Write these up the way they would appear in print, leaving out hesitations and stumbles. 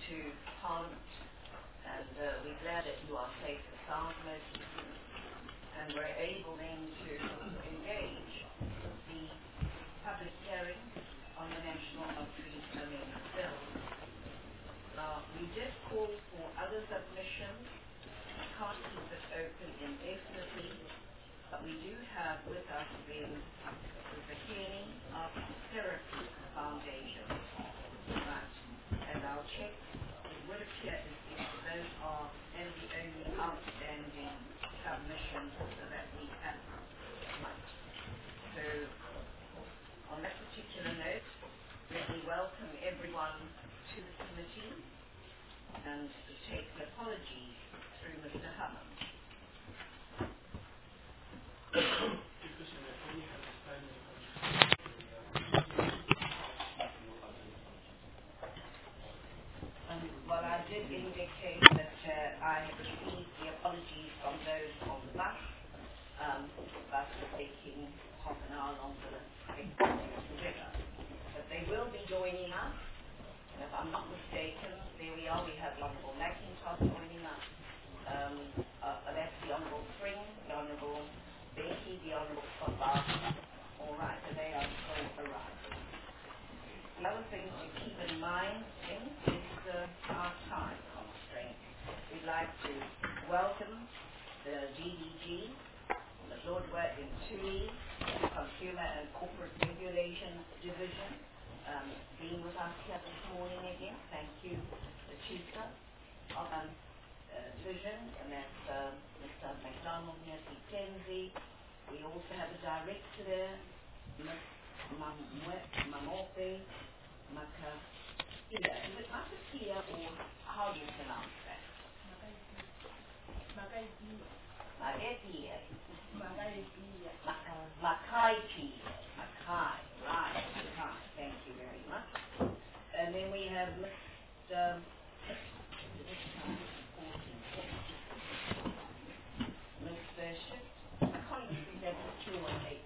to Parliament, and we're glad that you are safe and sound, and we're able then to engage the public hearing on the National Lottery Amendment Bill. Now, we did call for other submissions. We can't keep it open indefinitely, but we do have with us then the hearing of Therapy Foundation. Right. And I'll check. It would appear as if those are the only outstanding submissions that we have. Right. So, on that particular note, let me welcome everyone to the committee and to take the apologies through Mr. Hammond. Well, I did indicate that I have received the apologies from those on the bus. Bus is taking half an hour longer than expected. But they will be joining us. And if I'm not mistaken, there we are. We have the Honourable McIntosh joining us. That's the Honourable Spring, the Honourable Becky, the Honourable Sabah. All right, so they are still arriving. The other thing to keep in mind is our time constraint. We'd like to welcome the DDG, the Lord Work in TUI, Consumer and Corporate Regulation Division, being with us here this morning again. Thank you, the Chiefs of Division, and that's Mr. McDonald, Nancy Kenzie. We also have a director there, Ms. Mamope Maka. Is it Makatia or how do you pronounce that? Makai, right, Makai. Thank you very much. And then we have Mr. I can't even read that Q1H.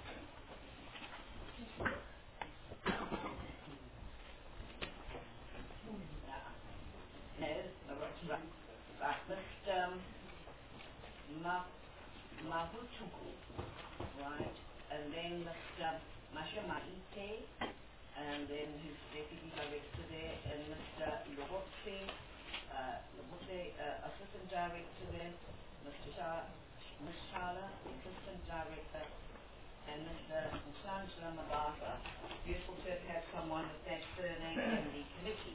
Right, Mr. Mabutuku, right, and then Mr. Mashamaite, and then his deputy director there, and Mr. Lobote, assistant director there, Mr. Mushala, assistant director, and Mr. Nsangela Mabasa. Beautiful to have had someone with that surname in the committee.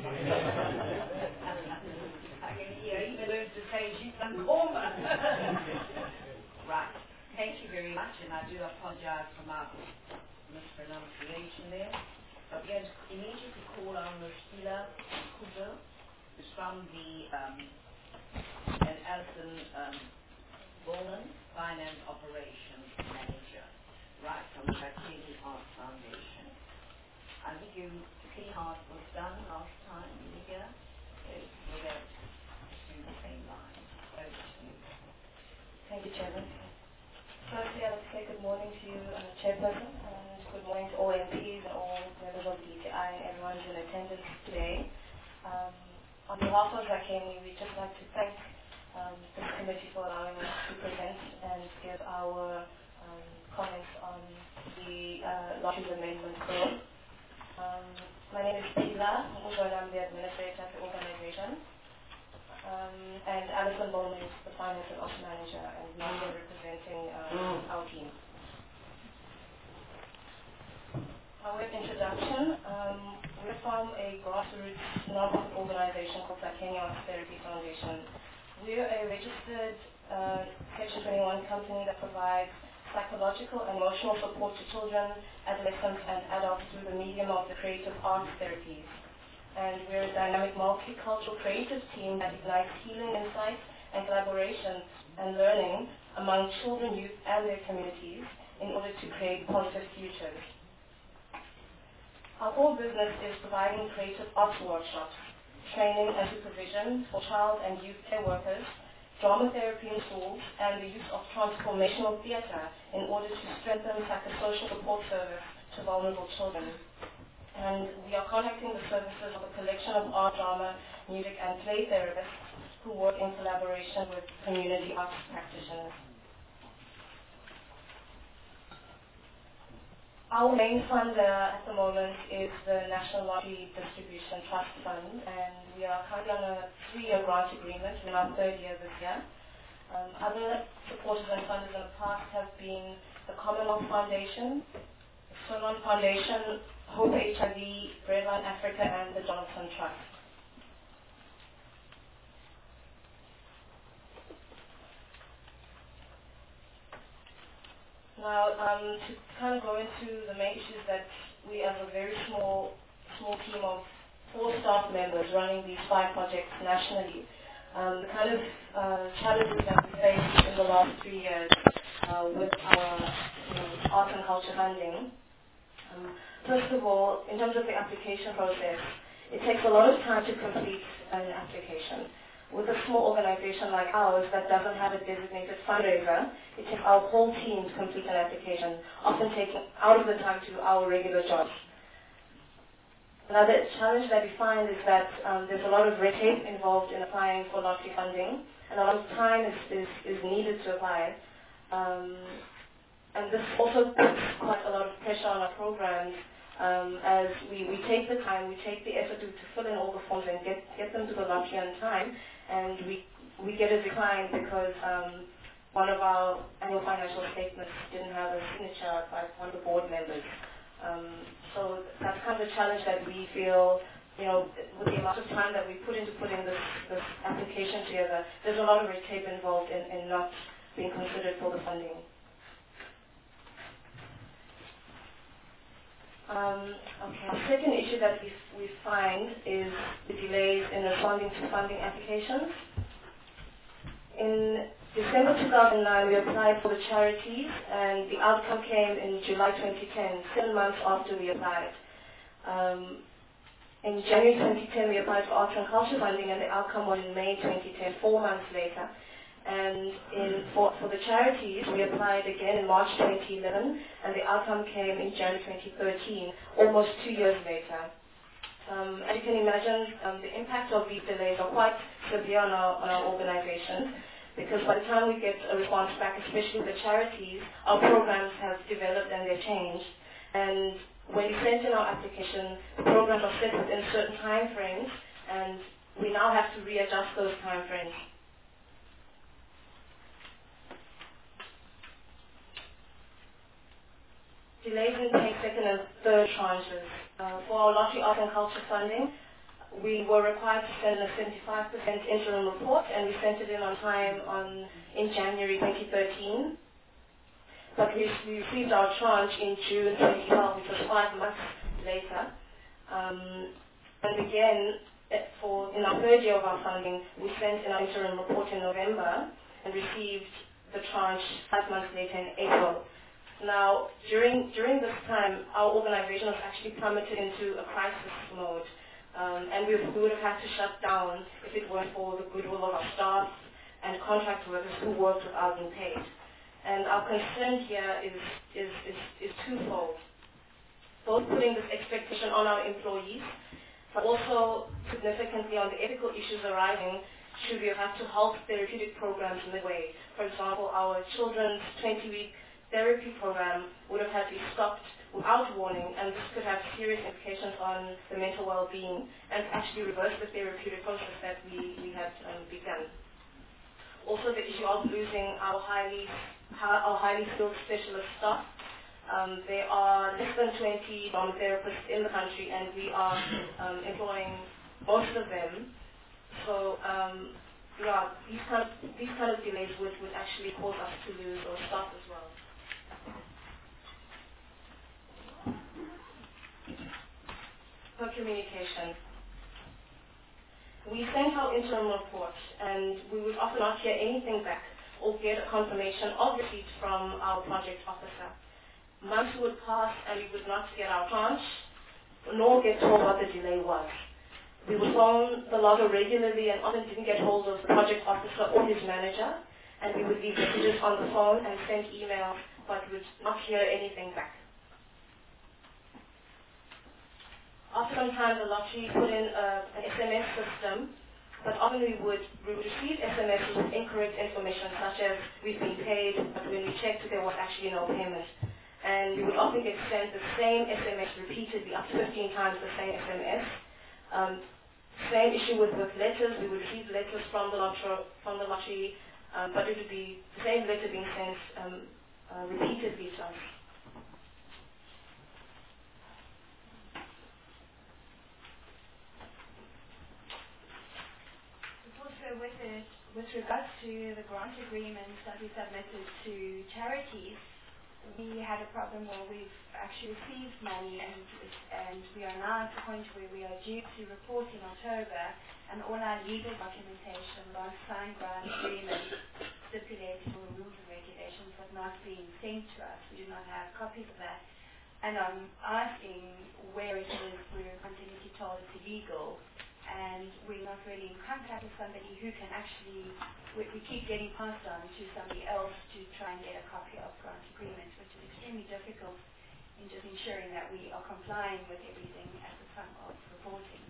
I can hear even learn to say she's Nkoma. Right. Thank you very much, and I do apologize for my mispronunciation there. But we're going to immediately call on Ms. Hila Kuzo, who's from the and Alison Bowman, Finance Operations Manager, right, from the Bakeli Art Foundation. I think your clean art was done last time, yeah? Okay, we'll go to the same line. Over to you. Thank you, Chairman. Firstly, I'd like to say good morning to you, Chairperson, and good morning to all MPs and all members of the DTI and everyone who's in attendance today. On behalf of Bakeli, we'd just like to thank this committee for allowing us to present and give our comments on the Lotteries Amendment Bill. My name is Hila Kuzo, and I'm the administrator of the organization. And Alison Bowman is the Finance and Ops Manager, and I'm here representing our team. Our introduction, we're from a grassroots non-profit organization called Bakeli Art Therapy Foundation. We're a registered Section 21 company that provides psychological and emotional support to children, adolescents, and adults through the medium of the creative arts therapies. And we're a dynamic multicultural creative team that ignites healing insights and collaboration and learning among children, youth, and their communities in order to create positive futures. Our core business is providing creative arts workshops, training and supervision for child and youth care workers, drama therapy in schools, and the use of transformational theatre in order to strengthen psychosocial support service to vulnerable children. And we are contacting the services of a collection of art, drama, music, and play therapists who work in collaboration with community arts practitioners. Our main funder at the moment is the National Lottery Distribution Trust Fund, and we are currently on a 3-year grant agreement. We're in our 3rd year this year. Other supporters and funders in the past have been the Commonwealth Foundation, the Solon Foundation, Hope HIV, Breadline Africa, and the Jonathan Trust. Now, to kind of go into the main issues that we have a very small team of 4 staff members running these 5 projects nationally. The kind of challenges that we faced in the last 3 years with our art and culture funding. First of all, in terms of the application process, it takes a lot of time to complete an application. With a small organization like ours that doesn't have a designated fundraiser, it takes our whole team to complete an application, often taking out of the time to our regular jobs. Another challenge that we find is that there's a lot of red tape involved in applying for lottery funding, and a lot of time is needed to apply. And this also puts quite a lot of pressure on our programs as we take the time, we take the effort to fill in all the forms and get them to the lottery on time, and we get a decline because one of our annual financial statements didn't have a signature by one of the board members. So that's kind of a challenge that we feel, with the amount of time that we put into putting this application together, there's a lot of red tape involved in not being considered for the funding. Okay. The second issue that we find is the delays in responding to funding applications. In December 2009, we applied for the charities, and the outcome came in July 2010, 7 months after we applied. In January 2010, we applied for arts and culture funding, and the outcome was in May 2010, 4 months later. And for the charities, we applied again in March 2011, and the outcome came in January 2013, almost 2 years later. As you can imagine, the impact of these delays are quite severe on our organization, because by the time we get a response back, especially the charities, our programs have developed and they've changed. And when we send in our application, the programs are set within certain time frames, and we now have to readjust those time frames. Delays in paying second and third tranches. For our lottery, art and culture funding, we were required to send a 75% interim report, and we sent it in on time in January 2013. But we received our tranche in June 2012, which was 5 months later. And again, in our 3rd year of our funding, we sent in our interim report in November and received the tranche 5 months later in April. Now, during this time, our organization was actually plummeted into a crisis mode. And we would have had to shut down if it weren't for the goodwill of our staff and contract workers who worked without being paid. And our concern here is twofold. Both putting this expectation on our employees, but also significantly on the ethical issues arising should we have to halt therapeutic programs midway. For example, our children's 20-week therapy program would have had to be stopped without warning, and this could have serious implications on the mental well-being and actually reverse the therapeutic process that we had begun. Also, the issue of losing our highly skilled specialist staff. There are less than 20 therapists in the country, and we are employing most of them. So, these kind of delays would actually cause us to lose our staff as well. For communication. We sent our interim report, and we would often not hear anything back or get a confirmation of receipt from our project officer. Months would pass, and we would not get our tranche, nor get told what the delay was. We would phone the lotto regularly and often didn't get hold of the project officer or his manager, and we would leave messages on the phone and send emails, but would not hear anything back. After some time, the lottery put in an SMS system, but often we would receive SMS with incorrect information, such as we've been paid, but when we checked, there was actually no payment. And we would often get sent the same SMS repeatedly, up to 15 times the same SMS. Same issue with letters. We would receive letters from the lottery, but it would be the same letter being sent repeatedly to us. Also, with regards to the grant agreements that we submitted to charities, we had a problem where we've actually received money and we are now at the point where we are due to report in October, and all our legal documentation, our signed grant agreements stipulating all the rules and regulations have not been sent to us. We do not have copies of that. And I'm asking where it is we're continually told it's illegal, and we're not really in contact with somebody who can actually, we keep getting passed on to somebody else to try and get a copy of grant agreements, which is extremely difficult in just ensuring that we are complying with everything at the time of reporting.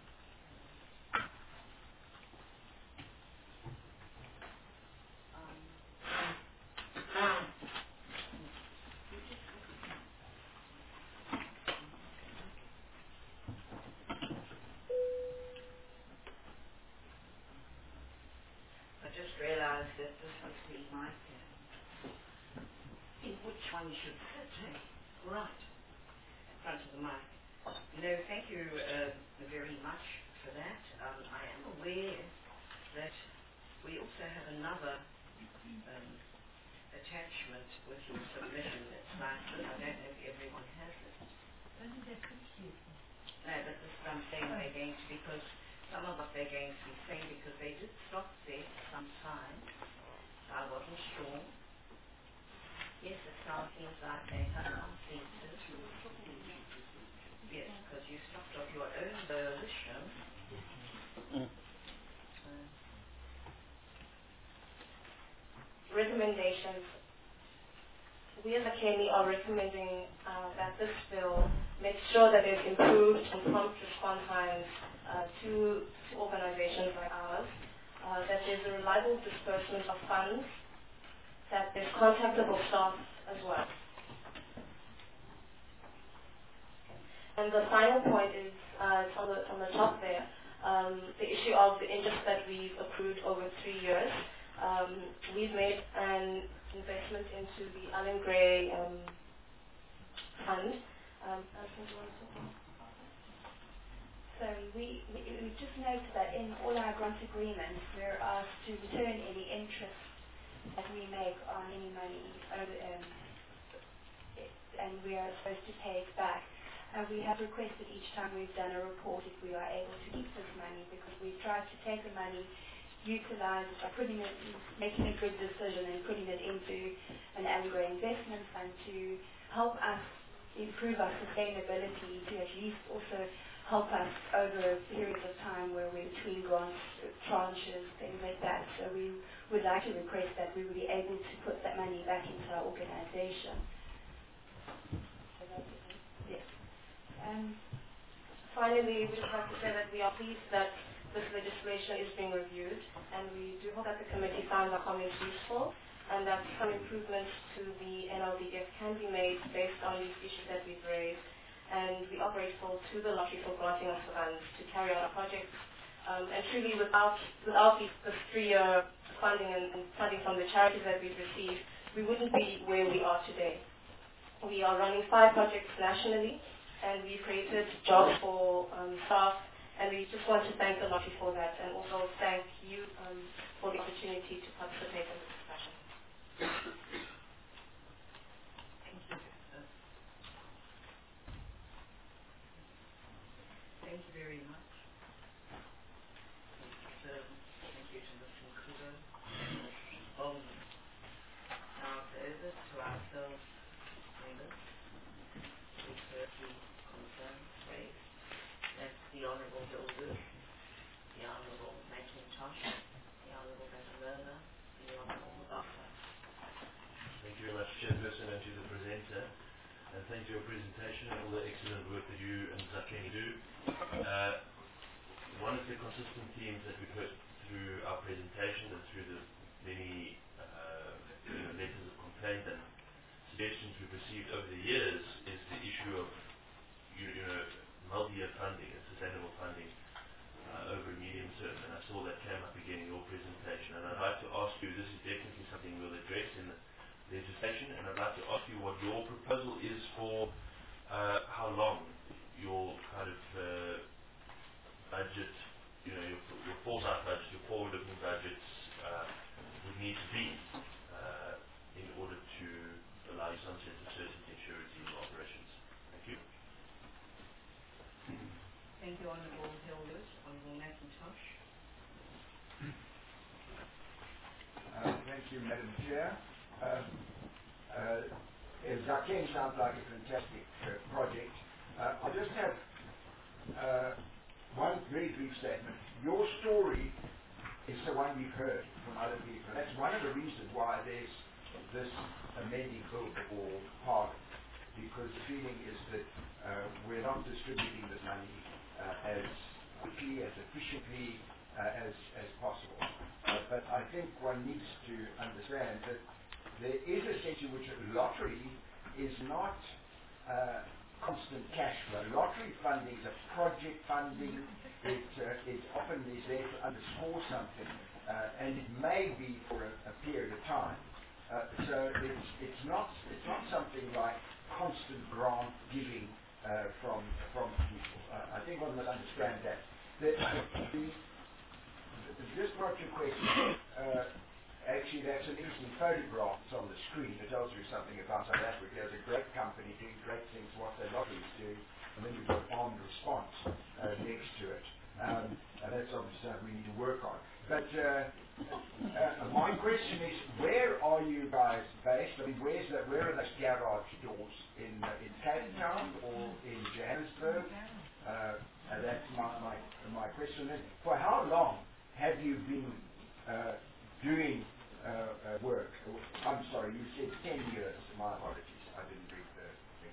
I just realised that this must be my pen. In which one should sit? Right, in front of the mic. No, thank you very much for that. I am aware that we also have another attachment with your submission that's like this. I don't know if everyone has it. No, but this is I'm saying they're going to, because some of what they're going to be saying, because they did stop there for some time. I wasn't sure. Yes, it now seems like they have completed. Yes, because you stopped off your own volition. Recommendations. We as a KME are recommending that this bill makes sure that there's improved and prompt response times to organizations like ours, that there's a reliable disbursement of funds, that there's contactable staff as well. And the final point is, it's on the top there, the issue of the interest that we've accrued over 3 years. We've made an investment into the Allan Gray fund. Sorry, we just note that in all our grant agreements, we're asked to return any interest that we make on any money, and we are supposed to pay it back. And we have requested each time we've done a report if we are able to keep this money, because we've tried to take the money, utilize it by making a good decision and putting it into an Allan Gray investment fund to help us improve our sustainability, to at least also help us over periods of time where we're between grants, tranches, things like that. So we would like to request that we would be able to put that money back into our organization. Yes. Finally, we just like to say that we are pleased that this legislation is being reviewed, and we do hope that the committee finds our comments useful, and that some improvements to the NLDF can be made based on these issues that we've raised. And we are grateful to the lottery for granting us funds to carry out our projects. And truly, without this 3-year funding and funding from the charities that we've received, we wouldn't be where we are today. We are running 5 projects nationally, and we've created jobs for staff, and we just want to thank the lottery for that, and also thank you for the opportunity to participate in this discussion. Thank you very much. Thank you to Mr. Nkudo and Mrs. Bowman. Now it's over to ourselves, members. We've heard the concerns raised. That's the Honourable Gilbert, the Honourable McIntosh, the Honourable Lerner, the Honourable Mugasa. Thank you very much, Chairperson, and to the presenter. and thanks for your presentation and all the excellent work that you and Zakheni do. One of the consistent themes that we've heard through our presentation and through the many letters of complaint and suggestions we've received over the years is the issue of multi-year funding and sustainable funding over a medium term, and I saw that came up again in your presentation. And I'd like to ask you, this is definitely something we'll address in the legislation, and I'd like to ask you what your proposal is for how long your kind of budget, your foresight budget, your forward-looking budgets would need to be in order to allow you some sense of certainty and surety in operations. Thank you. Thank you, Honourable Hill-Lewis. Honourable McIntosh. Thank you, Madam Chair. Zakheni sounds like a fantastic project. I just have one very brief statement. Your story is the one we've heard from other people. That's one of the reasons why there's this amending bill before Parliament, because the feeling is that we're not distributing the money as quickly, as efficiently as possible. But I think one needs to understand that there is a sense in which a lottery is not constant cash flow. Lottery funding is a project funding. It often is there to underscore something, and it may be for a period of time. So it's not something like constant grant giving from people. I think one must understand that. Just got your question. Actually, that's an interesting photograph. It's on the screen. It tells you something about South Africa. There's a great company doing great things, what their lotteries do, and then you've got armed response next to it. And that's obviously something we need to work on. But my question is, where are you guys based? I mean, where are those garage doors? In Cape Town or in Johannesburg? And that's my question. And for how long have you been doing work? I'm sorry, you said 10 years. My apologies. I didn't read the thing.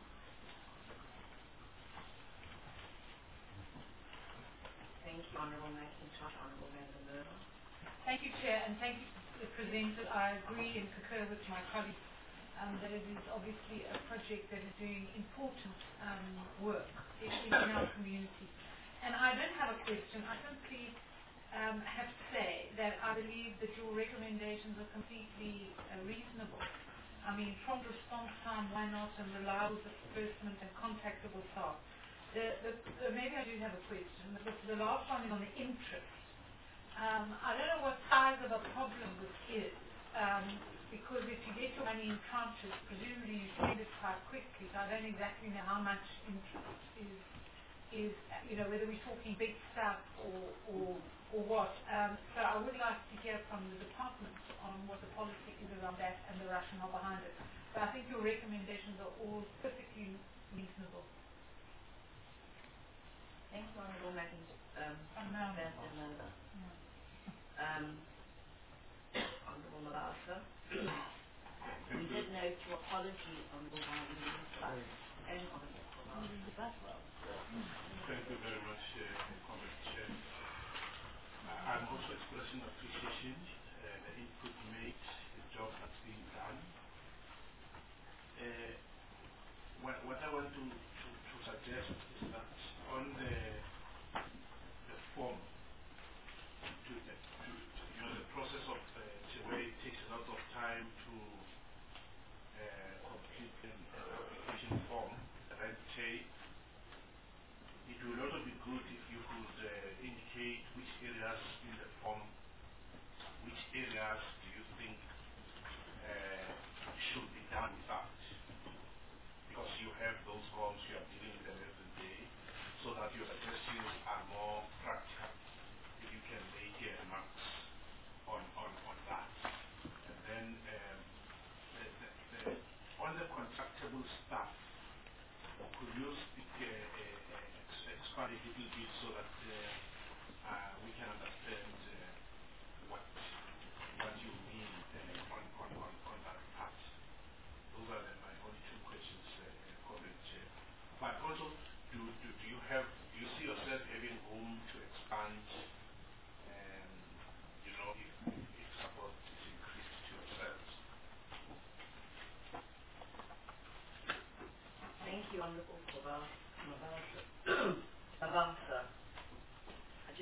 Thank you, Honourable McIntosh. Honourable Member Murdoch. Thank you, Chair, and thank you for the presenter. I agree and concur with my colleagues that it is obviously a project that is doing important work in our community. And I don't have a question. I simply have to say that I believe that your recommendations are completely reasonable. I mean, prompt response time, why not, and reliable disbursement and contactable staff. Maybe I do have a question. The last one is on the interest. I don't know what size of a problem this is, because if you get your money in tranches, presumably you spend it quite quickly, so I don't exactly know how much interest is whether we're talking big stuff or what. So I would like to hear from the department on what the policy is around that and the rationale behind it. But I think your recommendations are all perfectly reasonable. Thank you, Honourable McIntosh. Honourable Malasa. We did note your apology on the line and Honourable Malasa as well. Thank you very much, Comrade Chair. I'm also expressing appreciation the input made, the job that's being done. What I want to suggest is that on the form, the process of the way it takes a lot of time to complete an application form, the red tape. It will also be good if you could indicate which areas in the form, which areas do you think should be done with that? Because you have those forms, you are dealing with them every day, so that your suggestions are more practical. If you can make remarks on that. And then on the contractable staff, could you expand a little bit so that we can understand what you mean on that part? Those are my only two questions,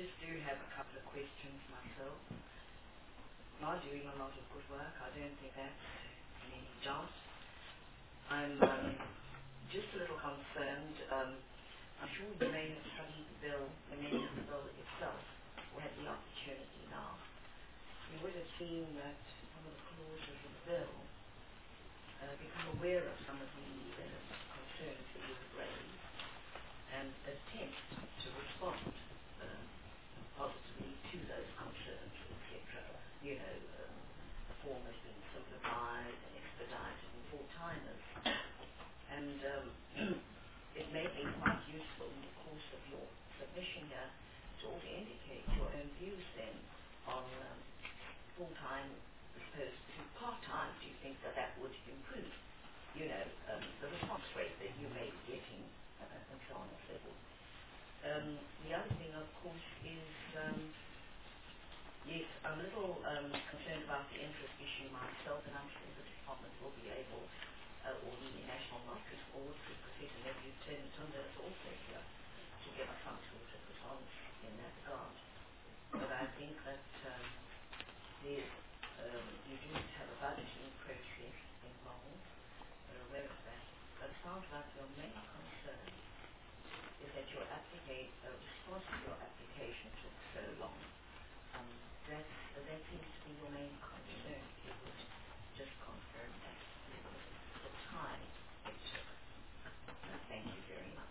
just do have a couple of questions myself. You are doing a lot of good work. I don't think that's in any doubt. I'm just a little concerned. I'm sure you may have studied the bill, the amendment of the bill itself, or had the opportunity now. You would have seen that some of the clauses of the bill become aware of some of the concerns that you have raised and attempt to respond positively to those concerns, etc. You know, the form has been simplified and expedited and full-timers. And it may be quite useful in the course of your submission here to also indicate your own views then on full-time as opposed to part-time. Do you think that that would improve, you know, the response rate that you may be getting and so on and so forth? The other thing, of course, is, yes, I'm a little concerned about the interest issue myself, and I'm sure the department will be able, or the National Lottery Board, through Professor Nephew Tunda is also here to give us some sort of response in that regard. But I think that you do have a budgeting process involved. We're aware of that. But it sounds like your main concern is that your response to your application took so long. That seems to be your main concern. If you would just confirm that, the time it took. Thank you very much.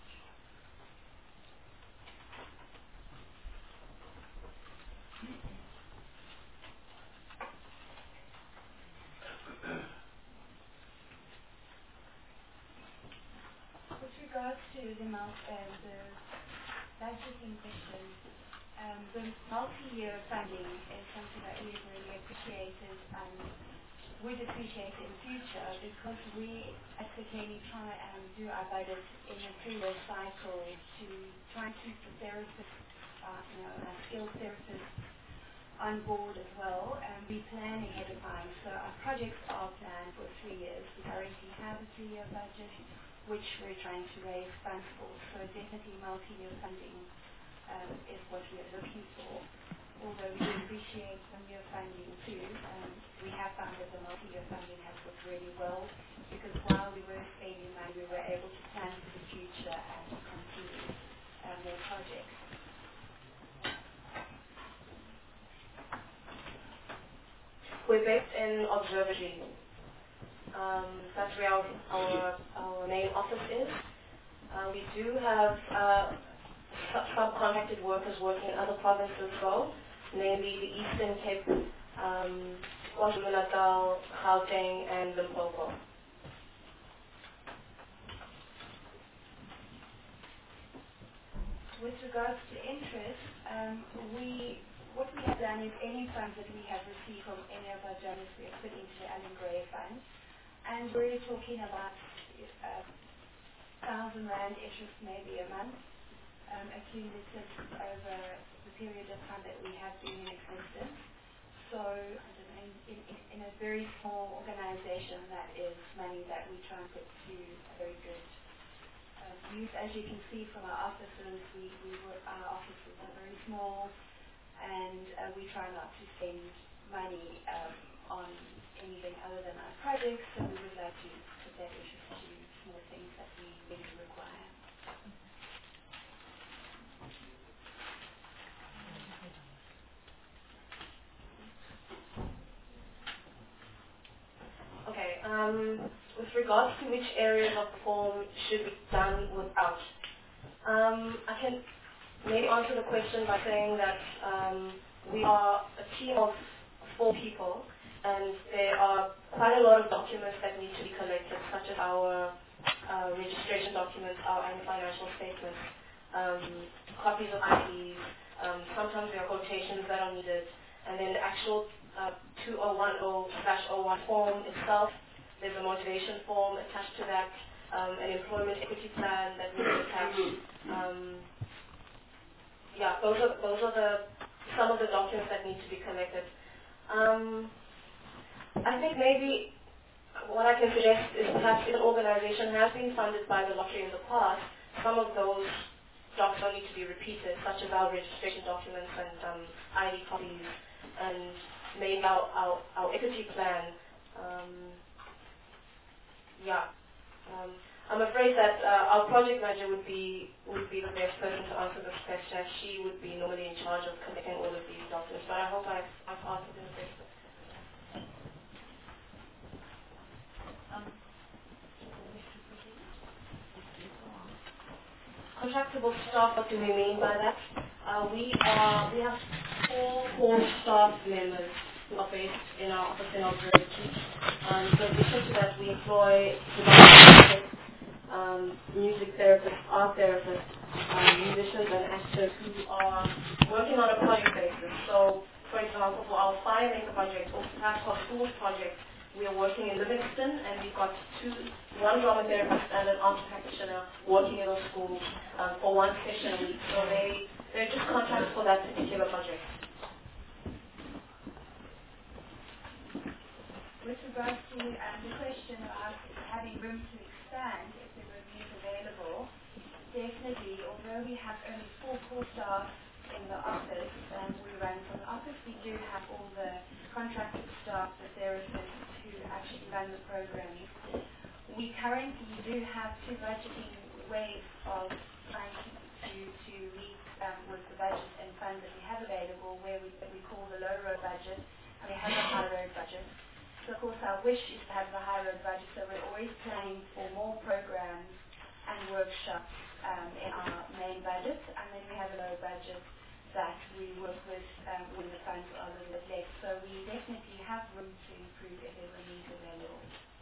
With regards to the budgeting question, the multi-year funding is something that we've really appreciated and would appreciate in the future, because we at Sekeni try and do our budget in a 3-year cycle to try and keep the therapists, our skilled therapists on board as well, and we plan ahead of time. So our projects are planned for 3 years. We currently have a 3-year budget, which we're trying to raise funds for. So definitely multi-year funding is what we are looking for. Although we do appreciate some year funding too, we have found that the multi-year funding has worked really well, because while we were spending money, we were able to plan for the future and continue more projects. We're based in Observatory. That's where our main office is. We do have subcontracted workers working in other provinces as well, namely the Eastern Cape, KwaZulu-Natal, Gauteng, and Limpopo. With regards to interest, what we have done is any funds that we have received from any of our donors, we have put into the Alan Gray Fund, and we're talking about R1,000 interest maybe a month, accumulated over the period of time that we have been in existence. So, I don't know, in a very small organization, that is money that we try and put to a very good use. As you can see from our offices, our offices are very small, and we try not to spend money on anything other than our projects, so we would like to put that interest to small things that we really require. Okay, with regards to which areas of the form should be done without, I can maybe answer the question by saying that we are a team of 4 people, and there are quite a lot of documents that need to be collected, such as our registration documents, our annual financial statements, copies of IDs, sometimes there are quotations that are needed, and then the actual 2010/01 form itself, there's a motivation form attached to that, an employment equity plan that needs attached. Yeah, those are some of the documents that need to be collected. I think maybe what I can suggest is perhaps if an organization has been funded by the lottery in the past, some of those docs don't need to be repeated, such as our registration documents and ID copies, and maybe our equity plan. I'm afraid that our project manager would be the best person to answer this question, as she would be normally in charge of collecting all of these documents. But I hope I've answered in the best. Contractable staff, what do we mean by that? We have 4 core staff members who are based in our office in Alberti. So in addition to that, we employ music therapists, art therapists, musicians and actors who are working on a project basis. So, for example, for our Firemaker project or perhaps our schools project, we are working in Livingston, and we've got one drama therapist and an art practitioner working in those schools for one session a week. So they're just contracts for that particular project. With regards to the question about having room to expand, if there were rooms available, definitely, although we have only 4 core staff in the office and we run from the office, we do have all the contracted staff, the therapists who actually run the programming. We currently do have 2 budgeting ways of trying to meet with the budget and funds that we have available, where we call the low road budget, and we have a high road budget. So of course our wish is to have the high road budget, so we're always planning for more programs and workshops in our main budget, and then we have a low budget that we work with when the funds are a little bit less. So we definitely have room to improve if there were needs available.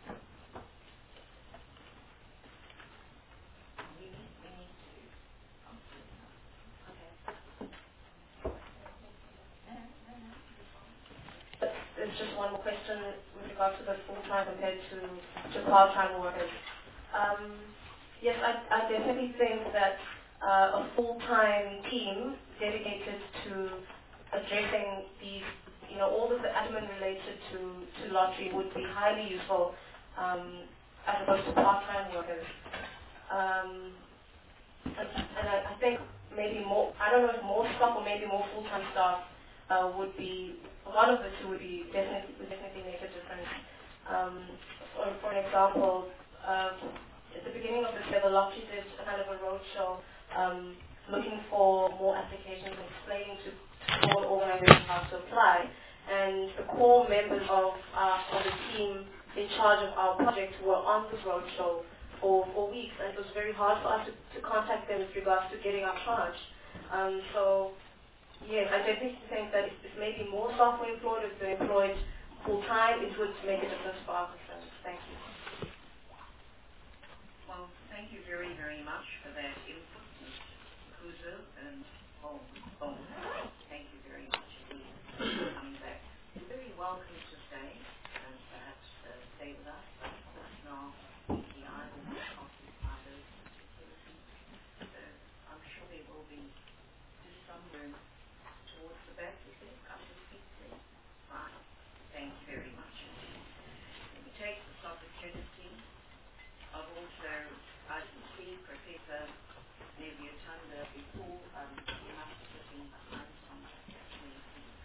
There's just one more question with regard to the full-time compared to part-time workers. Yes, I definitely think that a full-time team dedicated to addressing these, all of the admin related to lottery would be highly useful as opposed to part-time workers. And I think maybe more, I don't know if more staff or maybe more full-time staff would be, one of the two would definitely make a difference. For example, at the beginning of this year, the lottery did a kind of a roadshow looking for more applications and explaining to all organizations how to apply. And the core members of the team in charge of our project were on this roadshow for weeks, and it was very hard for us to contact them with regards to getting our charge. So, yes, I definitely think that if maybe more staff were employed, if they're employed full-time, it would make a difference for our concerns. Thank you. Well, thank you very, very much for that input, Mr. Kuzo and Bong. Thank you very much indeed for coming back. You're very welcome to stay and perhaps stay with us, but now I will not occupy those facilities. So I'm sure there will be just some room towards the back. Is there? Come to speak, please. Fine. Thank you very much. Let me take this opportunity. I've also, I can see Professor Nevyatanda before, he must be sitting behind some actually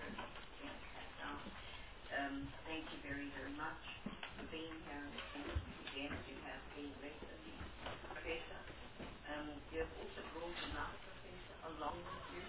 thank you very, very much for being here and again to have been regularly Professor. You have also brought another Professor along with you.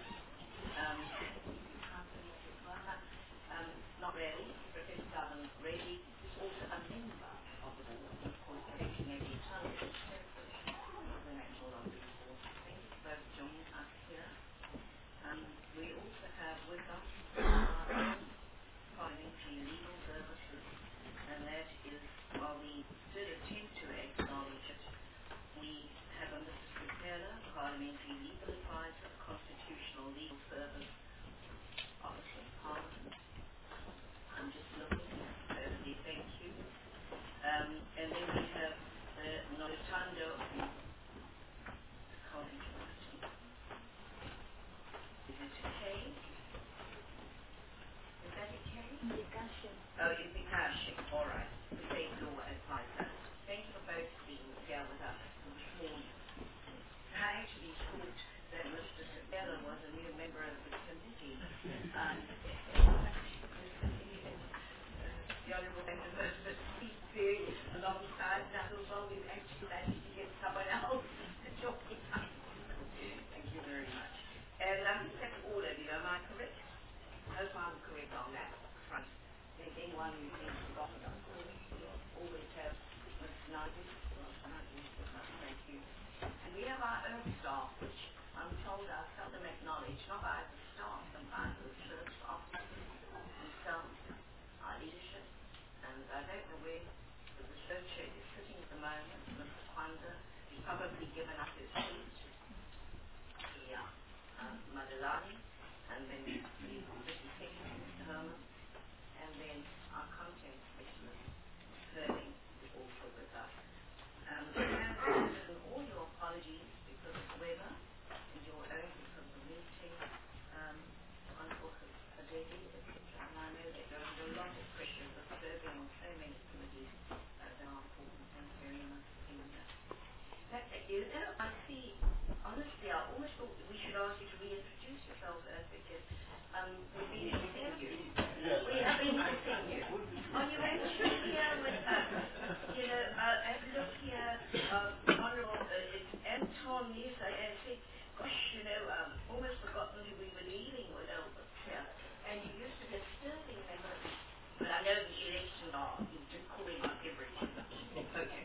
Not really. Professor Gavin Reddy is also a member of the board, of course, Professor Nevyatanda is chairperson of the National Lottery Board. Thank you for both joining us here. We also have with us parliamentary legal services, and that is, while we did attempt to acknowledge it, we have a Mr. Taylor, parliamentary legal advisor, constitutional legal service officer of Parliament. I'm just looking at the thank you. And then we have Nolitando College Writing. Is it a K? Is that a K? Discussion. Oh, Impikashi. All right. The same law advisor. Thank you for both being here with us this morning. I actually thought very alongside that as well. We've actually managed to get someone else to join us. Thank you very much. And I think that's all of you. Am I correct? I hope I'm correct on that front. If anyone who thinks forgotten, always have Ms. Nigel. Thank you. And we have our own staff, which I'm told I seldom acknowledge, not by the staff, but by the service officers themselves, our leadership. And I don't know where the research chair is sitting at the moment. Mr. Kwanzaa has probably given up his seat. Yeah. Madalani, and then the Deputy Secretary, Mr. Herman, and then our content specialist, Sterling, is also with us. And all your apologies because of the weather, and your own because of the meeting, on book of Adegi, etc. And I know that you're under a lot of pressure of serving on so many committees that are important. Thank you very much for doing that. You know, I see, honestly, I almost thought we should ask you to reintroduce yourselves because we've been missing you. We have been missing you. Are you actually here with us? You know, and look here, Honourable, it's Anton Nisa, and I think, gosh, you know, almost forgotten who we were dealing with over here. And you used to have sterling memories. But I know the elections are, you do call him on every introduction. Okay.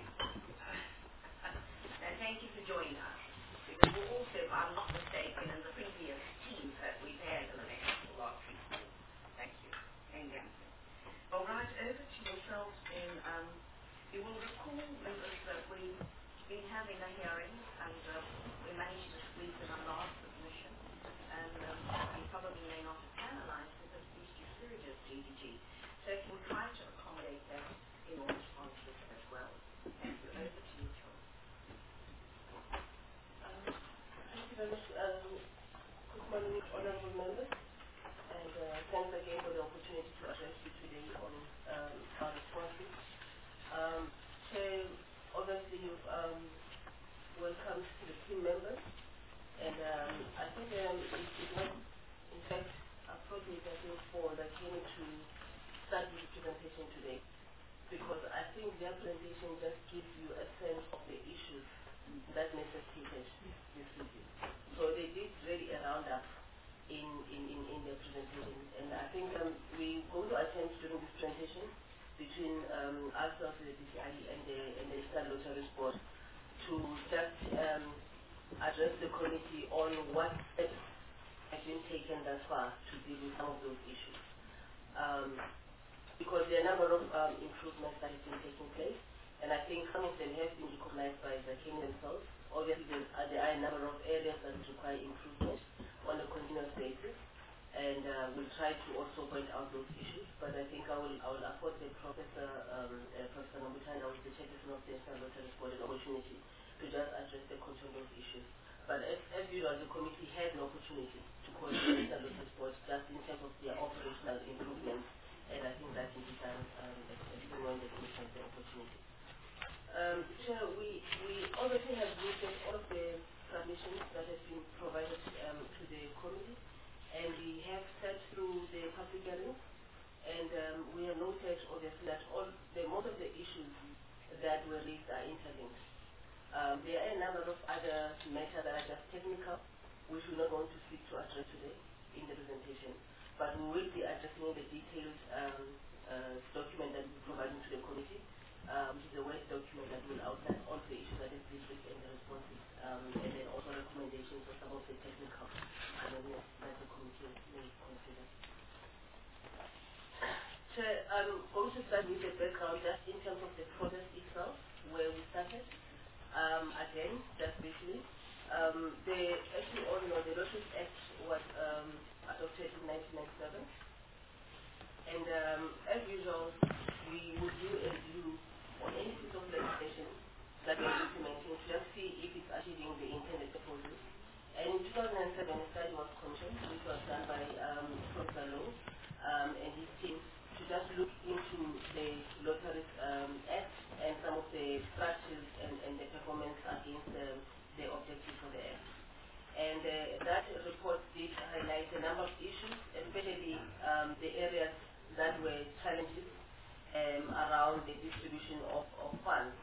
And thank you for joining us. Because we're also, if I'm not mistaken, in the previous teams that we've had in the next lot of people. Thank you. And Gamson. All right, over to yourselves. And you will recall, members, that we've been having a hearing and we managed to squeeze in our last submission. And you probably may not have analysed it, but at least you heard it, DDG. So we'll try to accommodate that in your responses as well. Thank you. Over to you, Charles. Thank you very much. Good morning, honourable members, and thanks again for the opportunity to address you today on our responses. So, obviously, you've welcomed the team members, and I think it was, in fact, appropriate, I think, for the team to start this presentation today, because I think their presentation just gives you a sense of the issues that necessitated this review. So they did really a roundup in their presentation, and I think we're going to attempt during this presentation between ourselves, the DCI, and the National Lotteries Board to just address the committee on what steps have been taken thus far to deal with some of those issues. Because there are a number of improvements that have been taking place, and I think some of them have been recognized by the King themselves. Obviously, there are a number of areas that require improvement on a continuous basis, and we'll try to also point out those issues. But I think I will afford the Professor Nomutanda, who is the chairperson of the National Lotteries Board, an opportunity to just address the content of those issues. But as usual, the committee had an opportunity to call the National Lotteries Board just in terms of their operational improvements, and I think that can be done when the committee has the opportunity. We obviously have looked at all of the submissions that have been provided to the committee, and we have sat through the public hearings, and we have noted obviously that most of the issues that were raised are interlinked. There are a number of other matters that are just technical, which we're not going to seek to address today in the presentation, but we will be addressing the detailed document that we provided to the committee, which is a Word document that will outline all the issues that have been raised and the responses, and then also recommendations for some of the technical amendments that the committee may consider. So I'm going to start with the background just in terms of the process itself, where we started. Again, just briefly, as you all know, the Lotteries Act was adopted in 1997, and as usual, we would do a review on any piece of legislation that we're implementing to just see if it's achieving the intended purposes. And in 2007, a study was commissioned, which was done by Professor Lowe and his team, to just look into the Lotteries Act and some of the structures and the performance against the objectives of the Act. And that report did highlight a number of issues, especially the areas that were challenges around the distribution of funds.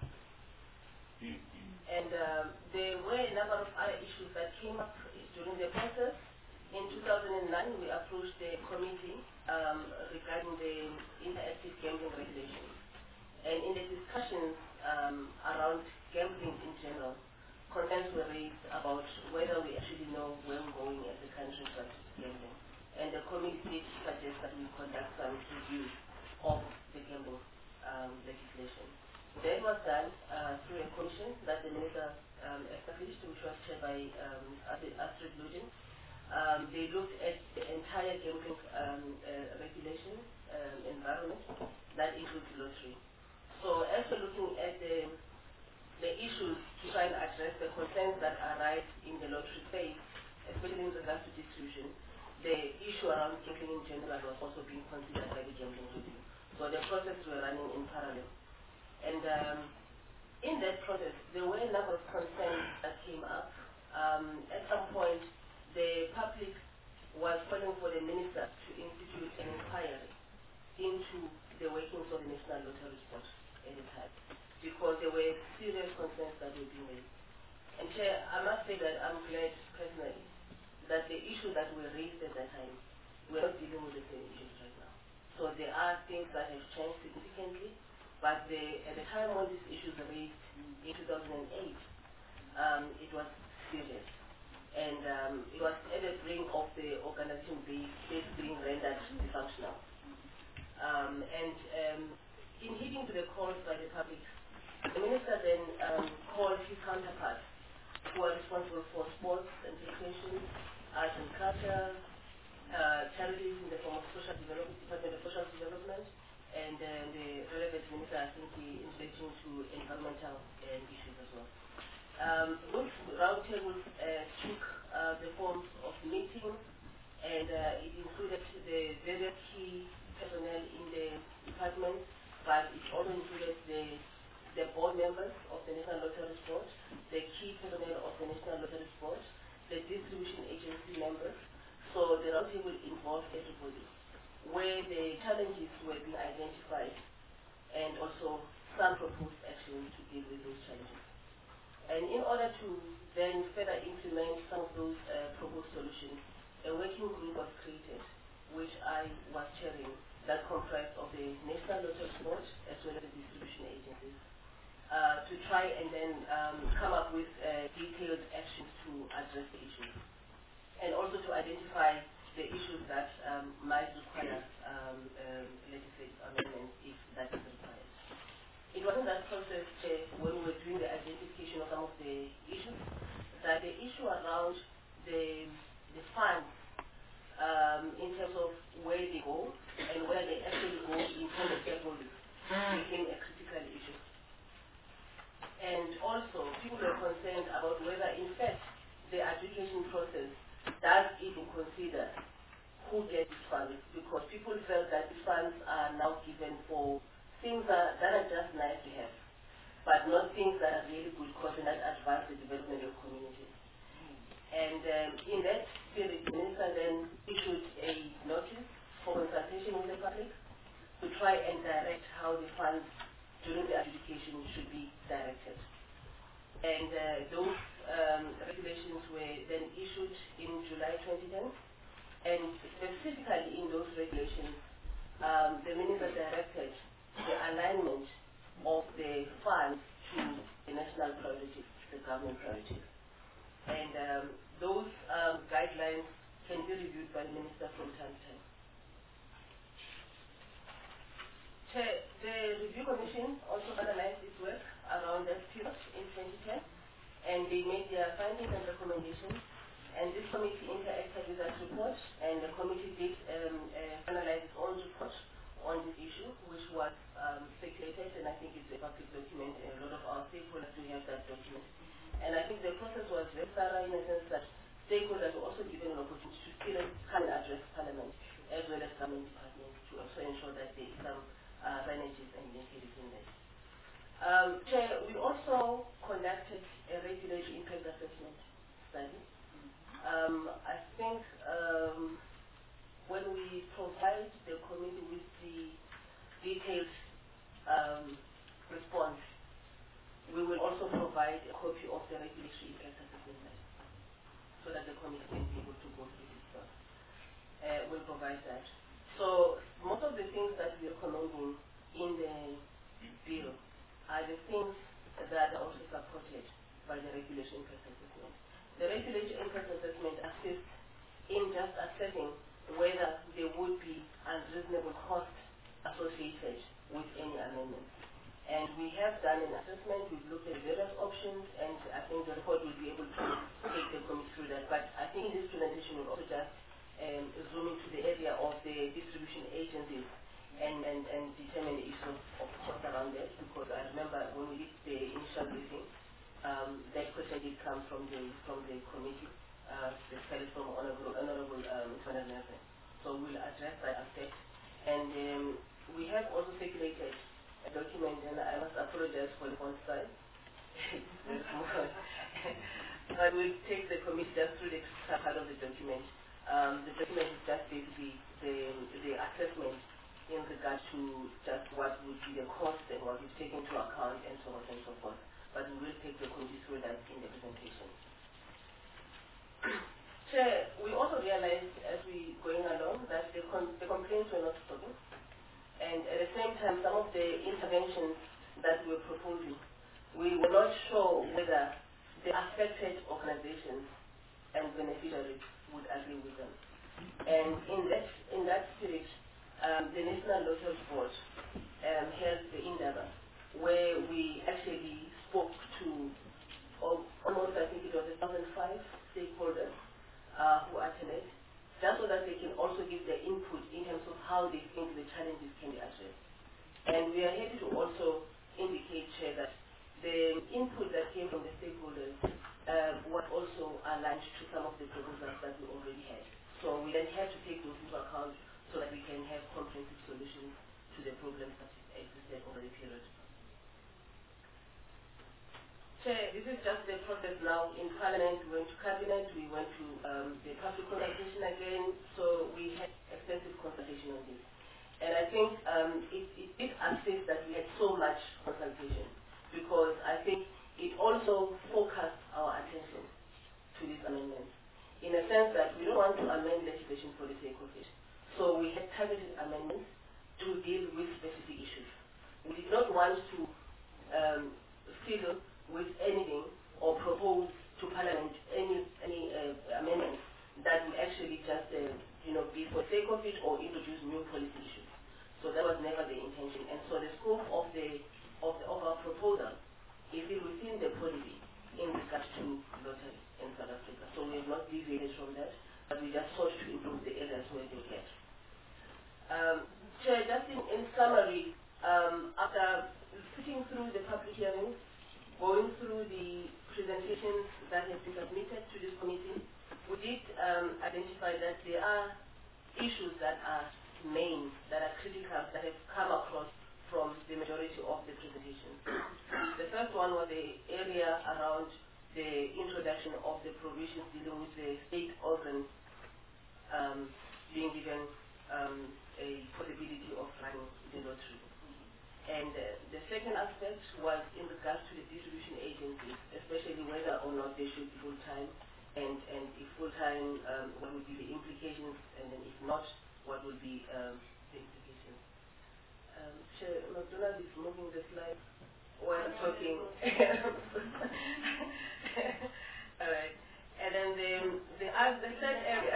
And there were a number of other issues that came up during the process. In 2009, we approached the committee regarding the interactive gambling regulations. And in the discussions around gambling in general, concerns were raised about whether we actually know where we're going as a country with respect to gambling. And the committee did suggest that we conduct some review of the gambling legislation. That was done through a commission that the minister established, which was chaired by Astrid Luden. They looked at the entire gambling regulation environment that includes lottery. So as we're looking at the issues to try and address the concerns that arise in the lottery space, especially in regards to distribution, the issue around gambling in general was also being considered by the gambling review. So the process were running in parallel. And in that process, there were a number of concerns that came up. At some point, the public was calling for the minister to institute an inquiry into the workings of the National Lottery Board at the time, because there were serious concerns that were being raised. And Chair, I must say that I'm glad personally that the issues that were raised at that time, we're not dealing with the same issues right now. So there are things that have changed significantly. But at the time when these issues were raised in 2008, it was serious. And it was at the brink of the organization being rendered dysfunctional. In heeding to the calls by the public, the minister then called his counterparts who are responsible for sports and education, arts and culture, charities in the form of social development, Department of Social Development, and the relevant minister, I think, in relation to environmental issues as well. Those roundtables took the form of meetings, and it included the various key personnel in the department, but it also included the board members of the National Lottery Board, the key personnel of the National Lottery Board, the distribution agency members. So the roundtable involved everybody, where the challenges were being identified and also some proposed action to deal with those challenges. And in order to then further implement some of those proposed solutions, a working group was created, which I was chairing, that comprised of the National Lottery Board as well as the distribution agencies, to try and then come up with detailed actions to address the issues, and also to identify the issues that might require legislative amendments if that is required. It was in that process when we were doing the identification of some of the issues that the issue around the funds in terms of where they go and where they actually go in terms of shareholders became a critical issue. And also, people were concerned about whether, in fact, the adjudication process does even consider who gets these funds, because people felt that the funds are now given for things that are just nice to have, but not things that are really good cause and that advance the development of communities. And in that spirit, the minister then issued a notice for consultation with the public to try and direct how the funds during the adjudication should be directed. And those regulations were then issued in July 2010. And specifically in those regulations, the minister directed the alignment of the funds to the national priorities, the government priorities. And those guidelines can be reviewed by the minister from time to time. The Review Commission also analyzed its work around that period in 2010, and they made their findings and recommendations. And this committee interacted with that report, and the committee did analyze its own report on this issue, which was circulated, and I think it's a public document, and a lot of our stakeholders do have that document. And I think the process was very thorough in the sense that stakeholders were also given an opportunity to still come and address Parliament, as well as government departments, to also ensure that there is some synergies and linkages in this. Chair, we also conducted a regulatory impact assessment study. I think when we provide the committee with the detailed provide that. So most of the things that we are recommending in the bill are the things that are also supported by the regulation impact assessment. The regulation impact assessment assists in just assessing whether there would be unreasonable costs associated with any amendment. And we have done an assessment, we've looked at various options, and I think the report will be able to take the committee through that. But I think in this presentation we'll also just zoom into the area of the distribution agencies and determine the issue of cost around that, because I remember when we did the initial briefing, that question did come from the committee, especially from Honorable Mr. Nelson. So we'll address that aspect. And we have also circulated a document, and I must apologize for the font size. It's very small. But we'll take the committee just through the part of the document. The document is just basically the assessment in regard to just what would be the cost and what is taken into account and so on and so forth. But we will take the committee through that in the presentation. Chair, we also realized as we going along that the complaints were not stopping. And at the same time, some of the interventions that we were proposing, we were not sure whether the affected organizations and beneficiaries would agree with them. And in that spirit, the National Lottery Board held the Indaba, where we actually spoke to almost, I think it was 1,005 stakeholders who attended, just so that they can also give their input in terms of how they think the challenges can be addressed. And we are happy to also indicate, Chair, that the input that came from the stakeholders was also aligned to some of the proposals that we already had. So we then have to take those into account so that we can have comprehensive solutions to the problems that existed over the period. Chair, this is just the process now. In Parliament, we went to Cabinet, we went to the public consultation again, so we had extensive consultation on this. And I think it did assist that we had so much consultation, because I think it also focused our attention to these amendments, in a sense that we don't want to amend legislation for the sake of it. So we had targeted amendments to deal with specific issues. We did not want to fiddle with anything or propose to Parliament any amendments that will actually just be for sake of it or introduce new policy issues. So that was never the intention. And so the scope of our proposal is within the policy in regard to lottery in South Africa. So we have not deviated from that, but we just sought to improve the areas where they get. Chair, just in summary, after sitting through the public hearings, going through the presentations that have been submitted to this committee, we did identify that there are issues that are main, that are critical, that have come across from the majority of the presentations. The first one was the area around the introduction of the provisions dealing with the state organs being given a possibility of running the lottery. And the second aspect was in regards to the distribution agencies, especially whether or not they should be full-time, and if full-time, what would be the implications, and then if not, what would be the implications. Chair McDonald is moving the slide while I'm talking. All right. And then the third area,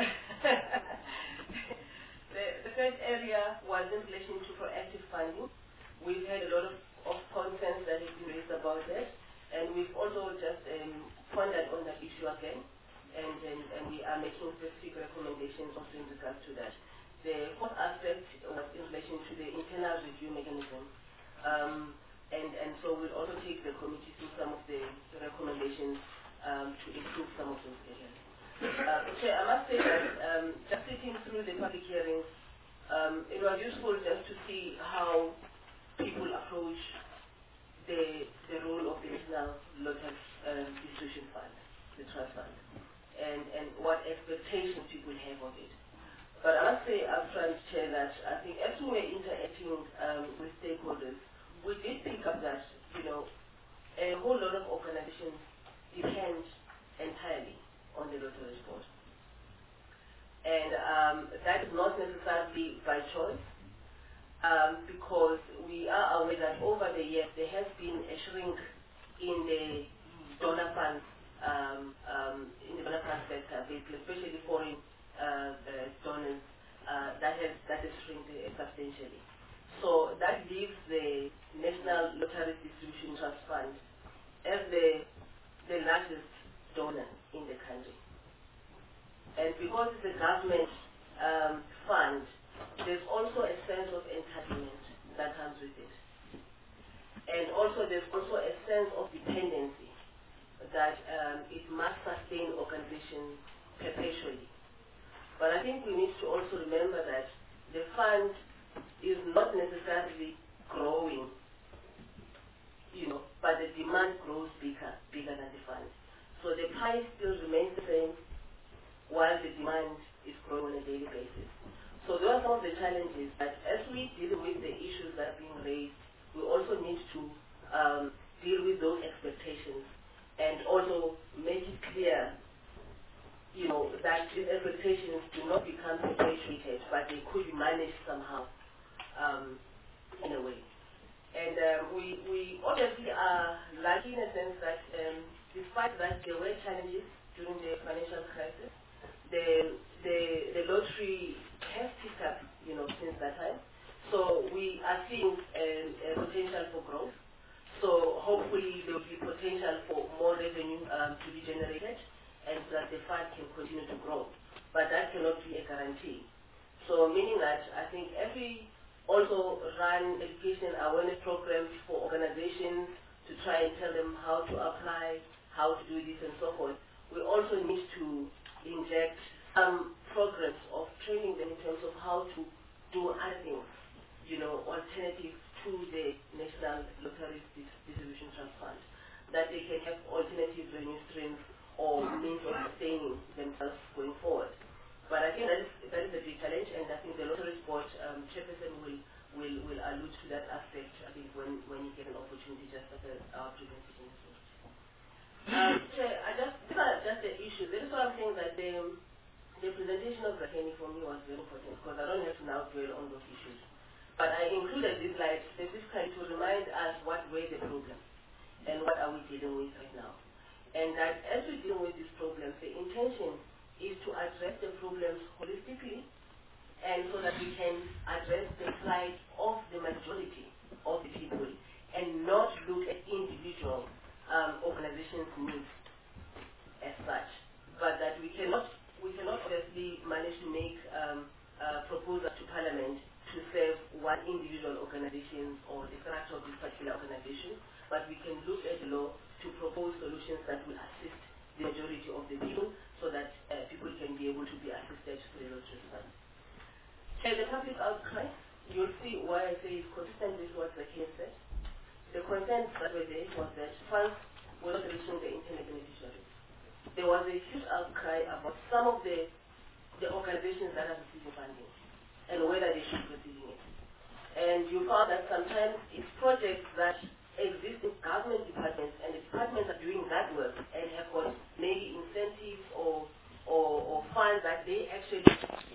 the third area was in relation to proactive funding. We've had a lot of concerns that have been raised about that, and we've also just pondered on that issue again, and we are making specific recommendations also in regard to that. The fourth aspect was in relation to the internal review mechanism, and so we'll also take the committee through some of the recommendations to improve some of those areas. I must say that just sitting through the public hearings, it was useful just to see how people approach the role of the National Lottery Distribution Fund, the trust fund, and what expectations people have of it. But I must say upfront, Chair, that I think as we were interacting with stakeholders, we did pick up that, a whole lot of organizations depend entirely on the lottery board. And that is not necessarily by choice, because we are aware that over the years there has been a shrink in the donor funds, in the donor fund sector, especially foreign donors, that has shrunk substantially. So that leaves the National Lottery Distribution Trust Fund as the largest donor in the country. And because it's a government fund, there's also a sense of entitlement that comes with it. And also there's also a sense of dependency that it must sustain organizations perpetually. But I think we need to also remember that the fund is not necessarily growing, but the demand grows bigger than the fund. So the price still remains the same, while the demand is growing on a daily basis. So those are some of the challenges that as we deal with the issues that are being raised, we also need to deal with those expectations and also make it clear, that these expectations do not become perpetuated, but they could be managed somehow in a way. And we obviously are lucky in a sense that despite that there were challenges during the financial crisis, the lottery has picked up, since that time. So we are seeing a potential for growth. So hopefully there will be potential for more revenue to be generated, and that the fund can continue to grow. But that cannot be a guarantee. So meaning that I think as we also run education awareness programs for organizations to try and tell them how to apply, how to do this and so forth, we also need to inject some programs of training them in terms of how to do other things, alternative to the National Lottery Distribution Trust Fund, that they can have alternative revenue streams or means of sustaining themselves going forward. But I think that is a big challenge, and I think the lottery sport chairperson will allude to that aspect, I think, when you get an opportunity, just after our presentation. These are just the issues. That is why I'm saying that the presentation of Rakeni for me was very important, because I don't have to now dwell on those issues. But I included this slide specifically to remind us what were the problems and what are we dealing with right now. And that as we deal with these problems, the intention is to address the problems holistically, and so that we can address the plight of the majority of the people and not look at individual organizations' needs as such, but that we cannot obviously manage to make proposals to Parliament to serve one individual organization or the structure of this particular organization, but we can look at the law to propose solutions that will assist the majority of the people, so that people can be able to be assisted through the lottery fund. The public outcry, you'll see why I say it's consistent with what the case said. The concerns that were there was that funds were not reaching the intended beneficiaries. There was a huge outcry about some of the organizations that are receiving funding and whether they should be receiving it. And you found that sometimes it's projects that exist in government departments, and the departments are doing that work and have got maybe incentives or funds that they actually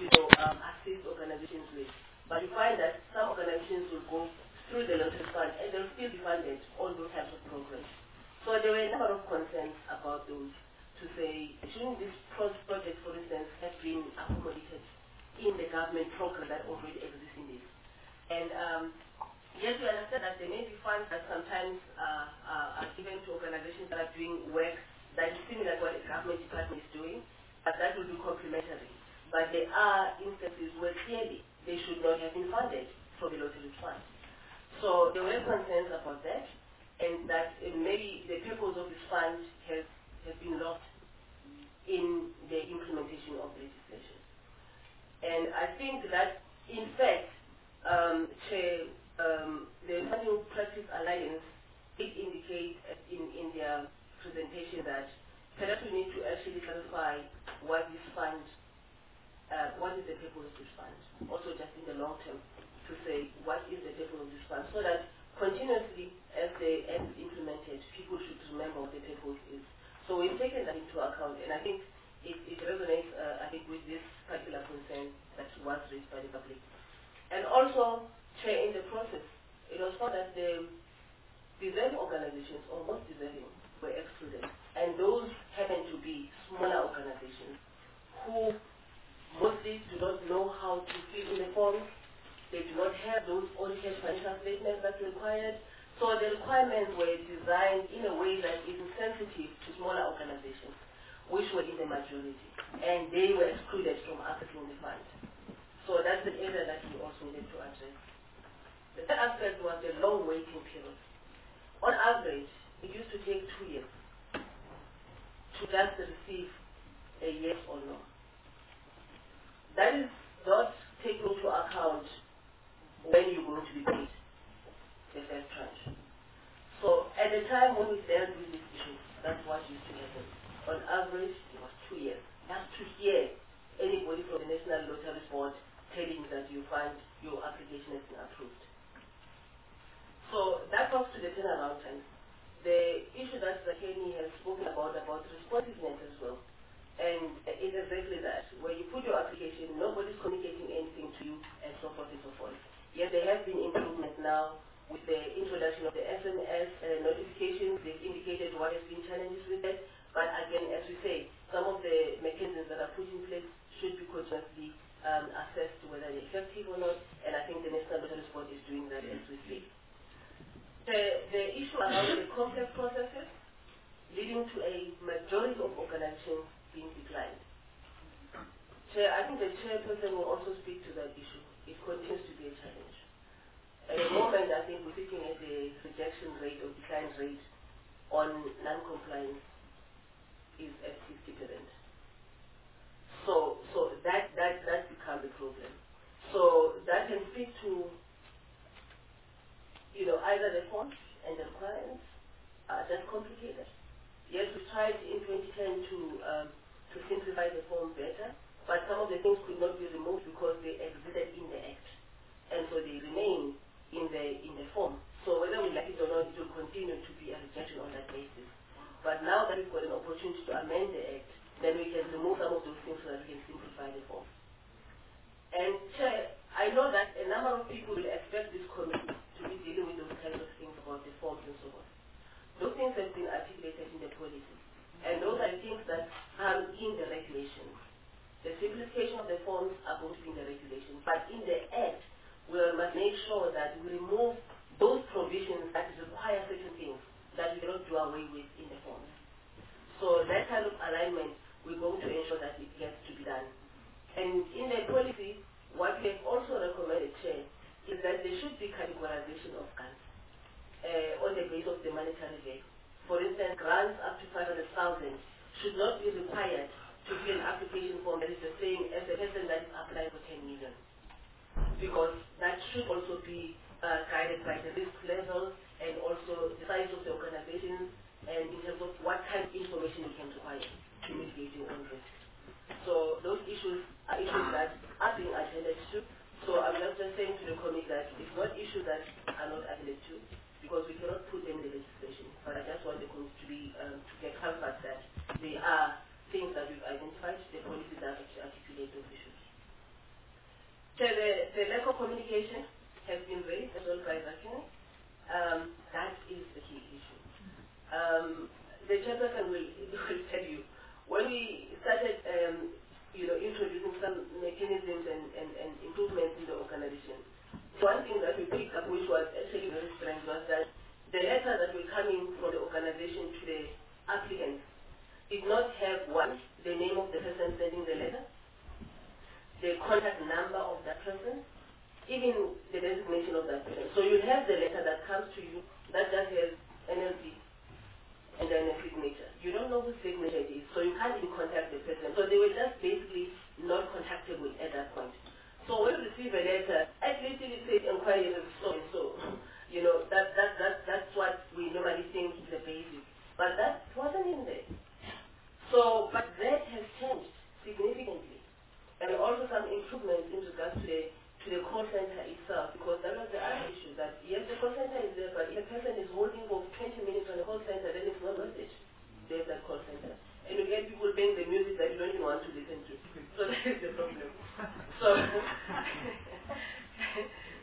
assist organizations with. But you find that some organizations will go through the lottery fund and they'll still be funded on those types of programs. So there were a number of concerns about those, to say, shouldn't these projects, for instance, have been accommodated in the government program that already exists in this? And yes, we understand that there may be funds that sometimes are given to organizations that are doing work that is similar to what a government department is doing, but that will be complementary. But there are instances where clearly they should not have been funded from the lottery fund. So there were concerns about that, and that maybe the purpose of this fund has been lost in the implementation of the legislation. And I think that, in fact, the Funding Practice Alliance did indicate in their presentation that perhaps we need to actually clarify what this fund, what is the purpose of this fund, also just in the long term, to say what is the purpose of this fund, so that continuously as it's implemented, people should remember what the purpose is. So we've taken that into account, and I think it resonates, I think, with this particular by the public. And also, in the process, it was found that the deserving organizations, or most deserving, were excluded. And those happen to be smaller organizations who mostly do not know how to fill in the forms. They do not have those audited financial statements that's required. So the requirements were designed in a way that is insensitive to smaller organizations, which were in the majority. And they were excluded from accessing the fund. So that's the area that we also needed to address. The third aspect was the long waiting period. On average, it used to take 2 years to just receive a yes or no. That is not taking into account when you're going to be paid the first tranche. So at the time when we dealt with this issue, that's what used to happen. On average, it was 2 years. Just to hear anybody from the National Lottery Board telling that you find your application has been approved. So that comes to the turnaround time. The issue that Kenny has spoken about responsiveness as well. And it's exactly that. When you put your application, nobody's communicating anything to you, and so forth and so forth. Yes, there have been improvements now with the introduction of the SMS notifications. They've indicated what has been challenges with that. But again, as we say, some of the mechanisms that are put in place should be continuously assessed whether they're effective or not. And I think the National Lottery Board is doing that as we speak. The issue around the complex processes leading to a majority of organizations being declined. I think the chairperson will also speak to that issue. It continues to be a challenge. At the moment, I think we're looking at the rejection rate or decline rate on non-compliance is at 60%. So that becomes a problem. So that can speak to either the forms and the requirements are just complicated. Yes, we tried in 2010 to simplify the form better, but some of the things could not be removed because they existed in the Act, and so they remain in the form. So whether we like it or not, it will continue to be a rejection on that basis. But now that we've got an opportunity to amend the Act, then we can remove some of those things so that we can simplify the form. And Chair, I know that a number of people will expect this committee to be dealing with those kinds of things about the forms and so on. Those things have been articulated in the policy. And those are things that are in the regulations. The simplification of the forms are going to be in the regulations. But in the Act, we must make sure that we remove those provisions that require certain things that we cannot do away with in the forms. So that kind of alignment, we're going to ensure that it gets to be done. And in the policy, what we have also recommended, Chair, is that there should be categorization of grants on the basis of the monetary value. For instance, grants up to 500,000 should not be required to fill an application form that is the same as the person that is applying for 10 million. Because that should also be guided by the risk level and also the size of the organization and in terms of what kind of information you can require to mitigate your own risk. So those issues are issues that are being attended to. So I'm just saying to the committee that it's not issues that are not attended to because we cannot put them in the legislation. But I just want the committee to be to get comfort that they are things that we've identified, the policies that actually articulate those issues. So the lack of communication has been raised as well by Zakini. That is the key issue. The chairperson will tell you, when we started introducing some mechanisms and improvements in the organization, one thing that we picked up, which was actually very strange, was that the letter that were coming from the organization to the applicants did not have, one, the name of the person sending the letter, the contact number of that person, even the designation of that person. So you have the letter that comes to you that just has NLD and then a signature. You don't know whose signature it is, so you can't even contact the person. So they were just basically not contactable at that point. So when you receive a letter, at least it says inquiry is so and so. That's what we normally think is the basic. But that wasn't in there. So, but that has changed significantly. And also some improvements in regards to the call center itself, because that was the other issue, that yes, the call center is there, but if a person is holding for 20 minutes on the call center, then it's not worth it. There's that call center. And you get people playing the music that you don't even want to listen to. So that is the problem. So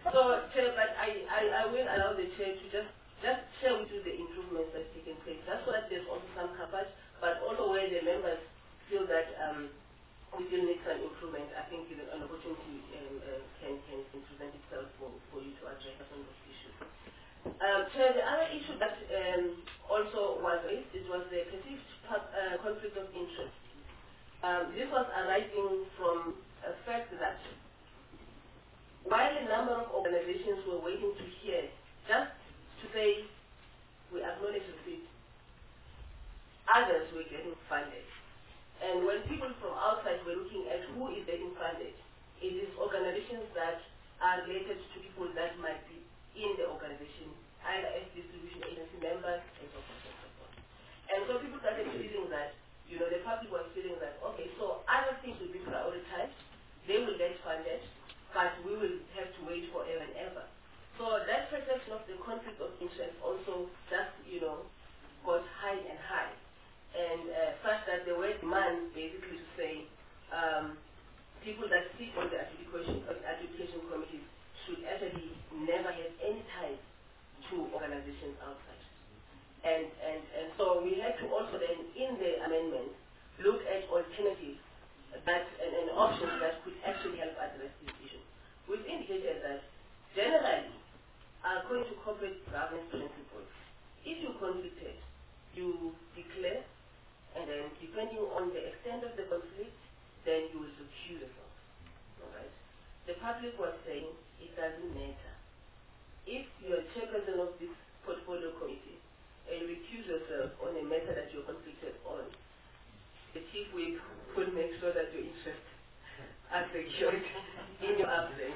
So, Chair, but I will allow the Chair to just share with you the improvements that have taken place. That's why there's also some coverage, but also where the members feel that we still need some improvement, I think an opportunity can present itself for you to address some of those issues. Chair, the other issue that also was raised, it was the perceived conflict of interest. This was arising from a fact that while a number of organizations were waiting to hear, just to say, we acknowledge receipt, others were getting funded. And when people from outside were looking at who is getting funded, it is organizations that are related to people that might be in the organization, either as distribution agency members, and so forth and so forth. And so people started feeling that, the public was feeling that, okay, so other things will be prioritized, they will get funded, but we will have to wait forever and ever. So that perception of the conflict of interest also just, got high and high. And such that there were demands basically to say people that sit on the adjudication committees should actually never have any ties to organizations outside. And so we had to also then, in the amendment, look at alternatives and options that could actually help address this issue. We've indicated that generally, according to corporate governance principles, if you conflicted, you declare, and then depending on the extent of the conflict, then you will recuse yourself. Alright? The public was saying it doesn't matter. If you're chairperson of this portfolio committee and you recuse yourself on a matter that you're conflicted on, the chief whip will make sure that your interests are secured in your absence.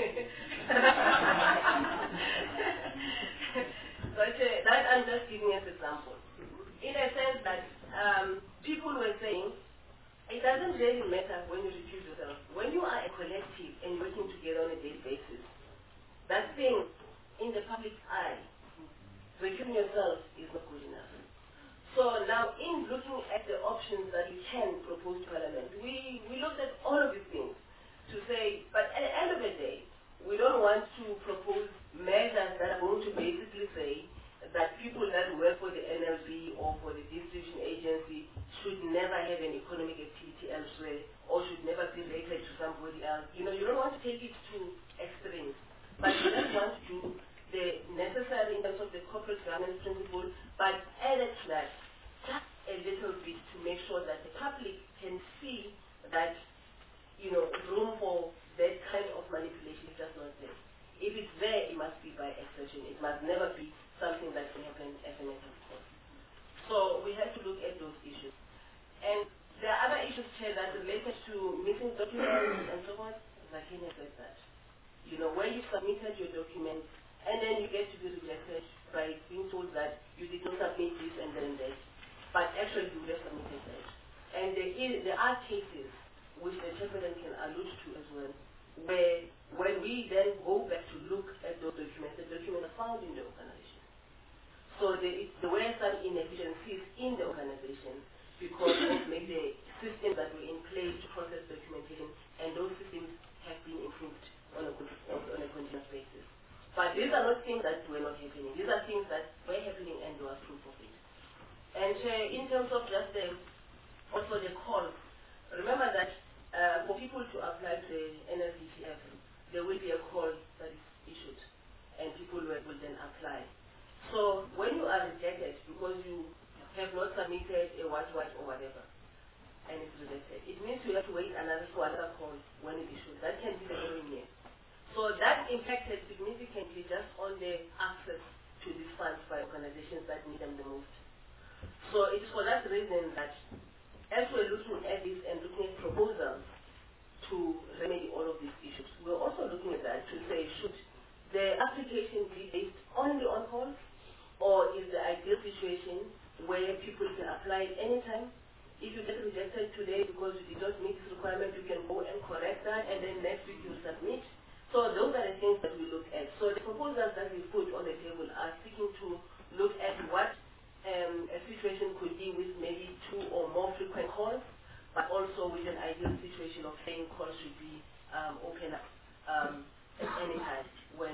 But that I'm just giving as an example. In a sense that people were saying, it doesn't really matter when you recuse yourself. When you are a collective and working together on a daily basis, that thing in the public's eye, recusing yourself is not good enough. So now, in looking at the options that we can propose to Parliament, we looked at all of these things to say, but at the end of the day, we don't want to propose measures that are going to basically say that people that work for the NLB or for the distribution agency should never have an economic activity elsewhere or should never be related to somebody else. You don't want to take it to extremes, but you just want to do the necessary in terms of the corporate governance principle, but added to that, just a little bit to make sure that the public can see that, room for that kind of manipulation is just not there. If it's there, it must be by exception. It must never be something that can happen as a matter of course. So we have to look at those issues. And there are other issues here that are related to missing documents and so on. Zakina said that. When you submitted your documents and then you get to be rejected by being told that you did not submit this and then that, but actually you just submitted that. And there are cases which the chairperson can allude to as well, where when we then go back to look at those documents, the documents are found in the organization. So there were some inefficiencies in the organization because of maybe the systems that were in place to process documentation, and those systems have been improved on a continuous basis. But these are not things that were not happening. These are things that were happening and there was proof of it. And in terms of just also the call, remember that for people to apply to the NLDTF, there will be a call that is issued, and people will then apply. So when you are rejected because you have not submitted a what or whatever, and it's rejected, it means you have to wait another call when it issued. That can be the following year. So that impacted significantly just on the access to these funds by organizations that need them the most. So it's for that reason that as we're looking at this and looking at proposals to remedy all of these issues, we're also looking at that to say, should the application be based only on calls, or is the ideal situation where people can apply at any time? If you get rejected today because you did not meet this requirement, you can go and correct that, and then next week you submit. So those are the things that we look at. So the proposals that we put on the table are seeking to look at what a situation could be with maybe 2 or more frequent calls, but also with an ideal situation of saying calls should be open up at any time when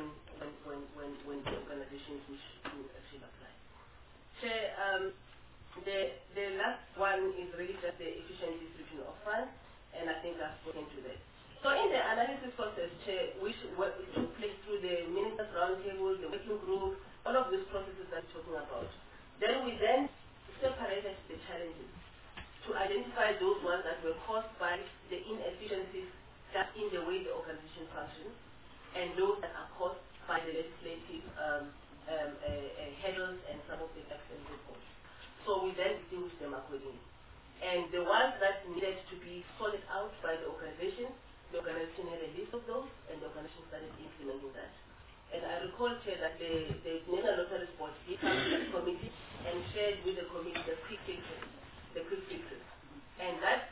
took place through the Ministers' Roundtable, the working group, all of these processes that we're talking about. Then we separated the challenges to identify those ones that were caused by the inefficiencies just in the way the organization functions, and those that are caused by the legislative hurdles and some of the actions reports. So we then distinguished them accordingly. And the ones that needed to be sorted out by the organization had a list of those, and the organization started implementing that. And I recall that the National Lottery Board did come to the committee and shared with the committee the quick fixes. And that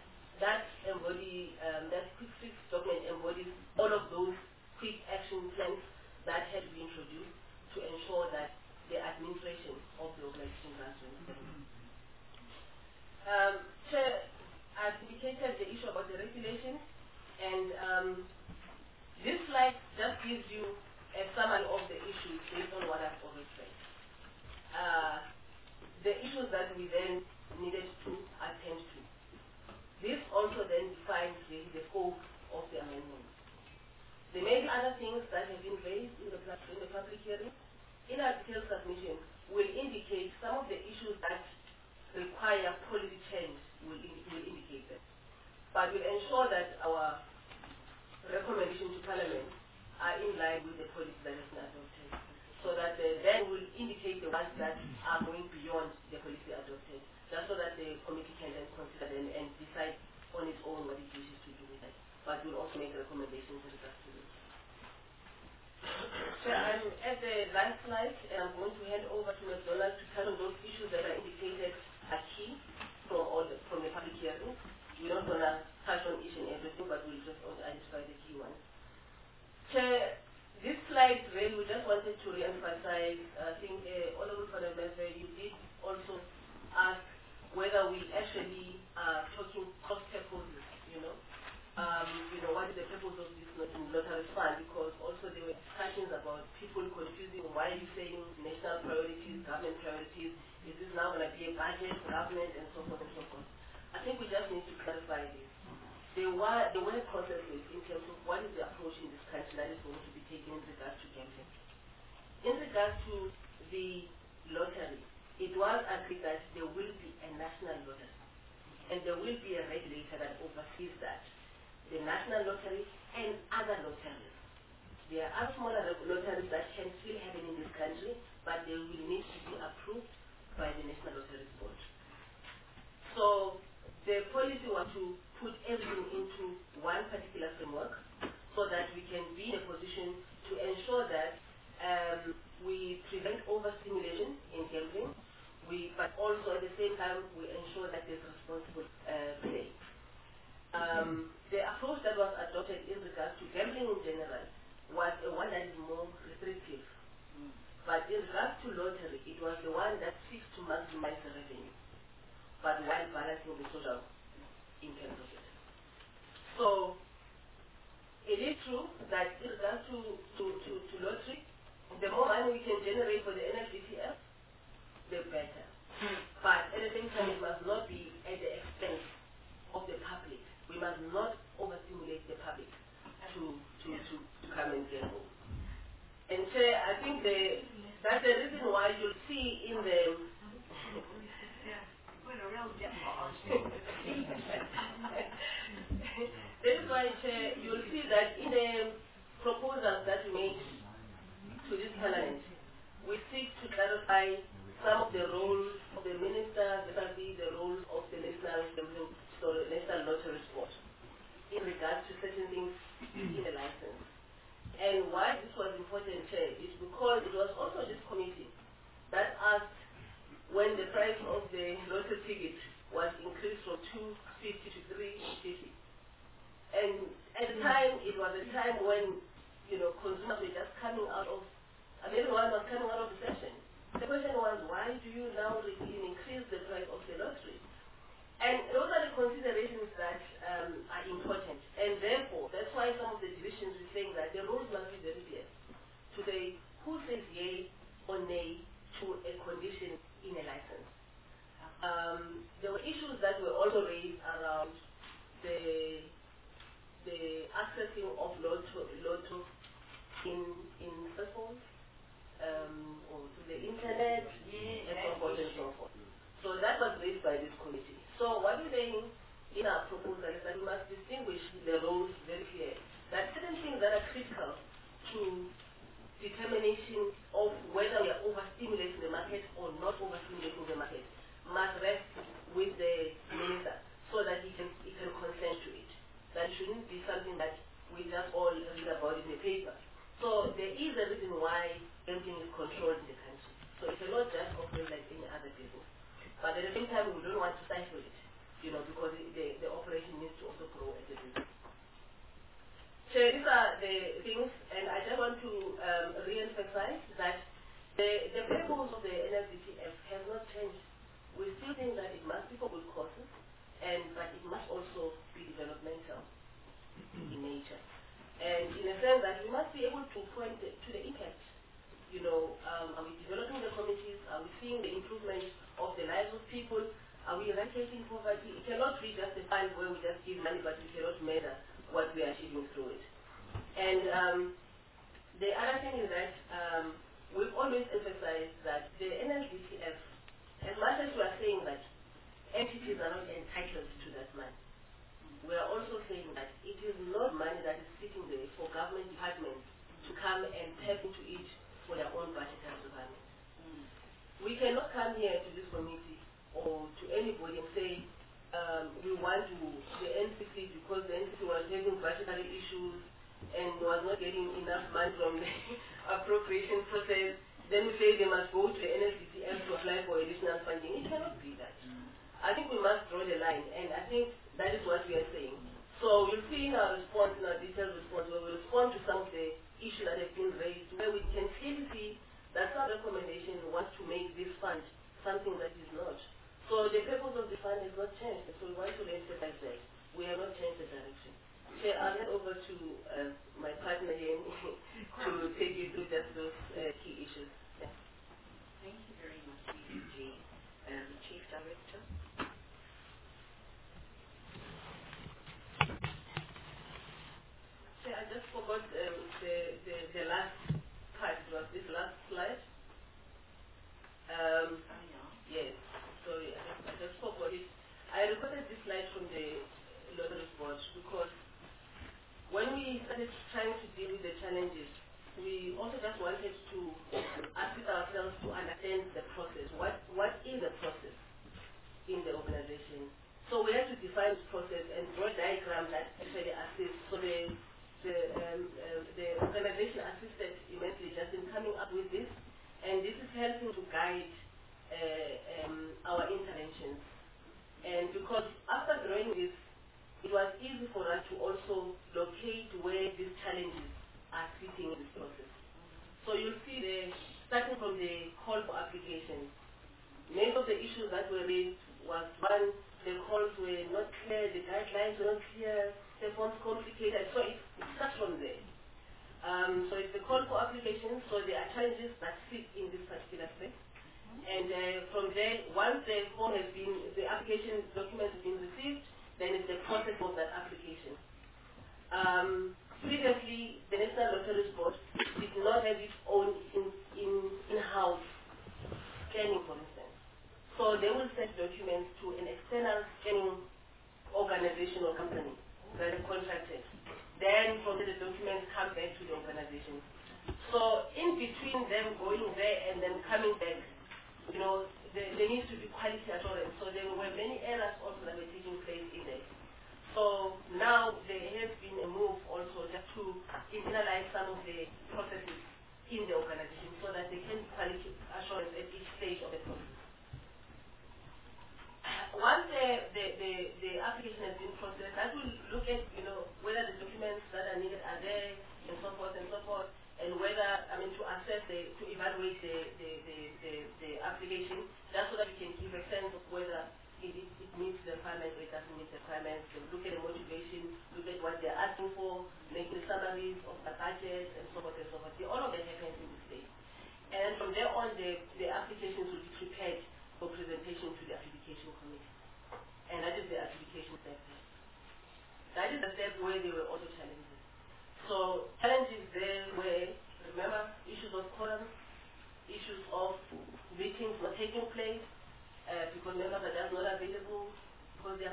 quick fix document embodies all of those quick action plans that had been introduced to ensure that the administration of the organization runs smoothly. Chair, I've indicated the issue about the regulations, and this slide just gives you a summary of the issues based on what I've already said. The issues that we then needed to attend to. This also then defines the scope of the amendment. There may be other things that have been raised in the public hearing. In our detailed submission, will indicate some of the issues that require policy change, will indicate them. But we'll ensure that our recommendations to Parliament are in line with the policy that has been adopted, so that then we'll indicate the ones that are going beyond the policy adopted, just so that the committee can then consider them and decide on its own what it wishes to do with it. But we'll also make recommendations with regards to this. So I'm at the last slide, and I'm going to hand over to McDonald to touch on those issues that are indicated are key from the public hearing. We're not going to touch on each and everything, but we'll just identify the key ones. This slide, really, we just wanted to re-emphasize, I think, Honorable Fanamese, you did also ask whether we actually are talking cross purposes, what is the purpose of this lottery fund, because also there were discussions about people confusing why are you saying national priorities, government priorities, is this now going to be a budget, government, and so forth and so forth. I think we just need to clarify this. There were processes in terms of what is the approach in this country that is going to be taken in regards to gambling. In regards to the lottery, it was agreed that there will be a national lottery, and there will be a regulator that oversees that. The national lottery and other lotteries. There are other smaller lotteries that can still happen in this country, but they will need to be approved by the National Lottery Board. So the policy was to put everything into one particular framework so that we can be in a position to ensure that we prevent overstimulation in gambling, but also at the same time we ensure that there's responsible play. The approach that was adopted in regards to gambling in general was one that is more restrictive. But in regards to lottery, it was the one that seeks to maximize the revenue, but while balancing the social in terms of it. So it is true that in regards to lottery, the more money we can generate for the NLDPF, the better. But at the same time, it must not be at the expense of the public. We must not overstimulate the public to come and gamble. And so I think that's the reason why you'll see in the this is why you'll see that in the proposals that we made to this Parliament, we seek to clarify some of the roles of the minister, especially the role of the National Lottery Board in regards to certain things in the license. And why this was important is because it was also this committee that asked when the price of the lottery ticket was increased from 250 to 350. And at the time, it was a time when consumers were just coming out of, everyone was coming out of the session. The question was, why do you now increase the price of the lottery? And those are the considerations that are important. And therefore, that's why some of the divisions were saying that the rules must be very clear to say who says yay or nay to a condition in a license. There were issues that were also raised around the accessing of lotto in cell phones, or to the internet, and so forth and so forth. So that was raised by this committee. So what we're saying in our proposal is that we must distinguish the roles very clear. That certain things that are critical to determination of whether we are overstimulating the market or not overstimulating the market must rest with the minister so that he can consent to it. That shouldn't be something that we just all read about in the paper. So there is a reason why everything is controlled in the country. So it cannot just operate like any other business. But at the same time, we don't want to stifle it, because the operation needs to also grow as a business. So these are the things, and I just want to re-emphasize that the purpose of the NLDTF has not changed. We still think that it must be for good causes, but it must also be developmental in nature. And in a sense that we must be able to point to the impact. Are we developing the communities? Are we seeing the improvement of the lives of people? Are we eradicating poverty? It cannot be just a fund where we just give money, but we cannot measure what we are achieving through it. And the other thing is that we've always emphasized that the NLDTF, as much as we are saying that entities are not entitled to that money, we are also saying that it is not money that is sitting there for government departments to come and tap into it for their own budgetary requirements. We cannot come here to this committee or to anybody and say we want to the NCC because the NCC was having budgetary issues and was not getting enough money from the appropriation process. Then we say they must go to the NLDTF to apply for additional funding. It cannot be that. I think we must draw the line, and I think that is what we are saying. So you'll see in our response, in our detailed response, where we respond to some of the issues that have been raised, where we can clearly see that some recommendation wants to make this fund something that is not. So the purpose of the fund has not changed, so we want to emphasize that. We have not changed the direction. Okay, I'll hand over to my partner here to take you through just those key issues. Yeah. Thank you very much, ECG, Chief Director. I just forgot the last part. It was this last slide. Yes. Sorry, I just forgot it. I recorded this slide from the Lottery Board because when we started trying to deal with the challenges, we also just wanted to ask ourselves to understand the process. What is the process in the organization? So we had to define the process and draw a diagram that actually assists. So the organization assisted immensely just in coming up with this, and this is helping to guide our interventions. And because after drawing this, it was easy for us to also locate where these challenges are sitting in this process. So you'll see starting from the call for application, many of the issues that were raised was one, the calls were not clear, the guidelines were not clear, the forms complicated, so it starts from there. So it's the call for application, so there are challenges that sit in this particular space. And from there, once the form has been, the application document has been received, then it's the process of that application. Previously, the National Lottery Board did not have its own in-house scanning, for instance. So they will send documents to an external scanning organization or company that is contracted. Then from there, the documents come back to the organization. So in between them going there and then coming back, there needs to be quality assurance. So there were many errors also that were taking place in there. So now there has been a move also just to internalize some of the processes in the organization so that they can quality assurance at each stage of the process. Once the application has been processed, that will look at whether the documents that are needed are there and so forth, and whether to assess to evaluate the application, just so that we can give a sense of whether it meets the requirements or it doesn't meet the requirements. So look at the motivation, look at what they're asking for, make the summaries of the budget, and so forth and so forth. All of that happens in this stage. And from there on, the applications will be prepared for presentation to the adjudication committee. And that is the adjudication step. That is the step where there were also challenges. So challenges there were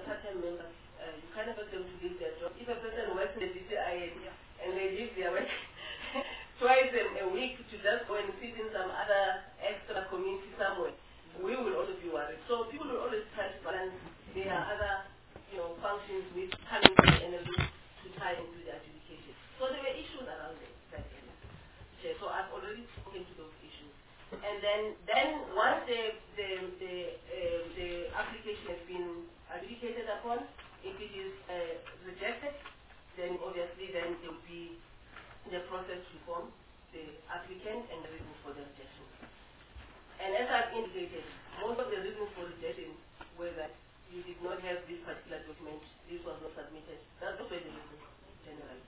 part-time members, you can't expect them to leave their job. If a person works in the DCI and they leave their work twice a week to just go and sit in some other extra community somewhere, we will also be worried. So people will always try to balance their other, functions with coming to the NLB to tie into the adjudication. So there were issues around that area. Okay, so I've already spoken to those issues. And then once the application has been adjudicated upon, if it is rejected, then obviously then there will be the process to inform the applicant and the reasons for the rejection. And as I've indicated, most of the reasons for rejection were that you did not have this particular document, this was not submitted. Those were the reasons generally.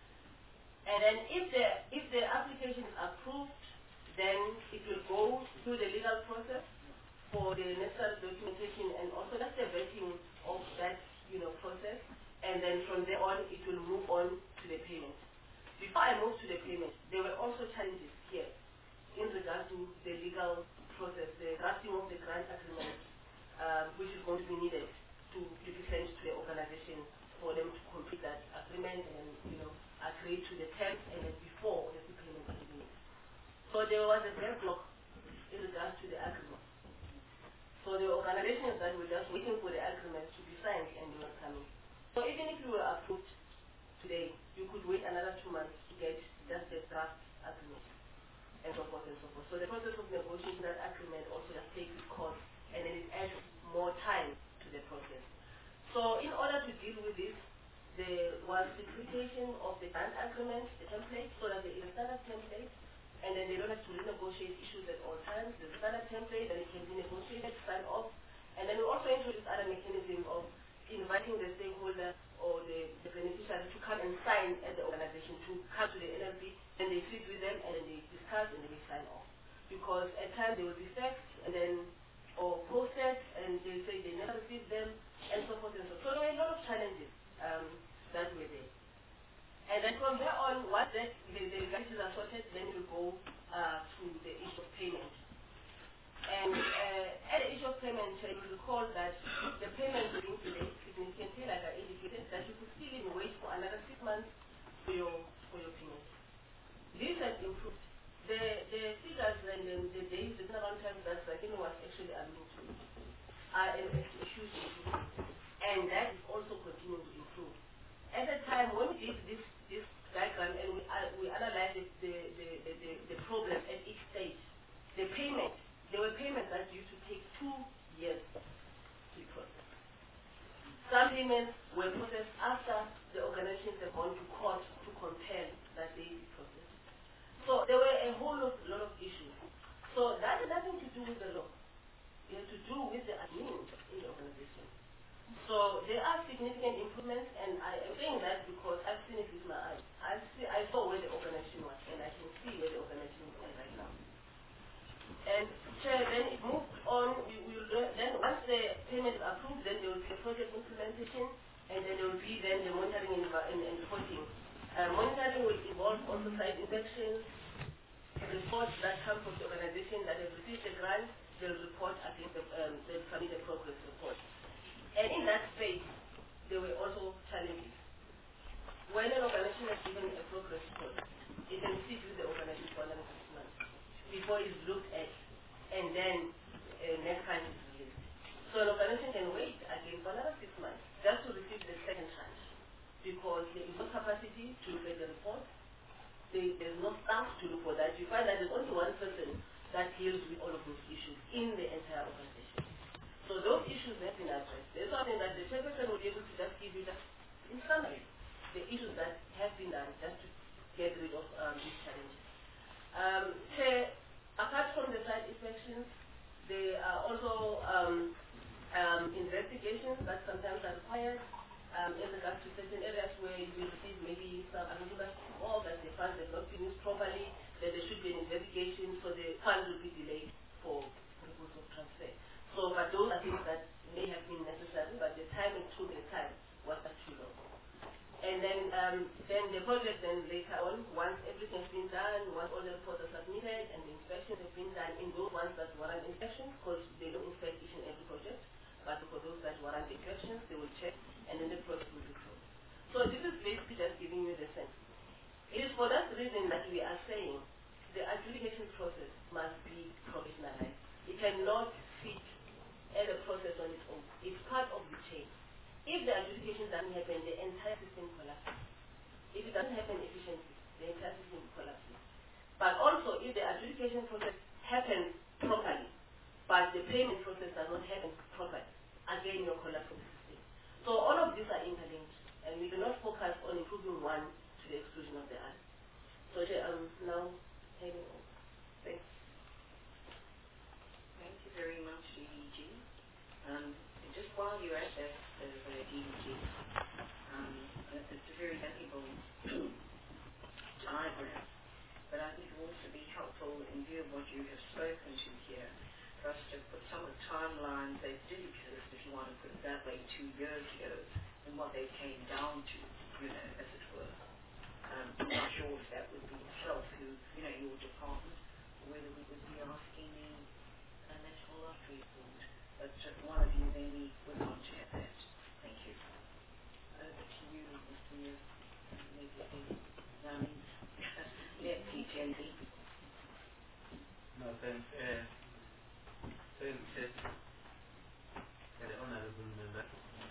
And then if the application is approved, then it will go through the legal process for the necessary documentation and also that's the vetting of that process. And then from there on, it will move on to the payment. Before I move to the payment, there were also challenges here in regard to the legal process, the drafting of the grant agreement, which is going to be needed to be sent to the organization for them to complete that agreement and agree to the terms and then before the payment agreement. So there was a backlog in regards to the agreement. So the organizations that were just waiting for the agreement to be signed and they were coming. So even if you were approved today, you could wait another 2 months to get just the draft agreement and so forth and so forth. So the process of negotiating that agreement also just takes its course and then it adds more time to the process. So in order to deal with this, there was the creation of the grant agreement, the template, so that there is a standard template, and then they don't have to renegotiate issues at all times. There's a standard template, and it can be negotiated, signed off, and then we also introduced other mechanism of inviting the stakeholder or the beneficiary to come and sign at the organization, to come to the NLB, and they sit with them, and then they discuss, and then they sign off. Because at times they will be faxed, and then, or posted, and they say they never received them, and so forth and so forth. So there were a lot of challenges that were there. And then from there on, once the legalities are sorted, then we go to the issue of payment. And at the issue of payment, you will recall that the payment being today significantly, like I indicated, that you could still even wait for another 6 months for your payment. This has improved. The figures and the days, the turnaround time that I think was actually alluded to are a huge improvement. And that is also continuing to improve. At the time when we did this diagram and we analyzed the problem at each stage, there were payments that used to take 2 years to process. Some payments were processed after the organizations had gone to court to compel that they be processed. So there were a whole lot of issues. So that has nothing to do with the law. It has to do with the admin in the organization. So there are significant improvements, and I am saying that because I've seen it with my eyes. I saw where the organization was, and I can see where the organization is right now. And then it moved on. Then once the payment is approved, then there will be a project implementation, and then there will be then the monitoring and reporting. Monitoring will involve also site inspections, reports that come from the organization that have received the grant. They'll report against they'll submit a progress report. And in that space, there were also challenges. When an organization has given a progress report, it can sit with the organization for another 6 months before it's looked at, and then next time it's released. So an organization can wait again for another 6 months just to receive the second tranche, because there is no capacity to look at the report. There's no staff to look for that. You find that there's only one person that deals with all of those issues in the entire organization. So those issues have been addressed. There's something that the chairperson will be able to just give you that in summary, the issues that have been done just to get rid of these challenges. Apart from the site inspections, there are also investigations that sometimes are required in regards to certain areas where you will receive maybe some anonymous or that the funds have not been used properly, that there should be an investigation, so the funds will be delayed for purpose of transfer. So, but those are things that may have been necessary, but the time it took the time was too long. And then the project then later on, once everything's been done, once all the reports are submitted and the inspections have been done in those ones that warrant inspection, because they don't inspect each and every project, but for those that warrant questions, they will check, and then the process will be closed. So this is basically just giving you the sense. It is for that reason that we are saying the adjudication process must be professionalized. It cannot sit as a process on its own. It's part of the chain. If the adjudication doesn't happen, the entire system collapses. If it doesn't happen efficiently, the entire system collapses. But also, if the adjudication process happens properly, but the payment process does not happen properly, again you're collapsing the system. So all of these are interlinked, and we do not focus on improving one to the exclusion of the other. So now heading on. Thanks. Thank you very much, DDG. Just while you're at that, DDG, it's a very valuable diagram, but I think it will also be helpful in view of what you have spoken to here, for us to put some of the timelines that did exist, if you want to put it that way, 2 years ago, and what they came down to, as it were. I'm not sure if that would be itself who, your department, or whether we would be asking the National Lottery Board. But one of you maybe would want to have that. Thank you. Over to you, Mr. Mayor. Maybe PTND. No, thanks. Thanks, the honorable member.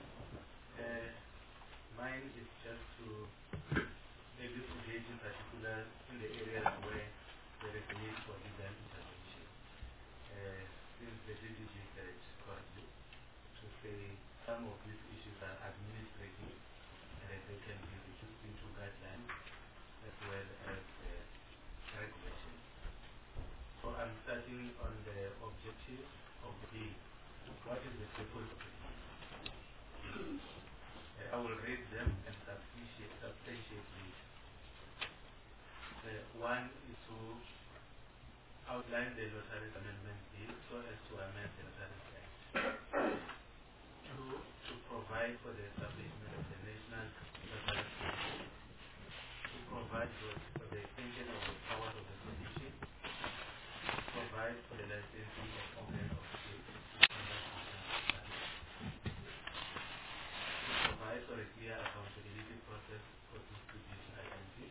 Mine is just to maybe engage in particular in the areas where there is a need for legal intervention. Since the DDG said correctly, to say some of these issues are administrative and they can be reduced into guidelines as well as regulations. So I'm starting on the objectives of the bill. What is the purpose of the bill? I will read them and substantiate these. One is to outline the Lotteries Amendment Bill so as to amend the Lotteries Act. Two, to provide for the establishment of the National Lotteries Commission. To provide for the extension of the powers of the Commission. To provide for the licensing of organ of state. Provide for a clear accountability process for distribution agencies.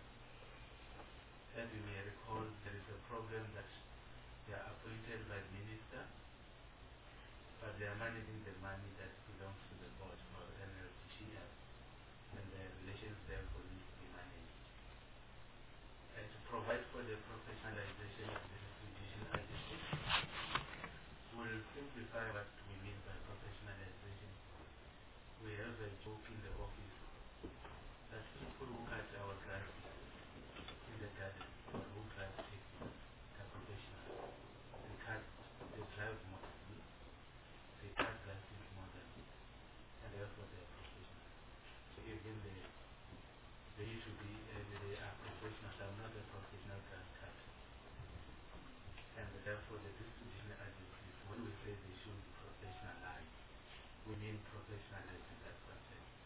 As you may recall, there is a problem that they are appointed by the minister, but they are managing the money that belongs to the board or NLTCF, and the relations therefore need to be managed. And to provide for the professionalization of the distribution agencies, will simplify what we mean by professionalization. We have a joke in the office that people who cut our grass in the garden or who drive taxis are professionals. They drive more than me. They cut grasses more than me. And therefore they are professionals. So even they should be, they are professionals. I'm not a professional grass cutter. And therefore the distribution agencies, when we say they should be professionalized, we mean professionalism, that's what it is.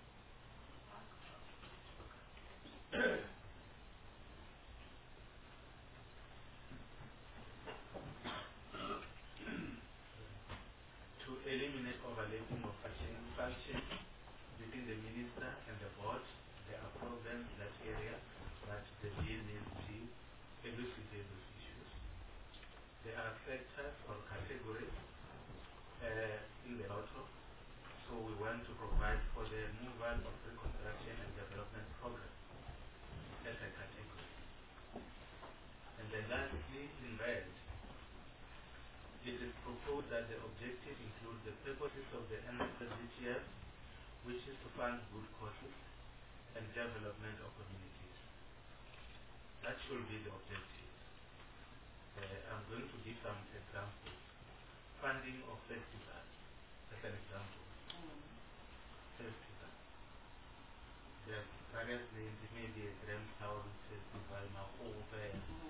To eliminate overlapping of functions between the minister and the board, there are problems in that area, but the bill needs to elucidate those issues. There are sectors or categories in the lotto. So we want to provide for the removal of reconstruction and development programs as a category. And then lastly, in red, it is proposed that the objective include the purposes of the NLTCF, which is to fund good causes and development of communities. That should be the objective. I'm going to give some examples. Funding of festivals, as an example. Festival. There are various names, it may be a Grahamstown Festival, Mahobe.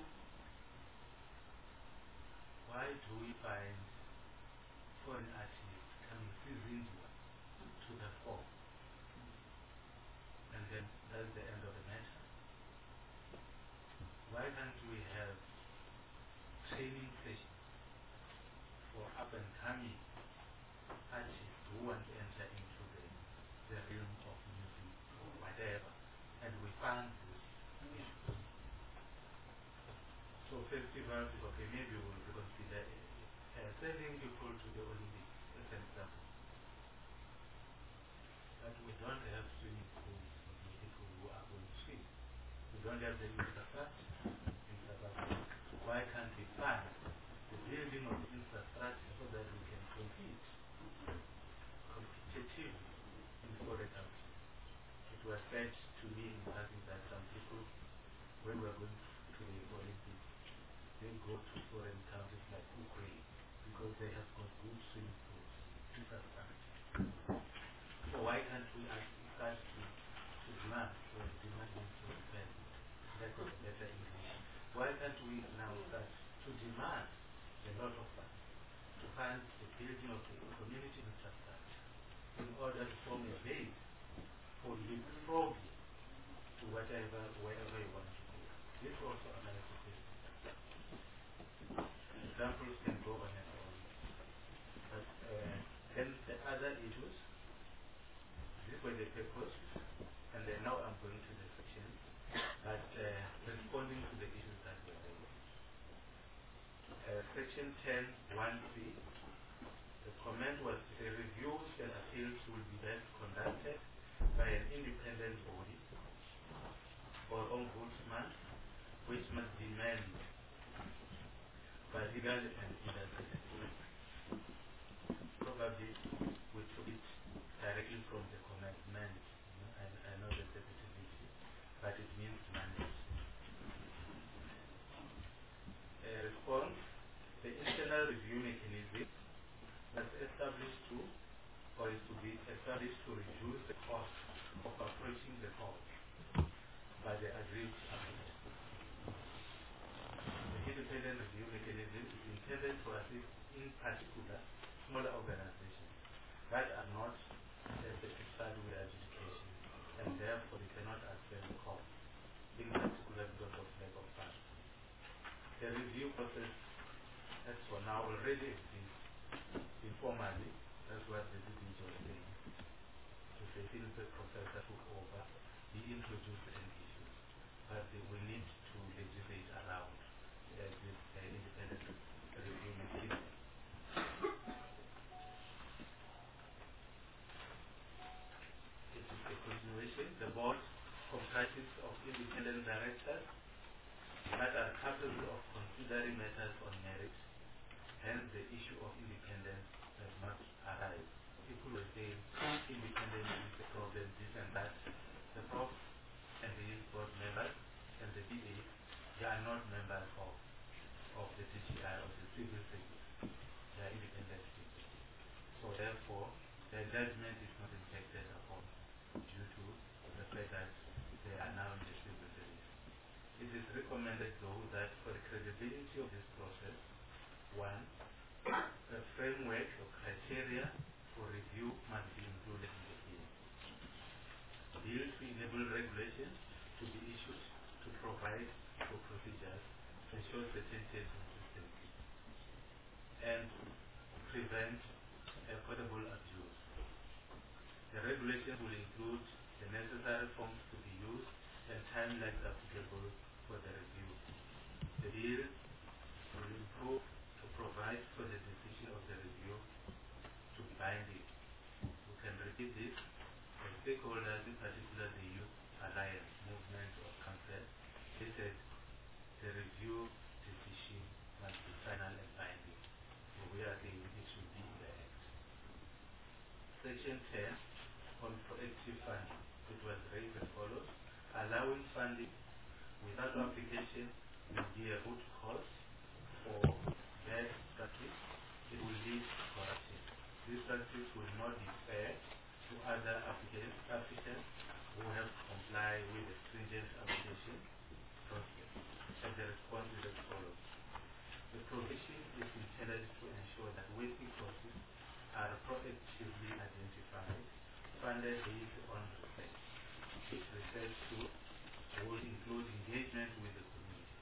Why do we find foreign artists coming season to the fore? And then that's the end of the matter. Why can't we have training sessions for up and coming artists who want to enter into the realm of music or whatever, and we fund this issue. So festivals, okay, maybe we'll reconsider sending people to the Olympics, as an example. But we don't have swimming pools for the people who are going to swim. We don't have the infrastructure in South Africa. Why can't we fund the building of infrastructure so that we can compete competitively in foreign countries? It was said to me in passing that some people, when we are going to the Olympics, they go to foreign countries like Ukraine because they have got good swimming pools, infrastructure. So why can't we start to demand, or demanding to repair? That was a better English. Why can't we now start to demand a lot of funds to fund the building of the community infrastructure in order to form a base for leapfrogging to wherever you want to go? This also another question. Examples can go on and on. But then the other issues, this was the purpose, and then now I'm going to the section, but responding to the issues that were raised. Section 10(1)(c), the comment was the reviews and appeals will be best conducted by an independent body or ombudsman, which must be manned by legal and independent. Probably we took it directly from the comment meant. I know that the visibility, but it means mandate. Response: the internal review mechanism was established to, or is to be established to reduce the cost of approaching the court by the agreed applicant. The independent review mechanism is intended to assist, in particular, smaller organizations that are not satisfied with adjudication, and therefore they cannot access the court, in particular because of lack of funds. The review process, as for now, already exists informally. That's what the DPG was saying. To facilitate the process that took over, he introduced an issue, but we need to legislate around this independent review mechanism. It is a continuation. The board comprises of independent directors that are capable of considering matters on merit, hence the issue of independence does not arise. People will say independence is the problem, this and that. The Prof and his board members and the DA, they are not members of the DGI or the civil service. They are independent people. So therefore, their judgment is not impacted upon due to the fact that they are now in the civil service. It is recommended, though, that for the credibility of this process, 1, a framework or criteria for review must be included in the bill. Bill to enable regulations to be issued to provide for procedures to ensure certainty and consistency and prevent equitable abuse. The regulation will include the necessary forms to be used and timelines applicable for the review. The bill will improve to provide for the decision of the review to be binding. We can repeat this. The stakeholders, in particular the Youth Alliance movement or council, they said the review decision must be final and binding. So we are saying it should be in the Act. Section 10 on proactive funding. It was raised as follows: allowing funding without application will be a root cause for bad practice. It will lead to corruption. This practice will not be fair to other applicants who have to comply with the stringent application process. And the response is as follows: the provision is intended to ensure that waiting courses are proactively identified, funded based on research. This research too will include engagement with the community.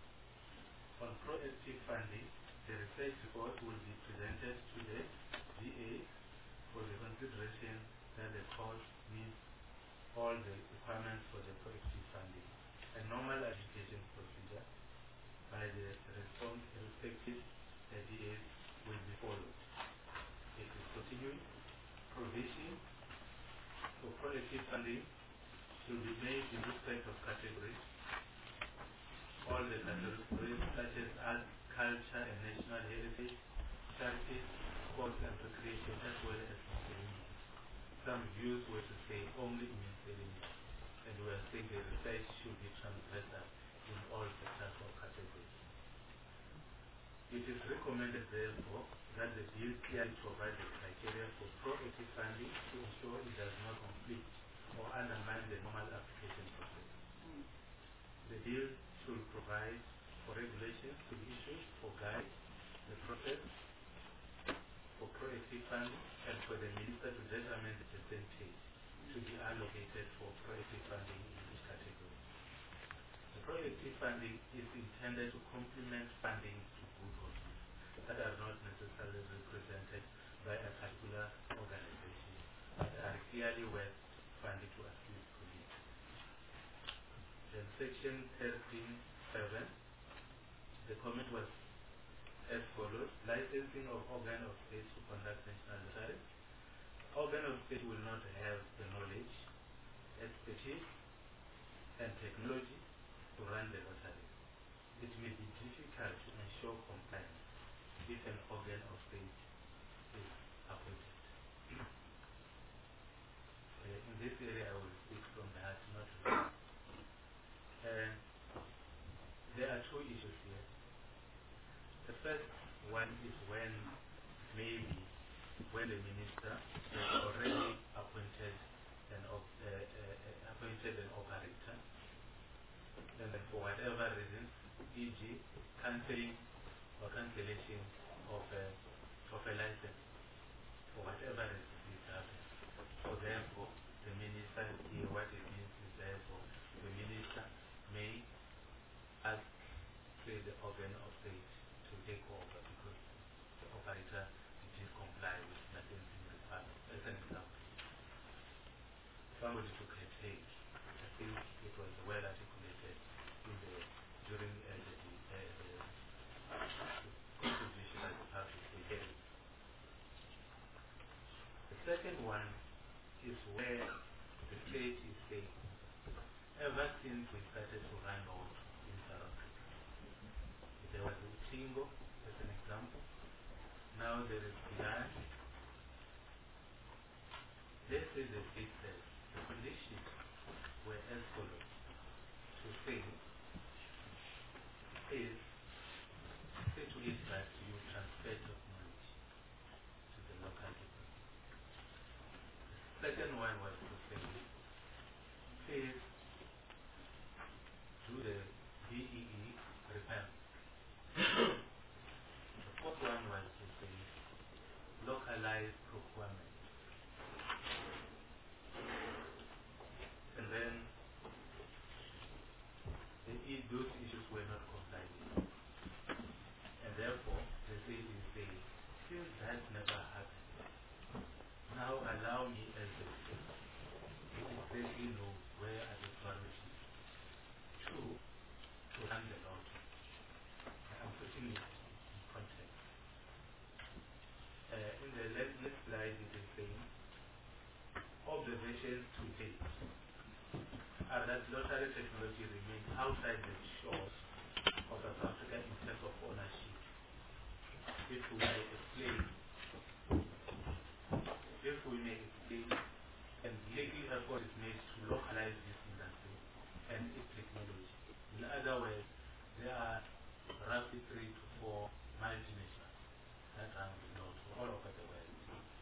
On proactive funding, the research report will be presented to the DA for the consideration that the course meets all the requirements for the proactive funding. A normal application procedure by the respective DAs will be followed. It is continuing. Provision for proactive funding should be made in respect of categories. All the categories such as art, culture and national heritage, charities, sports and recreation, as well as miscellaneous. Some views were to say only in miscellaneous, and we are saying the research should be transversal in all sectors or categories. It is recommended, therefore, that the bill clearly provides the criteria for proactive funding to ensure it does not conflict or undermine the normal application process. The bill should provide for regulations to be issued for guide the process for proactive funding and for the minister to determine the percentage to be allocated for proactive funding in each category. The proactive funding is intended to complement funding to good causes that are not necessarily represented by a particular organization but are clearly worth funding to assist police. Then section 13.7, the comment was as follows: licensing of organ of state to conduct national lotteries. Organ of state will not have the knowledge, expertise, and technology to run the lottery. It may be difficult to ensure compliance if an organ of state is appointed. In this area, I will speak from the heart, not really. There are two issues here. The first one is when the minister has already appointed an operator, and then for whatever reason, e.g., cancelling or cancellation of a license, for whatever reason this happens. So therefore, the minister here, what it means is therefore the minister may ask, say, the organ of state to take over because the operator did comply with licensing requirements. As an example, somebody took a take. I think it was well articulated during the contribution as a public hearing. The second one is where the state is saying, ever since we started to run out in South Africa, there was a Tingo as an example. Now there is Pilar. This is a state says the conditions were as follows: to say is say to it that you transfer technology to the local people. The second one was to say, please do the BEE repair. The fourth one was to say, localized procurement. And then those issues were not complied with. And therefore, the state is saying, since that never happened, now allow me as the state to exactly know where are the priorities to run the lottery. I'm putting it in context. In the next slide, it is saying, observations to date are that lottery technology remains outside the shores of South Africa in terms of ownership. If we may explain, and little effort is made to localize this industry and its technology. In other words, there are roughly 3 to 4 multinationals that run the lottery all over the world.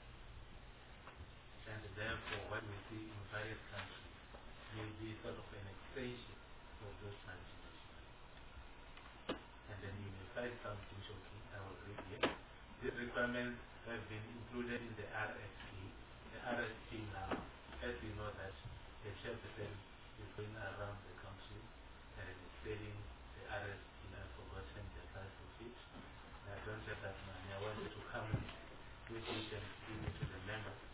And therefore, what we see in various countries may be sort of an extension of those multinationals. And then you may find something shocking. I will read here. These requirements have been included in the RFP. The RFP now, as we know that the chairperson is going around the country and is selling the RFP. I've forgotten the price of it. I don't have that money. I wanted to come with it and give it to the members.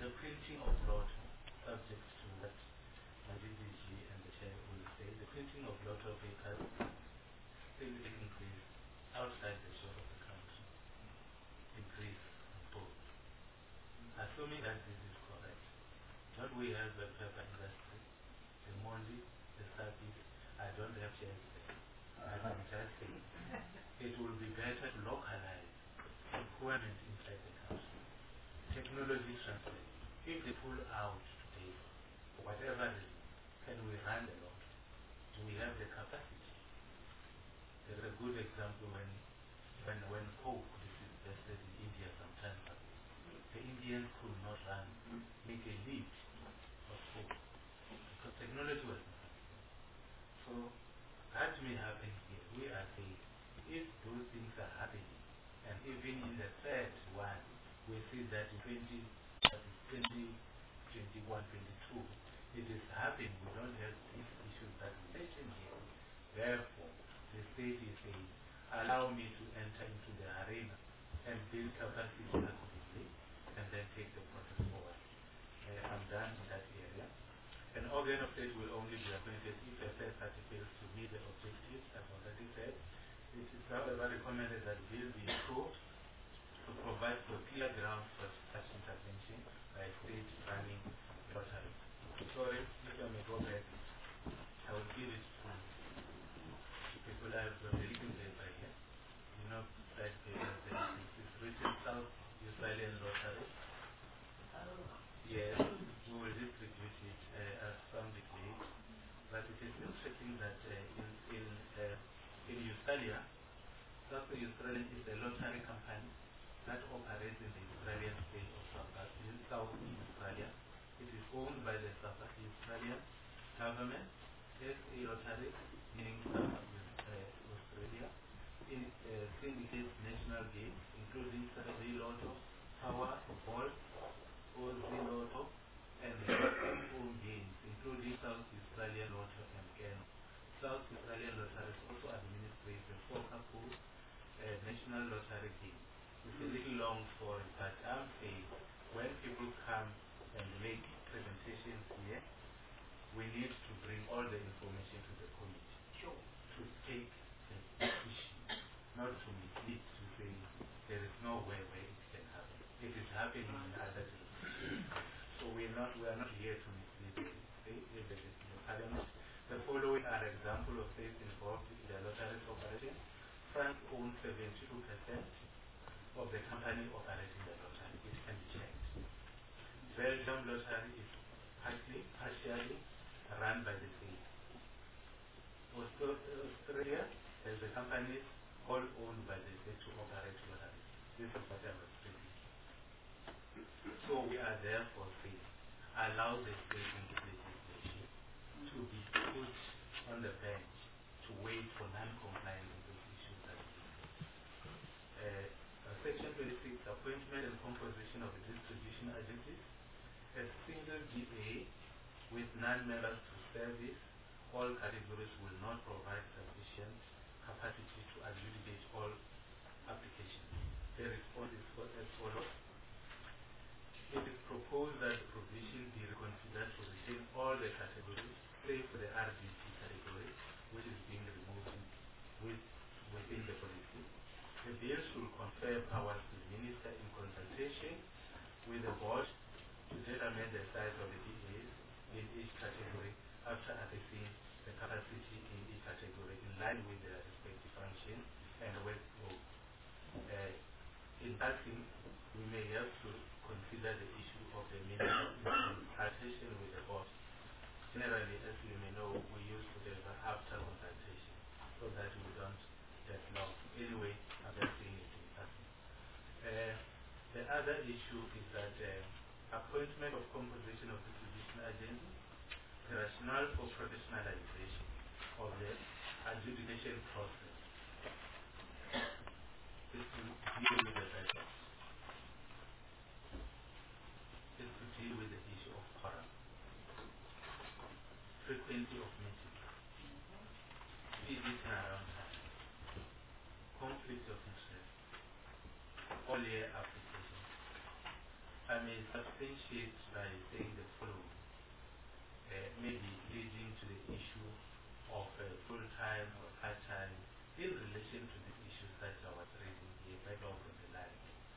the printing of lotto, subject to what my DDG and the chair will say, the printing of lotto papers still increase outside the shore of the country, in Greece and both. Assuming that this is correct, don't we have the paper industry, the Mondi, the Sapis? I don't have shares there. I'm just saying, it will be better to localize employment inside the country. Technology transfer. If they pull out today, for whatever reason, can we run the lot? Do we have the capacity? There's a good example when Coke disinvested in India some time ago. The Indians could not make a lead of Coke because technology was not happening. So that may happen here. We are saying if those things are happening, and even in the third one, we see that in 2021, 22, it is happening. We don't have these issues that we mentioned here. Therefore, the state is saying, allow me to enter into the arena and build capacity accordingly, and then take the process forward. I'm done in that area. An organ of state will only be appointed if a third party fails to meet the objectives, as already said. It is however recommended that bill be approved to provide for clear grounds for such intervention by state running lottery. Sorry, if I may go back, I will give it to people. I have got the written paper here. You know, that paper, it's written South Australian Lottery. Yes, we will distribute it as found it late. But it is interesting that in Australia, South Australian is a lottery company that operates in the Australian state of South Australia. It is owned by the South Australian government. SA Lottery, meaning South Australia, syndicates national games, including Saturday Lotto, Power, Ball, Aussie Lotto, and home games, including South Australian Lotto and Keno. South Australian Lottery also administrates the soccer pool, national lottery game. It's a little long story, but I'm saying when people come and make presentations here, we need to bring all the information to the committee. Sure. To take the issue, not to mislead, to say there is no way where it can happen. It is happening in other jurisdictions. So we are not here to mislead the parliament. The following are examples of states involved in the lottery operation. France owns 72% of the company operating the lottery. It can be checked. Belgium lottery is partially run by the state. Australia has the companies all owned by the state to operate lotteries. This is what I was saying. So we are therefore saying, allow the state legislation to be put on the bench to wait for non-compliance with those issues that we discussed. Section 26, appointment and composition of the distribution agencies. A single DA with 9 members to service all categories will not provide sufficient capacity to adjudicate all applications. The response is as follows. It is proposed that the provision be reconsidered to retain all the categories, save for the RDT category, which is being removed within the policy. The bill should confer powers to the minister in consultation with the board to determine the size of the DAs in each category after assessing the capacity in each category in line with their respective functions and workload. In passing, we may have to consider the issue of the minister in consultation with the board. Generally, as you may know, we use whatever after consultation so that we don't get lost. Anyway, I'm just saying it in passing. The other issue is that appointment of composition of distribution agencies, the rationale for professionalization of the adjudication process is to deal with the budget, is to deal with the issue of quorum, frequency of meetings, speedy turnaround time, conflict of interest, all year applications, I may substantiate by saying the following, maybe leading to the issue of full-time or part-time in relation to the issues that I was raising here back on the line.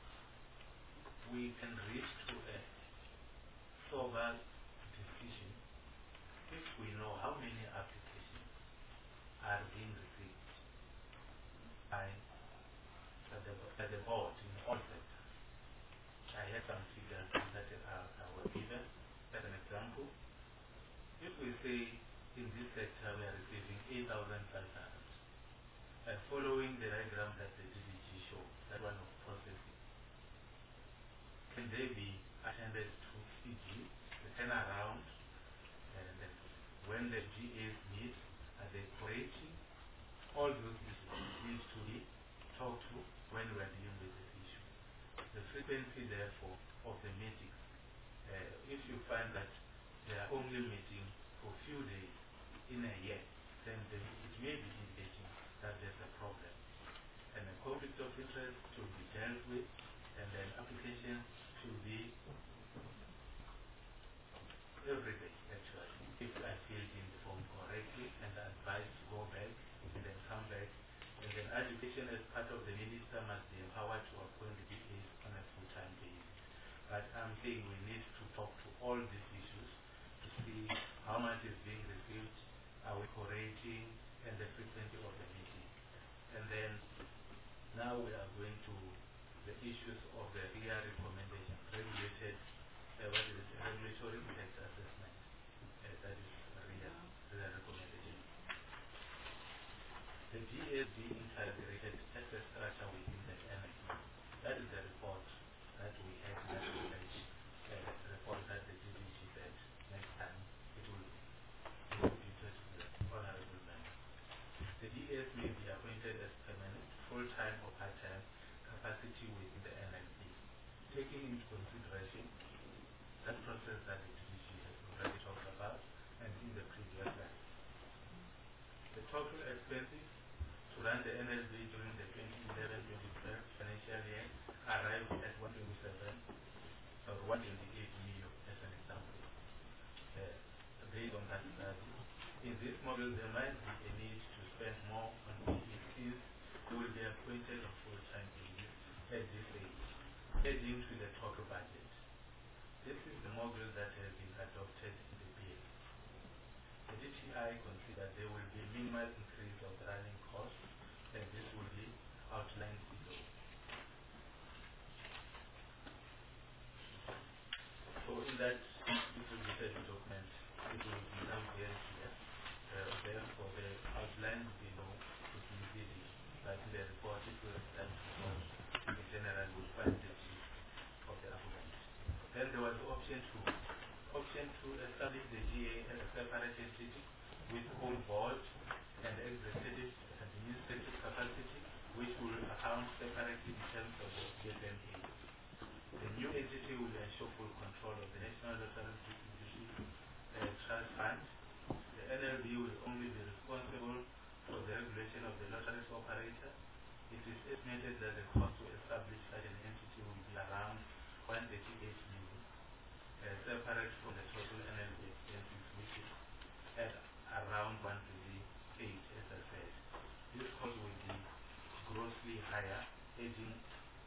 We can reach to a sober decision if we know how many applications are being received by the board in all sectors. I had some figures that I was given as an example. If we say in this sector we are receiving 8,500, and following the diagram that the DDG showed, that one of processing, can they be attended to e.g. the turnaround, and when the GAs meet, are they cooperating? All those issues need to be talked to when we are dealing with this issue. The frequency, therefore, of the meetings, if you find that they are only meeting for a few days in a year, then it may be indicating that there's a problem. And a conflict of interest should be dealt with, and then application should be every day, actually. If I filled in the form correctly and advised to go back and then come back, and then education as part of the minister must be empowered to appoint the DAs on a full-time basis. But I'm saying we need to talk to all these issues to see how much is being received, are we cooperating, and the frequency of the meeting. And then now we are going to the issues of the RIA recommendation, regulated, regulatory impact assessment. That is RIA recommendation. The GSD integrated as a structure within the NLP. That is the report that we had in that page, the report that the DDG said next time it will be distributed to the honorable member. The DAs may be appointed as permanent, full-time or part-time capacity within the NLP, taking into consideration that process that the DDG has already talked about and in the previous slide. The total expenses to run the NLB during the 2011-2012 financial year arrived at 127 or 128 million as an example. Based on that study, in this model there might be a need to spend more on PE since they will be appointed on full-time basis at this age, adding to the total budget. This is the model that has been adopted in the bill. The DTI considers there will be minimal increase of running costs, and this will be outlined below. So in that distributed document, it will become very clear. Therefore, the outline below would be easy, but in the report it will stand for the general will find the gist of the argument. Then there was option 2. Option 2 established the GA as a separate entity with own board and executive and administrative capacity, which will account separately in terms of the GSMA. The new entity will ensure full control of the National Lottery Distribution Trust Fund. The NLB will only be responsible for the regulation of the lotteries operator. It is estimated that the cost to establish such an entity will be around 138 million, separate from the total NLB expenses, which is at around 138, as I said. This cost will be grossly higher, adding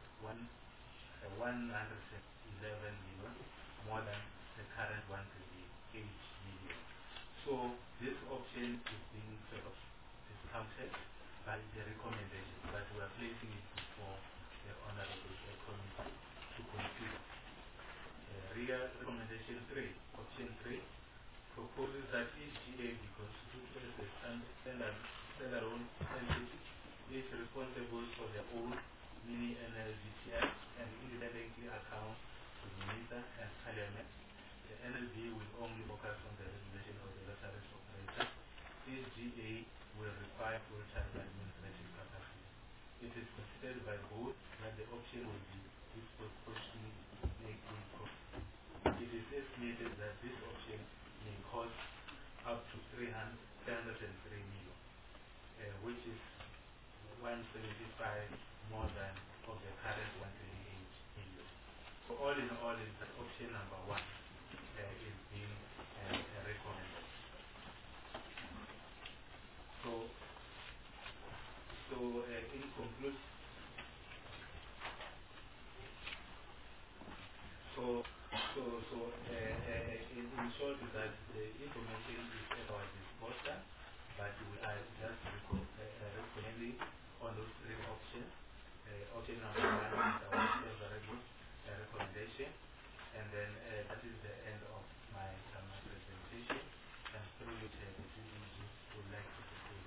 111 million, more than the current 138 million. So this option is being sort of discounted by the recommendation, but we are placing it before the Honorable Committee to consider. RIA recommendation 3, option 3, proposes that each GA be constituted as a standalone entity, is responsible for their own mini NLBTI and independently account to the Minister and Parliament. The NLB will only focus on the regulation of the lotteries operator. This GA will require full-time administrative capacity. It is considered by both that the option will be disproportionately it is estimated that this option may cost up to 303 million, which is 175 more than of the current 128 million. So all in all, is that option number 1 is being recommended. So in conclusion, in short, is that the information is at our disposal, but we are just recommending on those 3 options. Option number 1 is our favorable recommendation, and then that is the end of my presentation. And through which the CDG would like to proceed.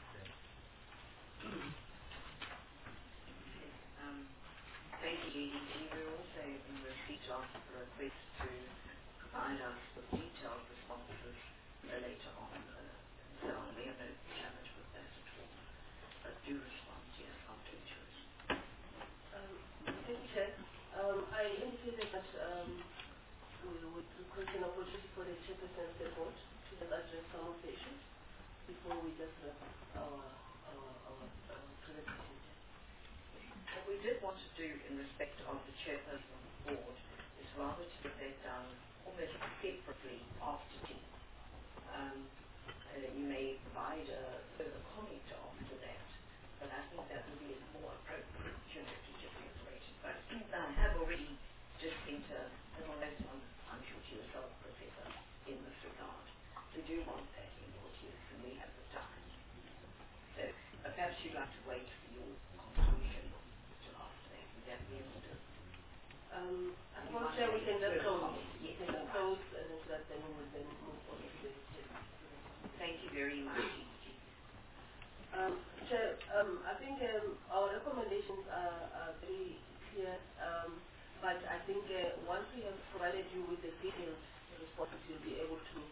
Thank you, DDG. We're also in receipt of the request to provide us with detailed responses later on. So we have no challenge with that at all. But do respond, yes, I'll do it. Thank you, Chair. I indicated that we would request an opportunity for the chairperson's report to address some of the issues before we just wrap up our presentation. What we did want to do in respect of the chairperson of the board is rather to get that done almost separately after tea. You may provide a further comment after that, but I think that would be a more appropriate opportunity to separate it. But I have already just sent a little note on, I'm sure to yourself, Professor, in this regard. We do want that in your use, and we have the time. So perhaps you'd like to wait for your conclusion till after that. Would that be understood? Well, Chair, we can just close. Yes, we can close, and then we will then move on to the Thank you very much. Chair, I think our recommendations are very clear, but I think once we have provided you with the detailed responses, you'll be able to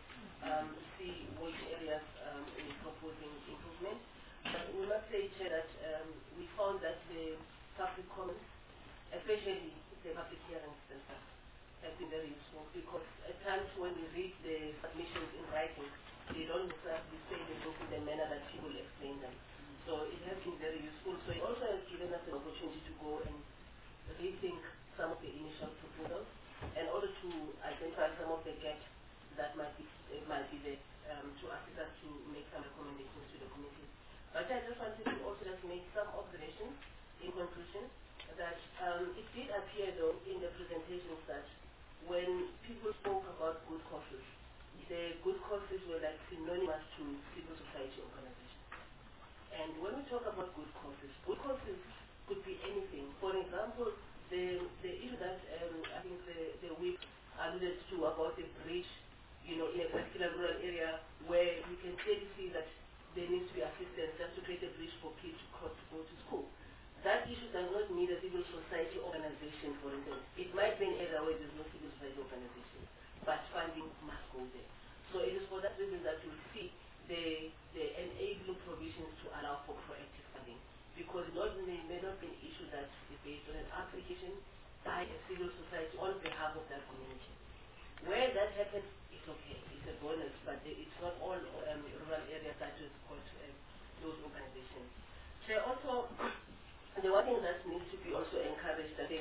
see which areas we're proposing improvement. But we must say, Chair, that we found that the public comments, especially the public hearings themselves, have been very useful, because at times when we read the submissions in writing, they don't necessarily say the book in the manner that people explain them. So it has been very useful. So it also has given us an opportunity to go and rethink some of the initial proposals in order to identify some of the gaps that might be there to assist us to make some recommendations to the committee. But I just wanted to also just make some observations in conclusion that it did appear though in the presentations that when people spoke about good causes, the good causes were like synonymous to civil society organizations. And when we talk about good causes could be anything. For example, the issue that I think the whip alluded to about the bridge, in a particular rural area where you can clearly see that there needs to be assistance just to create a bridge for kids to cross to go to school. That issue does not need a civil society organization, for instance. It might be an area where there's no civil society organization, but funding must go there. So it is for that reason that you see the enabling provisions to allow for proactive funding, because it may not be an issue that is based on an application by a civil society on behalf of that community. Where that happens, it's okay, it's a bonus, but it's not all rural areas that will support those organizations. So also, the one thing that needs to be also encouraged, I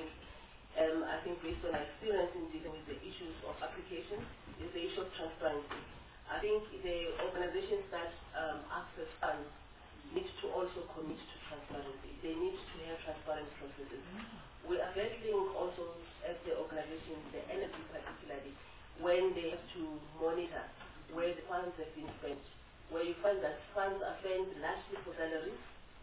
think based on my experience in dealing with the issues of application, is the issue of transparency. I think the organizations that access funds need to also commit to transparency. They need to have transparent processes. We are getting also as the organizations, the NFP particularly, when they have to monitor where the funds have been spent, where you find that funds are spent largely for salaries,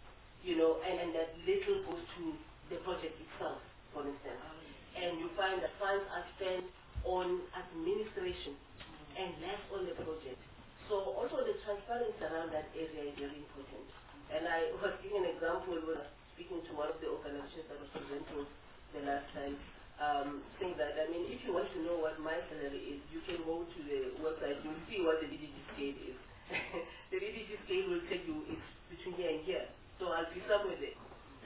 and that little goes to the project itself, for instance. And you find that funds are spent on administration and less on the project. So also the transparency around that area is very important. And I was giving an example when I was speaking to one of the organizations that was presenting the last time, saying that, if you want to know what my salary is, you can go to the website, you'll see what the DDG scale is. The DDG scale will tell you it's between here and here. So I'll be somewhere there.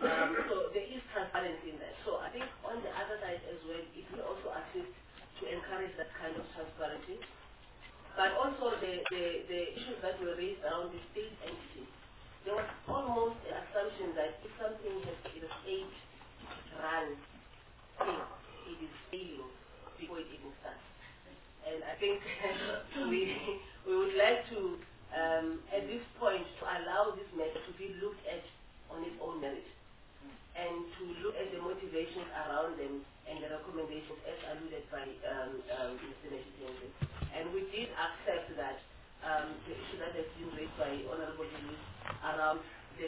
So there is transparency in that. So I think on the other side as well, it will also assist to encourage that kind of transparency. But also the issues that were raised around the state entity. There was almost an assumption that if something is a state-run thing, it is failing.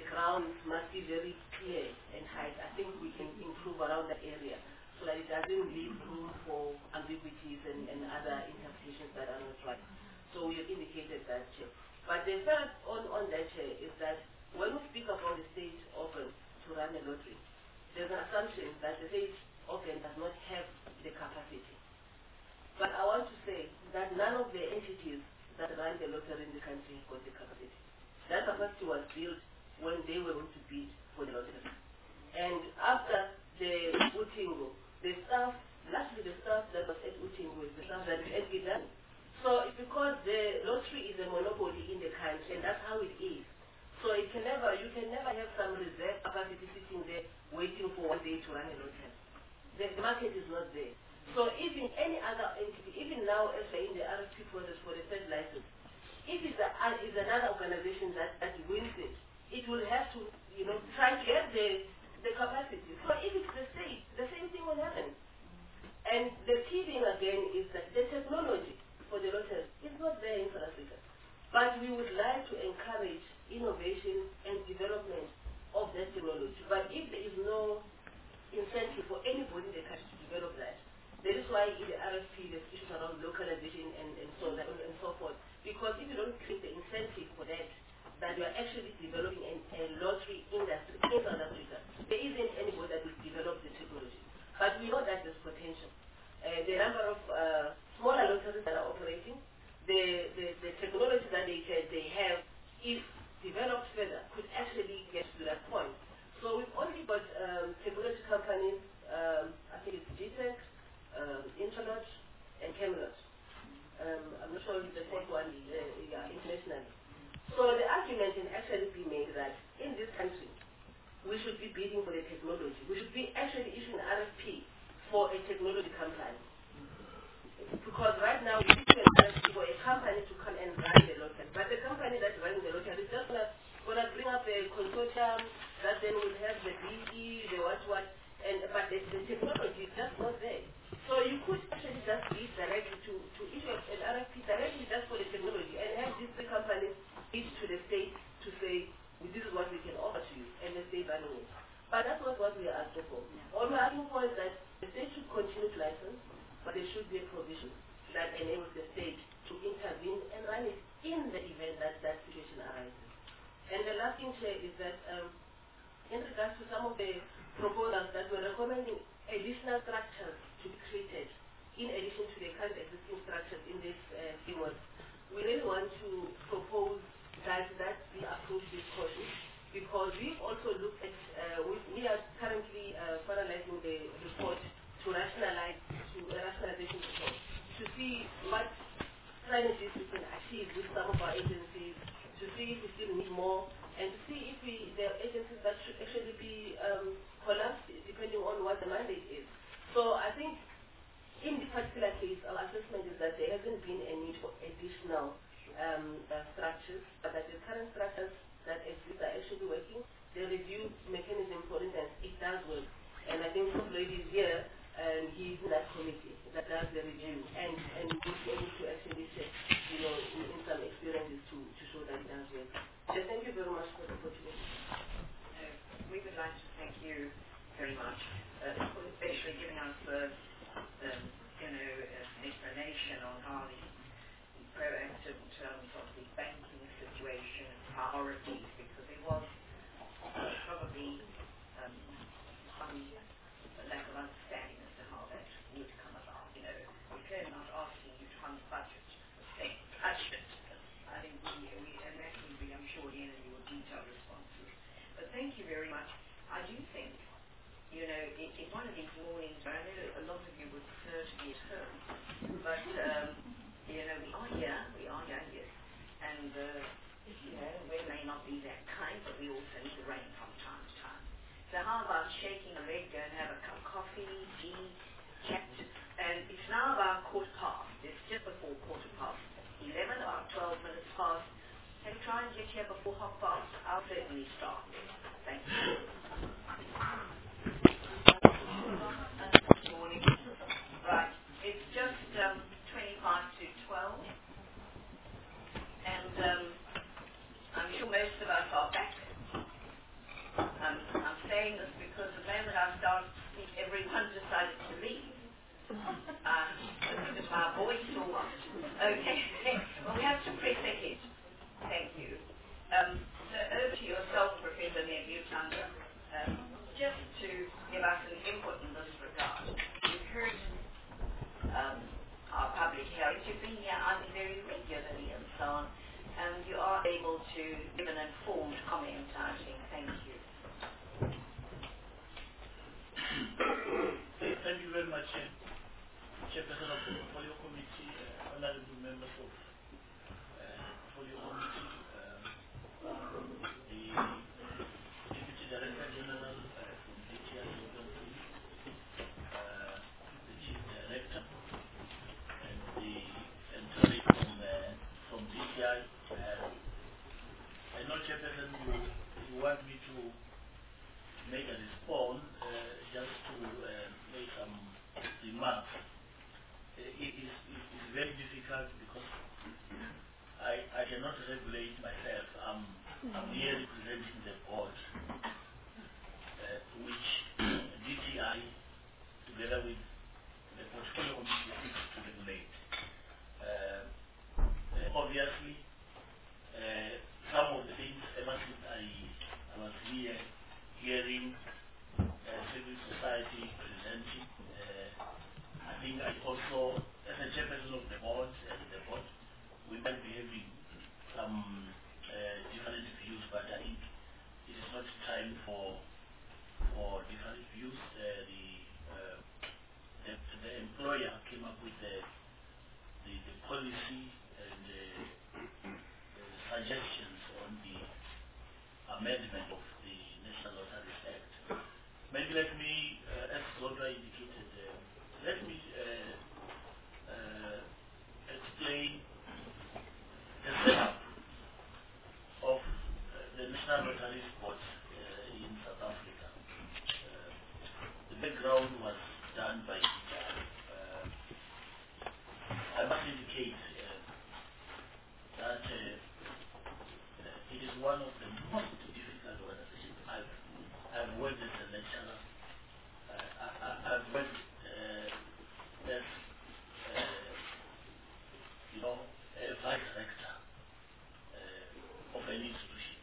the grounds must be very clear and tight. I think we can improve around that area so that it doesn't leave room for ambiguities and other interpretations that are not right. So we have indicated that. But the third on that is that when we speak about the state organ to run a lottery, there's an assumption that the state organ does not have the capacity. But I want to say that none of the entities that run the lottery in the country have got the capacity. That capacity was built when they were going to bid for the lottery. And after the Utingo, the staff, lastly the staff that was at Utingo was the staff that had been done. So it's because the lottery is a monopoly in the country, and that's how it is. So you can never have some reserve capacity sitting there waiting for one day to run a lottery. The market is not there. So even any other entity, even now as we're in the RFP process for the third license, if it's another organization that wins it, it will have to, try to get the capacity. So if it's the state, the same thing will happen. And the key thing again is that the technology for the lottery is not there in South Africa. But we would like to encourage innovation and development of that technology. But if there is no incentive for anybody in the country to develop that, that is why in the RFP there's issues around localization and so forth. Because if you don't create the incentive for that you are actually developing a lottery industry in South Africa, there isn't anybody that will develop the technology. But we know that there's potential. The number of smaller lotteries that are operating, the technology that they have, if developed further, could actually get to that point. So we've only got technology companies, I think it's GTEC, Intralot, and Camelot. I'm not sure if the fourth one is internationally. So the argument can actually be made that in this country, we should be bidding for the technology. We should be actually issuing an RFP for a technology company. Because right now we issue an RFP for a company to come and run the lottery. But the company that's running the lottery is just going to bring up a consortium that then will have the BE, the what, but the technology is just not there. So you could actually just bid directly to issue an RFP directly just for the technology and have these three companies bid to the state to say, this is what we can offer to you, and the state running it. But that's not what we are asking for. All we are asking for is that the state should continue to license, but there should be a provision that enables the state to intervene and run it in the event that that situation arises. And the last thing here is that in regards to some of the proposals that we're recommending additional structures to be created in addition to the current existing structures in this framework, we really want to propose that be approached with caution, because we've also looked at, we are currently finalizing the report to rationalization report, to see what synergies we can achieve with some of our agencies, to see if we still need more, and to see if there are agencies that should actually be collapsed depending on what the mandate is. So I think in this particular case, our assessment is that there hasn't been a need for additional structures, but that the current structures that exist are actually working. The review mechanism, for instance, it does work. And I think Fred is here, and he's in that committee that does the review, and will be able to actually check, in some experiences to show that it does work. So thank you very much for the opportunity. We would like to thank you very much, for especially giving us an explanation on how the proactive in terms of the banking situation and priorities, because there was probably some lack of understanding as to how that would come about. We're clearly not asking you to fund the budget, state budget. I think and that will be, I'm sure, in your detailed responses. But thank you very much. I do think, in one of these mornings, I know a lot of you would prefer to be at home, but we are here, yes. And, we may not be that kind, but we also need the rain from time to time. So how about shaking a leg, go and have a cup of coffee, tea, chat? And it's now about 11:15. It's just before 11:15, about 12 minutes past. And try and get here before 12:30. I'll certainly start. Thank you. Good morning. Right. It's just 25 to 12. And I'm sure most of us are back everyone decided to leave. Because my voice or what? Okay. Well, we have to press ahead. Thank you. So over to yourself, Professor Nebutanga, just to give us an input in this regard. You've heard our public hearings. You've been here on very regularly and so on, and you are able to give an informed comment, I think. Thank you. Thank you very much, Chairperson of the Portfolio Committee, honorable members of the Portfolio Committee, the Deputy Director General from DTI, the Chief Director, and the colleague from DTI. I know, Chairperson, you want me to make a response, just to make some remarks. It is very difficult because I cannot regulate myself. I'm here representing the board, which DTI, together with the Portfolio Committee, seeks to regulate. Obviously, some of the things ever since I was here hearing civil society presenting, I think I also, as a chairperson of the board, we might be having some different views, but I think it is not time for different views. The employer came up with the policy and suggestions on the amendment of the National Lottery Act. Maybe let me, as Zodwa indicated, let me explain the setup of the National Lottery Board in South Africa. The background was done by I must indicate that it is one of the most difficult organizations. I've worked as a lecturer. I've worked as a vice rector of an institution.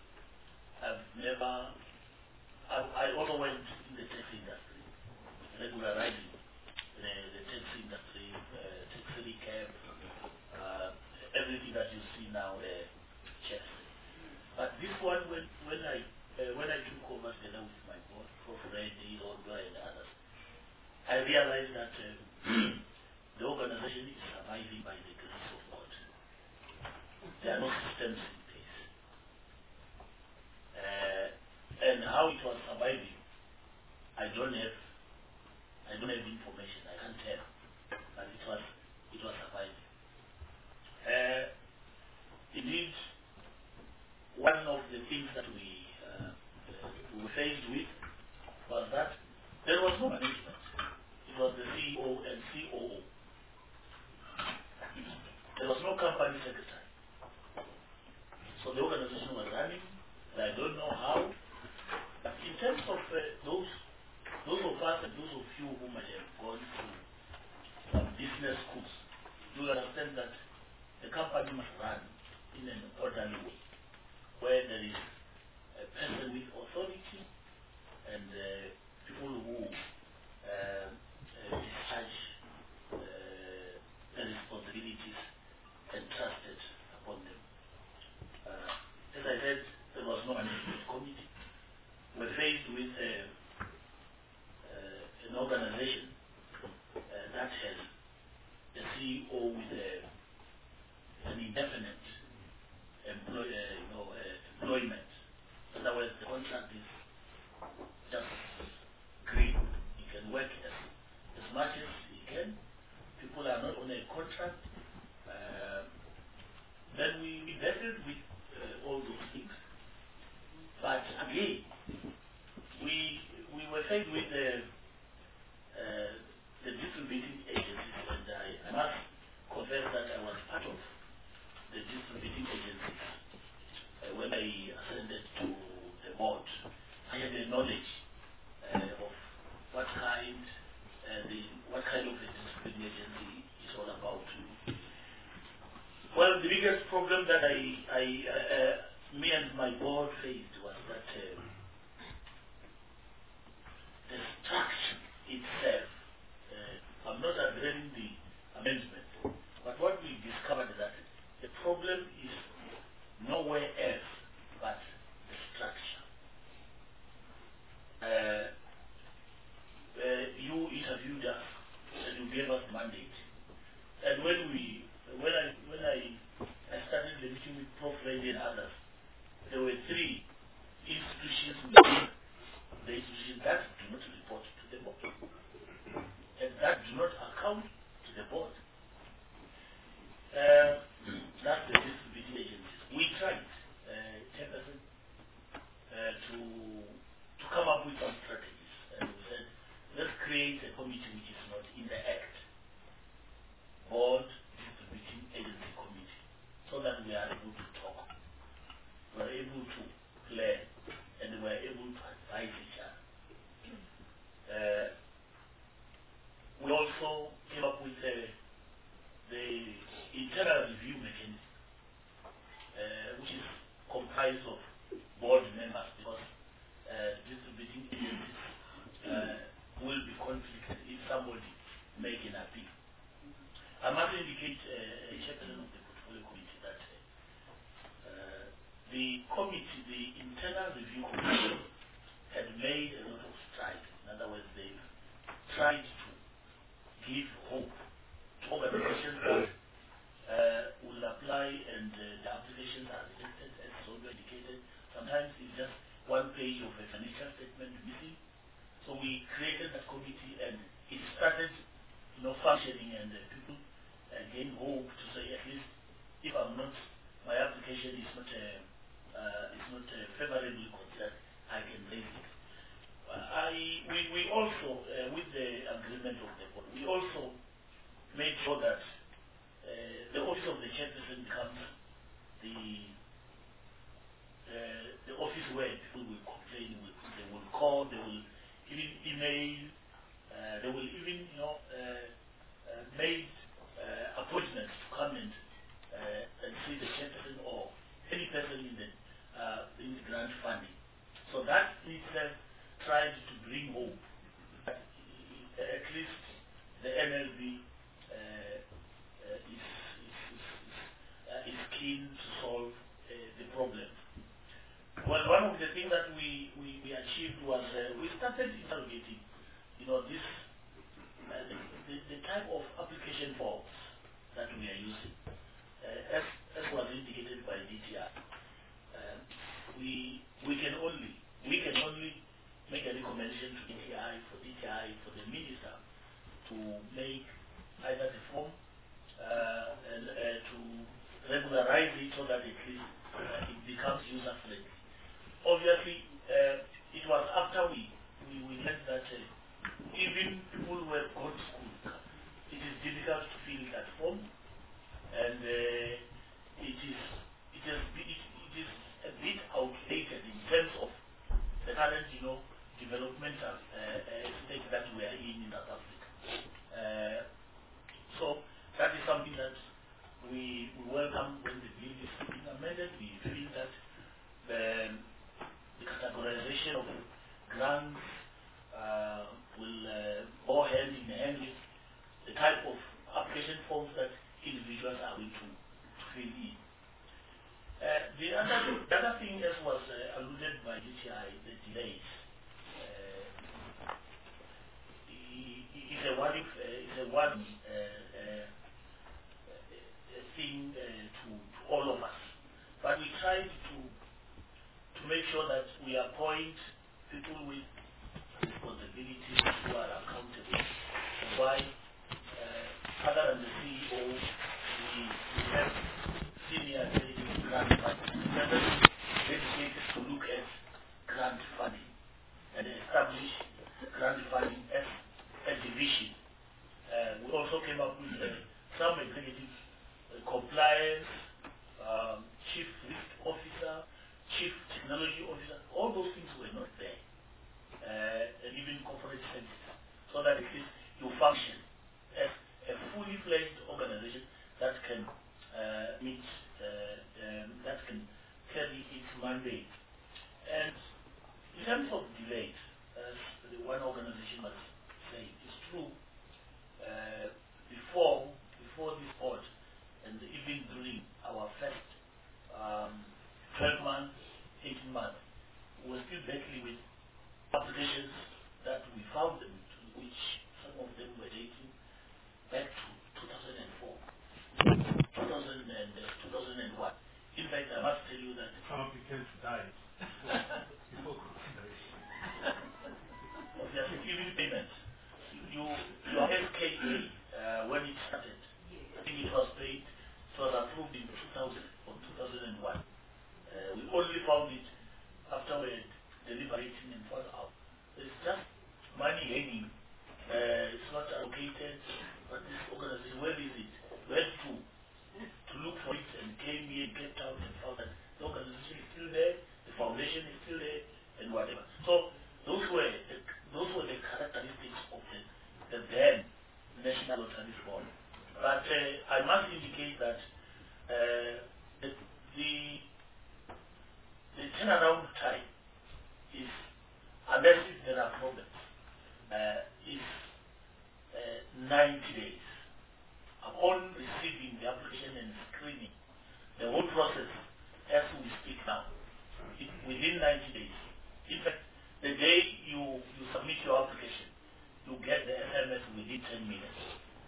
I also went in the tax industry, regularizing the tax industry, tax recap, everything that you see now, chess. But this one, when I took over together with my board, Prof. Reddy, Olga, and others, I realized that the organization is surviving by the grace of God. There are no systems in place. And how it was surviving, I don't have information. I can't tell, but it was surviving. Indeed, one of the things that we were faced with was that there was no management. It was the CEO and COO. There was no company secretary. So the organization was running, and I don't know how. But in terms of those of us and those of you who might have gone through some business schools, you will understand that the company must run in an orderly way, where there is a person with authority and people who discharge the responsibilities entrusted upon them. As I said, there was no management committee. We were faced with an organization that has a CEO with an indefinite employment. In other words, the contract is just green. He can work as much as he can. People are not on a contract. Then we battled with all those things. But again, we were faced with the distributing agencies, and I must confess that I was part of the distributing agencies when I ascended to the board. I had a knowledge of what kind what kind of a discipline agency is all about. Well, the biggest problem that me and my board faced was that the structure itself, I'm not addressing the amendment, but what we discovered that the problem is nowhere else but the structure. You interviewed us and you gave us mandate, and when I started the meeting with Prof. Lady and others, there were 3 institutions within the institution that do not report to the board and that do not account to the board. That's the distributing agencies. We tried, Chairperson, to come up with some strategies, and we said, let's create a committee which is not in the Act, Board Distributing Agency Committee, so that we are able to talk, we are able to plan, and we are able to advise each other. We also came up with the internal review mechanism, which is comprised of board members, because distributing agencies will be conflicted if somebody make an appeal. I must indicate, Chairperson of the Portfolio Committee, that the committee, the internal review committee, had made a lot of strides. In other words, they've tried to give hope to organizations that will apply, and the applications are rejected, as already indicated. Sometimes it's just 1 page of a financial statement missing. So we created that committee, and it started, functioning, and people gain hope to say, at least, if my application is not favorably considered, I can raise it. We also, with the agreement of the board, we also made sure that the office of the chairperson becomes the office where people will complain with. They will call, they will even email, they will even, make appointments to come and see the chairperson or any person in the grant funding. So that itself tried to bring hope that at least the NLB is keen to solve the problem. Well, one of the things that we achieved was we started interrogating, this the type of application forms that we are using. As was indicated by DTI, we can only make a recommendation to DTI for the minister to make either the form and to regularize it so that at least it becomes user friendly. Obviously, it was after we learned that even people who have gone to school, it is difficult to fill that form, and it is a bit outdated in terms of the current, developmental state that we are in South Africa. So that is something that we welcome when the bill is being amended. We feel that the categorization of grants will go hand in hand with the type of application forms that individuals are going to fill in. The other thing, as was alluded by DTI, the delays, is a worrying thing to all of us. But we tried to make sure that we appoint people with responsibilities who are accountable. Why, other than the CEO, we have senior grant funding, dedicated to look at grant funding and establish grant funding as a division. We also came up with some executive compliance, chief risk officer, chief technology officer. All those things were not there, and even corporate services, so that at least you of delays, as the one organization was saying, it's true. Before this board, and even during our first 12 months, 18 months, we were still battling with applications that we found them, which some of them were dating back to 2004, 2001. In fact, I must tell you that some applicants died before consideration. Obviously, even payments. Your SKA, when it started, I think it was paid, it was approved in 2000 or 2001. We only found it after we deliberating and found out. It's just money hanging. It's not allocated, but this organization, where is it? Where to look for it, and came here, get out and found that the organization is still there, the foundation is still there, and whatever. So those were the characteristics of the then National Lottery Board. But I must indicate that the turnaround time is, unless if there are problems, is 90 days. Upon receiving the application and screening, the whole process, as we speak now, within 90 days. In fact, the day you submit your application, you get the SMS within 10 minutes.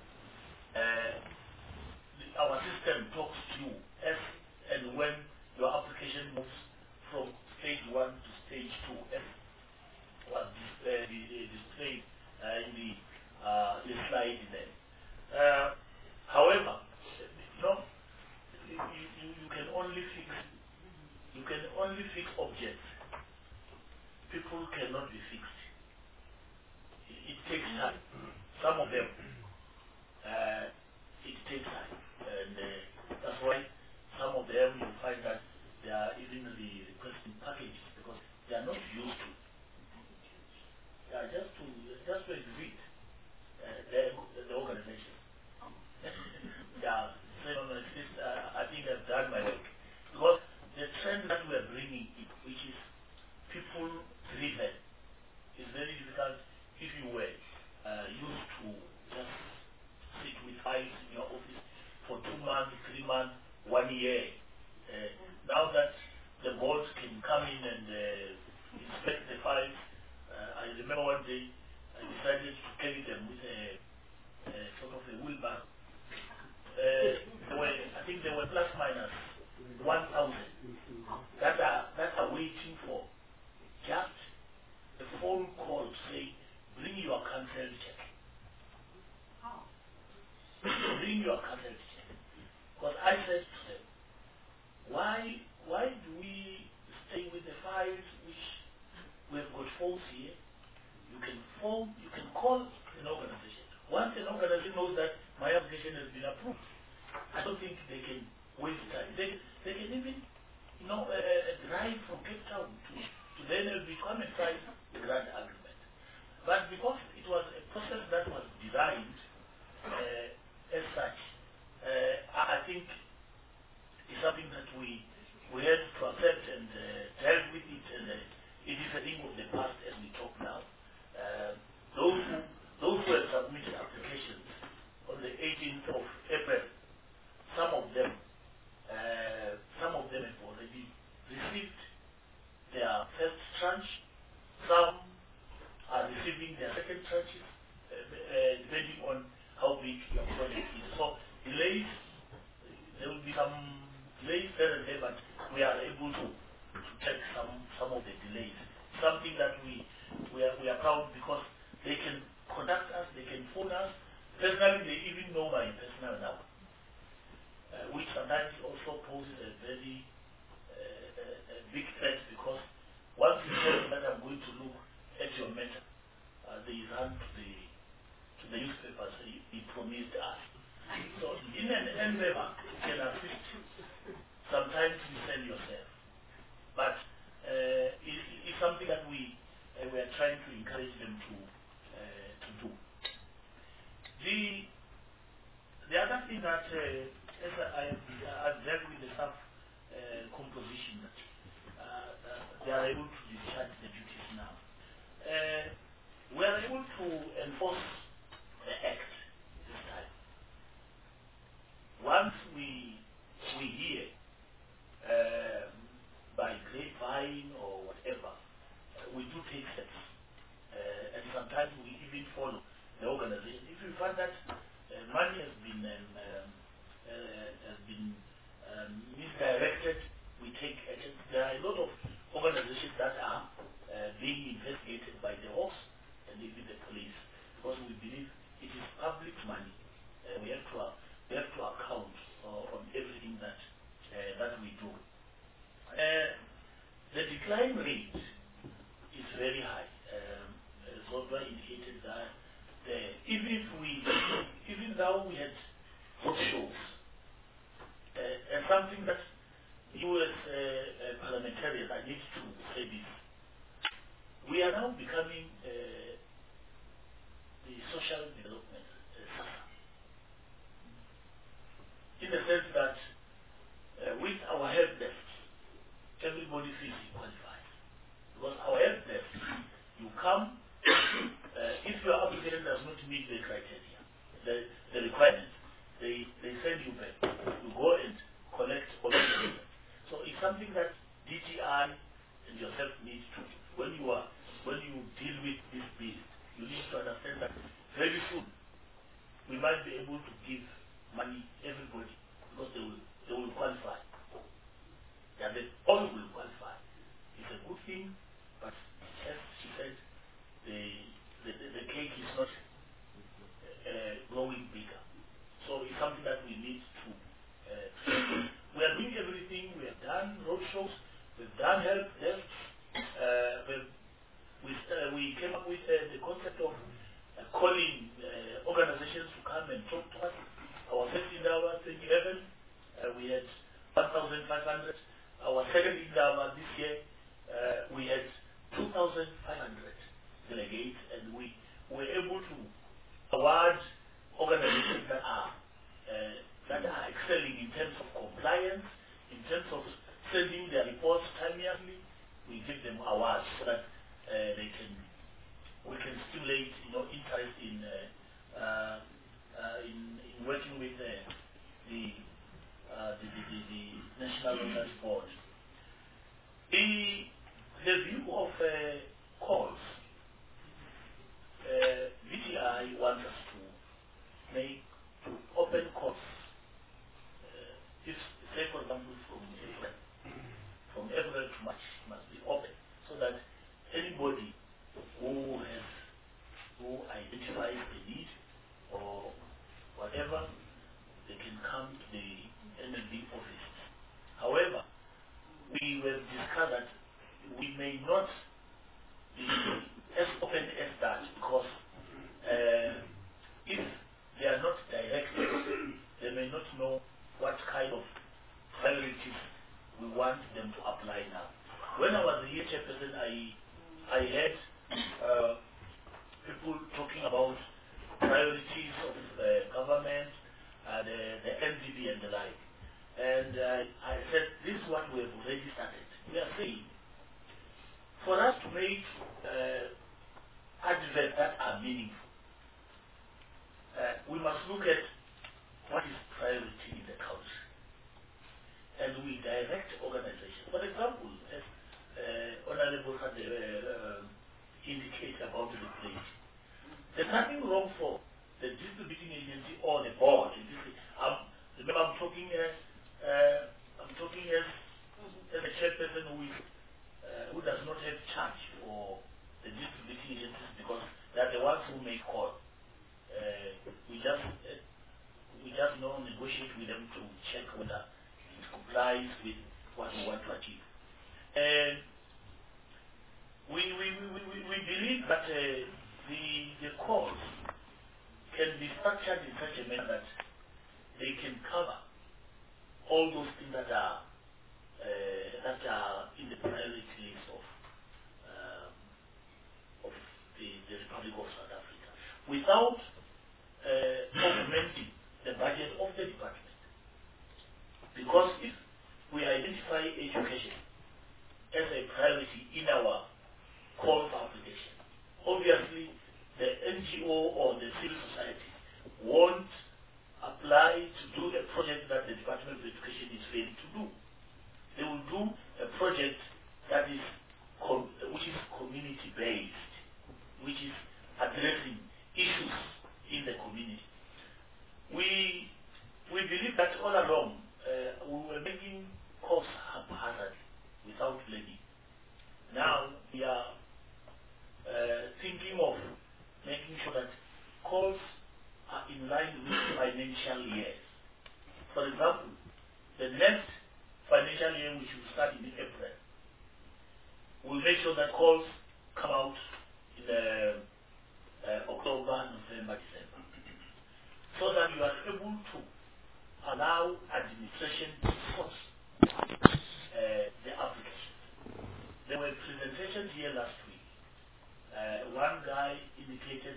Our system talks to you as and when your application moves from stage 1 to stage 2, as was displayed in the slide there. However, you can only fix objects. People cannot be fixed. It takes time. Some of them, it takes time, and that's why some of them you find that they are even requesting packages because they are not used to. They are just to exhibit the organization. Yeah, so I think I've done my work because the trend that we are bringing, which is people driven, is very difficult if you were used to just sit with files in your office for 2 months, 3 months, 1 year. Now that the board can come in and inspect the files, I remember one day I decided to carry them with a sort of a wheelbarrow. I think there were plus minus 1,000 that are waiting for just a phone call to say, bring your cancelled check. Bring your cancelled check. Because I said to them, why do we stay with the files which we have got phones here? You can call an organization. Once an organization knows that my application has been approved, I don't think they can waste time. They can even drive from Cape Town to the NLB to come and sign the grant agreement. But because it was a process that was designed as such, I think it's something that we had to accept and deal with it, and it is a thing of the past as we talk now. Those who have submitted applications on the 18th of April, some of them have already received their first tranche. Some are receiving their second tranches, depending on how big your project is. So delays, there will be some delays there and there, but we are able to check some of the delays. Something that we are proud because they can contact us, they can phone us. Personally, they even know my personal number, which sometimes also poses a very big threat because once you tell them that I'm going to look at your matter, they run to the newspapers. He promised us. So in an endeavor, you can assist. Sometimes you sell yourself, but it's something that we are trying to encourage them to do. The other thing that as I've dealt with the staff composition, they are able to discharge the duties now. to enforce the act this time. Once we hear by grapevine or whatever, we do take steps. And sometimes we even follow the organization. If we find that money has been misdirected, we take action. There are a lot of organizations that are being investigated by the Hawks and even the police, because we believe it is public money. We have to account on everything that we do. The decline rate is very high. As Rodwa indicated that even though we had roadshows, and something that you as parliamentarians, I need to say this, we are now becoming the social development sector, in the sense that with our help desk, everybody feels qualified. Because our help desk, you come, if your application does not meet the criteria, the requirements, they send you back. You go and collect all the data. So it's something that DTI and yourself need to, when you deal with this bill, you need to understand that very soon we might be able to give money everybody, because they will qualify. Yeah, they all will qualify. It's a good thing, but as she said, the cake is not growing bigger. So it's something that we need to. We are doing everything. We have done roadshows. We've done help desks. We came up with the concept of calling organizations to come and talk to us. Our first Indawa 2011, we had 1,500. Our second Indawa this year, we had 2,500 delegates, and we were able to award organizations that are excelling in terms of compliance, in terms of sending their reports timely. We give them awards so that we can stimulate interest in working with the National Rotary Board. The view of calls, VTI wants us to open calls. If, say for example, from April to March must be open, so that anybody who identifies the need or whatever, they can come to the NLB office. However, we will discuss that we may not be as open as that, because if they are not directed, they may not know what kind of priorities we want them to apply now. When I was the year chairperson, I had people talking about priorities of government, the NDB and the like. And I said, this is what we have already started. We are saying, for us to make adverts that are meaningful, we must look at what is priority in the country. And we direct organizations. For example, as Honorable indicated about the pledge, there's nothing wrong for the distributing agency or the board. Remember, I'm talking as a chairperson who does not have charge for the distributing agencies, because they're the ones who make call. We just negotiate with them to check whether it complies with what we want to achieve. And we believe that the calls can be structured in such a manner that they can cover all those things that are in the priority list of the Republic of South Africa, without augmenting the budget of the department. Because if we identify education as a priority in our call for application, obviously the NGO or the civil society won't apply to do a project that the Department of Education is failing to do. They will do a project that is which is community-based, which is addressing issues in the community. We believe that all along we were making calls haphazardly without planning. Now we are thinking of making sure that calls are in line with financial years. For example, the next financial year, which will start in April, we'll make sure that calls come out in October, November, December, so that you are able to allow administration to source the application. There were presentations here last week. One guy indicated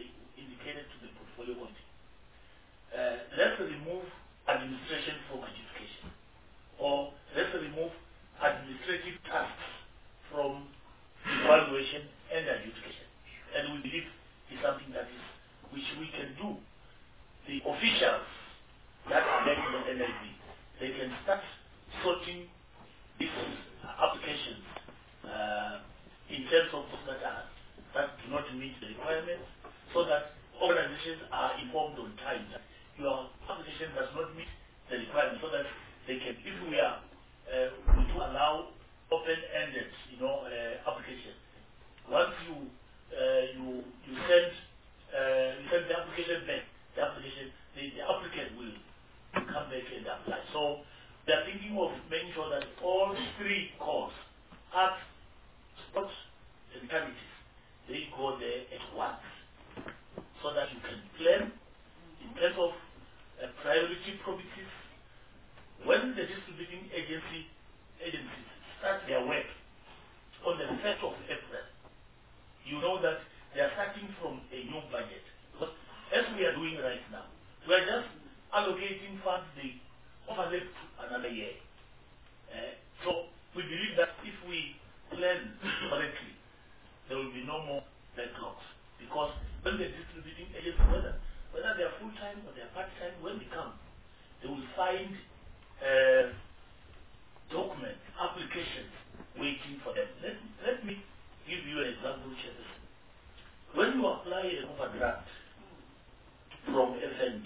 to the portfolio committee, let's remove administration from education, or let's remove administrative tasks from evaluation and adjudication. And we believe is something that is which we can do. The officials that are making the NLB, they can start sorting these applications in terms of those that do not meet the requirements, so that organizations are informed on time that your application does not meet the requirements, so that they can, if we are we do allow open-ended, application. Once you send the application back, the applicant will come back and apply. So we are thinking of making sure that all three calls, arts, sports, and charities, they go there at once, so that you can plan in terms of priority provinces. When the distributing agencies start their work on the 1st of April, you know that they are starting from a new budget. But as we are doing right now, we are just allocating funds they overlap to another year. So we believe that if we plan correctly, there will be no more backlogs. Because when the distributing agents, whether they are full-time or they are part-time, when they come, they will find documents, applications waiting for them. Let me give you an example, Chairperson. When you apply an overdraft from FNB,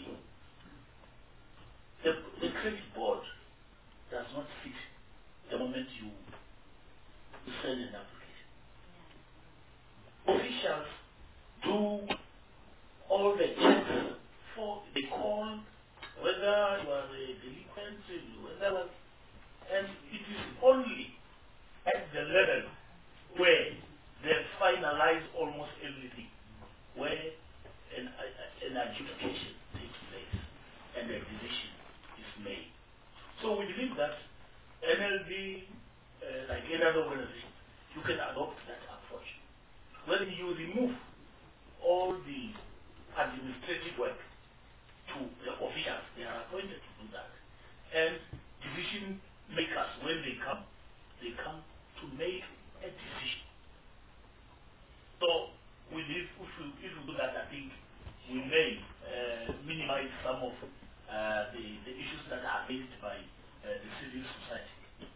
the credit board does not fit the moment you send an application. Officials do all the checks for the call, whether you are a delinquent, and it is only at the level where they finalize almost everything, where an adjudication takes place and a decision is made. So we believe that NLB, like any other organization, you can adopt that approach. When you remove all the administrative work to the officials, they are appointed to do that. And decision makers, when they come to make a decision. So we believe if we do that, I think we may minimize some of the issues that are faced by the civil society.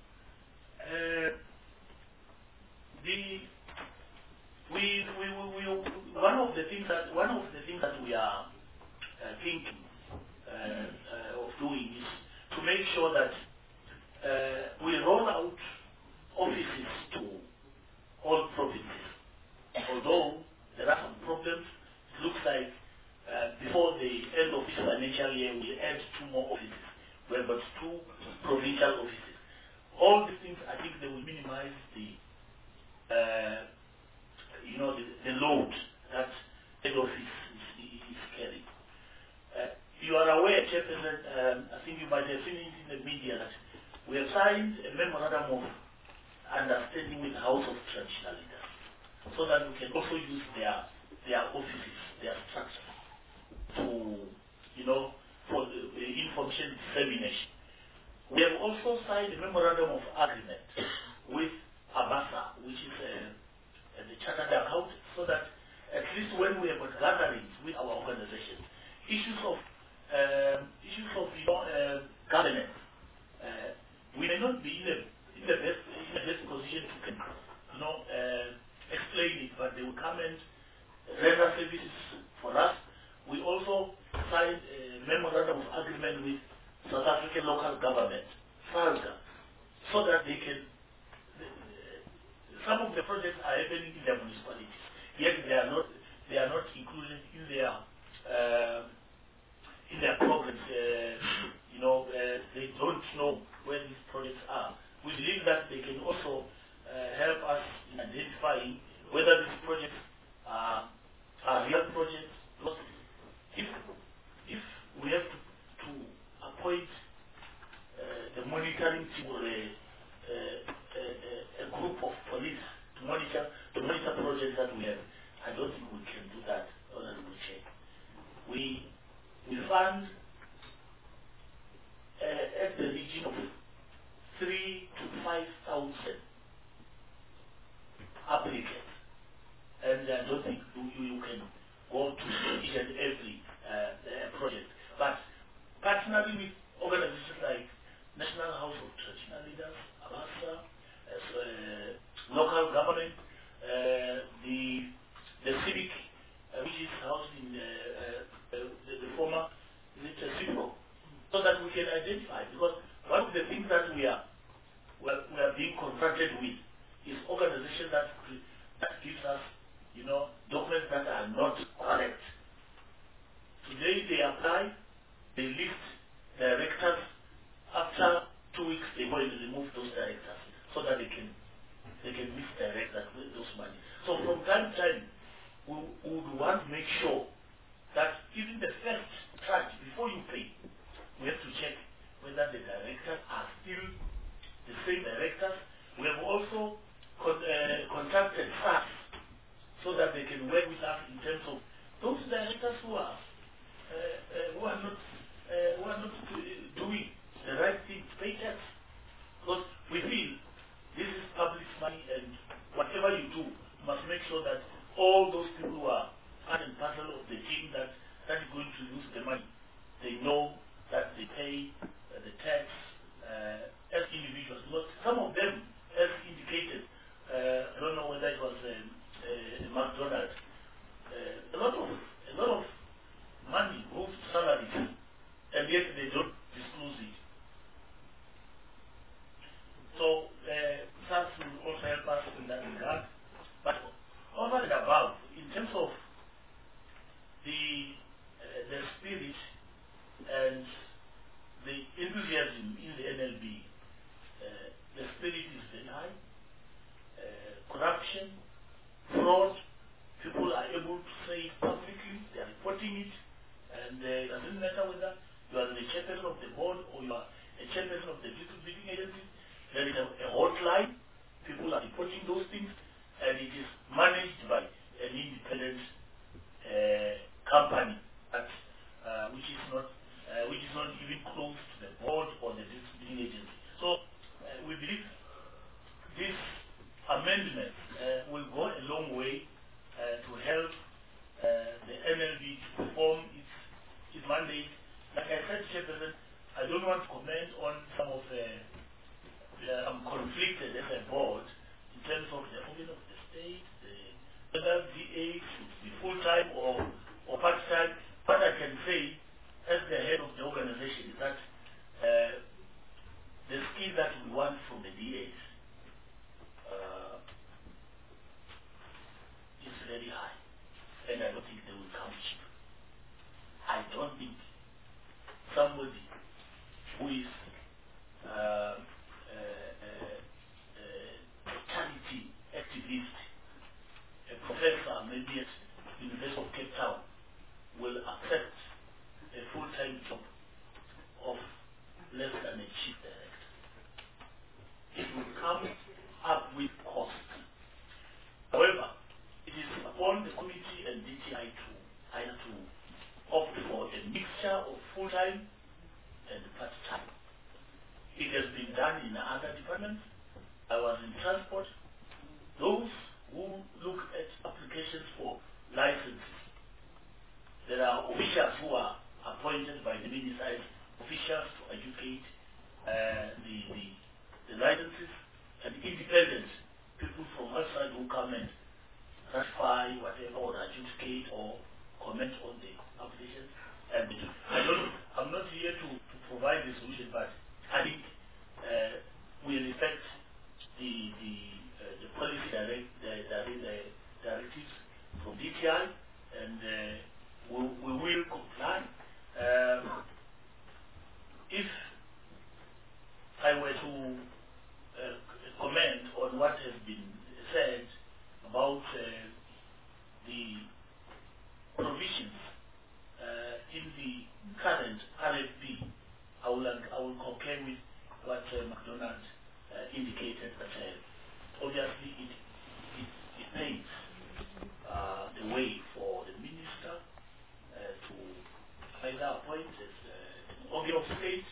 One of the things that we are thinking of doing is to make sure that we roll out offices to all provinces. Although there are some problems, it looks like before the end of this financial year we'll add 2 more offices. We have got 2 provincial offices. All these things, I think they will minimize the load that head office is carrying. You are aware, Chairperson, I think you might have seen it in the media, that we have signed a memorandum of understanding with the House of Traditional Leaders, so that we can also use their offices, their structure, to, for the information dissemination. We have also signed a memorandum of agreement with ABASA, which is the chartered accountant, so that at least when we have got gatherings with our organizations, issues of governance, we may not be in the best position to explain it, but they will come and render services for us. We also signed a memorandum of agreement with South African local government, SALGA, so that they can. Some of the projects are happening in their municipalities, yet they are not included in their programs. They don't know where these projects are. We believe that they can also help us in identifying whether these projects are real projects. Because if we have to appoint the monitoring team or a group of police to monitor projects that we have, I don't think we can do that. We fund at the region of 3,000 to 5,000 applicants, and I don't think you can go to each and every project. But partnering with organizations like National House of Traditional Leaders, ABASA, local government, the civic, which is housed in the former CIPRO, so that we can identify. Because one of the things that we are being confronted with is organizations that gives us, documents that are not correct. Today they apply, they list directors. After 2 weeks, they go and remove those directors so that they can misdirect those money. So from time to time, we would want to make sure that even the first tranche, before you pay, we have to check whether the directors are still the same directors. We have also contacted staff so that they can work with us in terms of those directors who are not doing the right thing, pay tax. Because we feel this is public money, and whatever you do, you must make sure that all those people who are part and parcel of the team that is going to use the money, they know that they pay the tax as individuals. Because some of them, as indicated, I don't know whether it was McDonald's, a lot of money goes to salaries, and yet they don't disclose it. So SARS will also help us in that regard. But over and above, in terms of the spirit and the enthusiasm in the NLB, the spirit is very high. Corruption, fraud, people are able to say it publicly, they are reporting it, and it doesn't matter whether you are the chairperson of the board or you are a chairperson of the district bidding agency. There is a hotline, people are reporting those things, and it is managed by an independent company that, which is not even close to the board or the district bidding agency. So we believe this amendment will go a long way to help the NLB to perform its mandate. Like I said, Chairperson, I don't want to comment on some of I'm conflicted as a board in terms of the organ of the state, whether VA should be full-time or part-time. What I can say as the head of the organization is that the skill that we want from the DAs is very high, and I don't think they will come cheap. I don't think somebody who is charity activist, a professor, maybe at University of Cape Town, will accept a full-time job of less than a chief director. It will come up with cost. However, it is upon the committee and DTI to either to opt for a mixture of full-time and part-time. It has been done in other departments. I was in transport. Those who look at applications for license adjudicate or comment on the application. And I'm not here to provide the solution, but I think we respect the policy directives from DTI, and we will comply. If I were to comment on what has been said about the provisions in the current RFP, I will concur with what McDonald indicated, that obviously it paves the way for the minister to either appoint as an organ of state,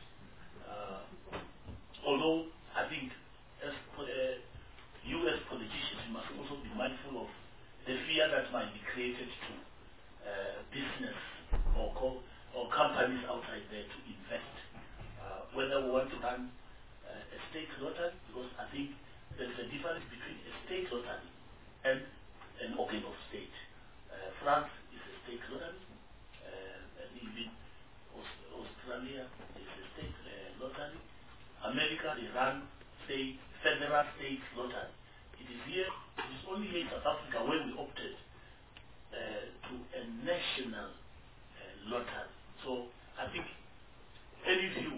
although I think as you as politicians, you must also be mindful of the fear that might be created to business or companies outside there to invest. Whether we want to run a state lottery, because I think there is a difference between a state lottery and an organ of state. France is a state lottery, and even Australia is a state lottery. America, they run federal state lottery. It is only here in South Africa where we opted to a national lottery. So I think any view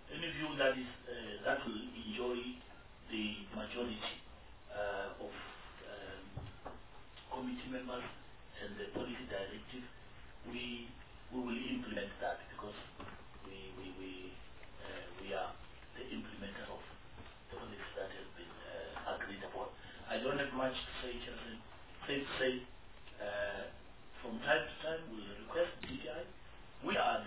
that will enjoy the majority of committee members and the policy directive, we will implement that, because we are the implementer of the policy that has been agreed upon. I don't have much to say, Chairman. Safe to say, from time to time we request DTI. We are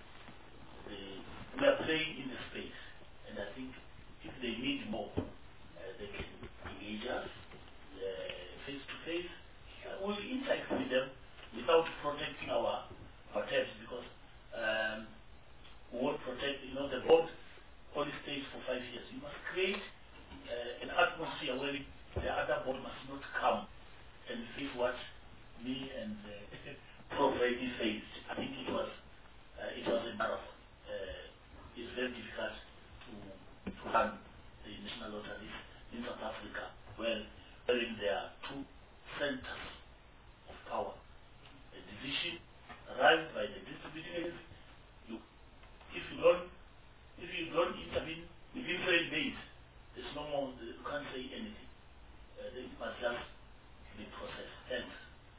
playing in the space, and I think if they need more, they can engage us face to face. We'll interact with them without protecting our tails, because we won't protect. The board only stays for 5 years. You must create an atmosphere where the other board must not come and face what me and Prof. Reddy faced. I think it was a marathon. It's very difficult to run the national lotteries in South Africa, wherein there are two centers of power. A division run by the distributing agency. If you don't intervene within 3 days, there's no more. You can't say anything. It must just be processed. Thanks.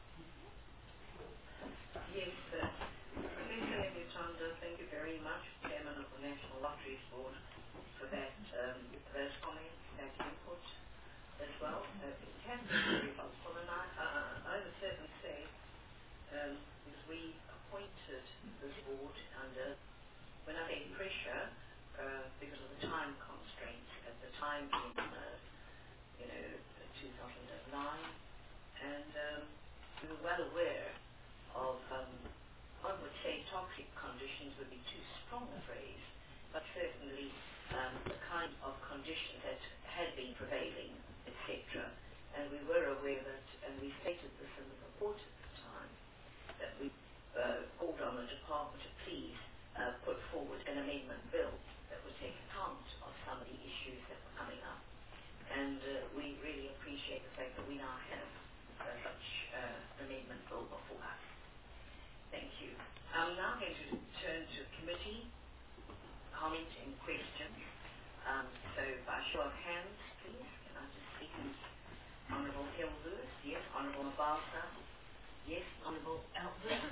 Yes, Commissioner Alexander, thank you very much, Chairman of the National Lotteries Board, for those comments, that input as well. It has been very helpful, and I would certainly say, because we appointed this board under, when I say pressure, because of the time constraints at the time in 2009, and we were well aware of, I would say toxic conditions would be too strong a phrase, but certainly the kind of conditions that had been prevailing, etc. And we were aware that, and we stated this in the report at the time, that we called on the department to please put forward an amendment bill that would take account of some of the issues that were coming up. And we really appreciate the fact that we now have such an amendment bill before us. Thank you. I'm now going to turn to committee comment and questions. So by show of hands, please, can I just see Honourable Hill Lewis? Yes. Honourable Mabasa? Yes. Honourable Albert?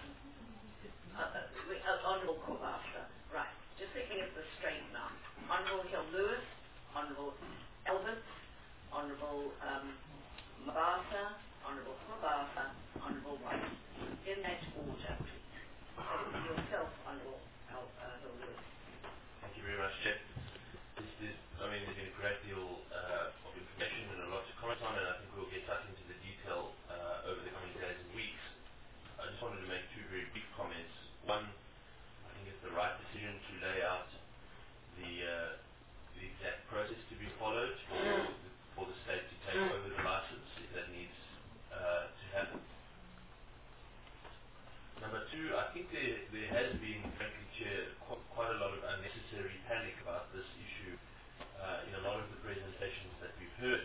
Honourable Mabasa. Right. Just let me get this straight now. Honourable Hill Lewis, Honourable Albert, Honourable Mabasa, Honourable Mabasa, Honourable White. In that order, please. Yourself, Honourable Hill Lewis. Thank you very much, Chair. There's been a great deal of information and a lot to comment on, and I think we'll get back into the detail over the coming days and weeks. I just wanted to make 2 very brief comments. One, I think it's the right decision to lay out the exact process to be followed for the state to take over the license if that needs to happen. Chair, quite a lot of unnecessary panic about this issue in a lot of the presentations that we've heard.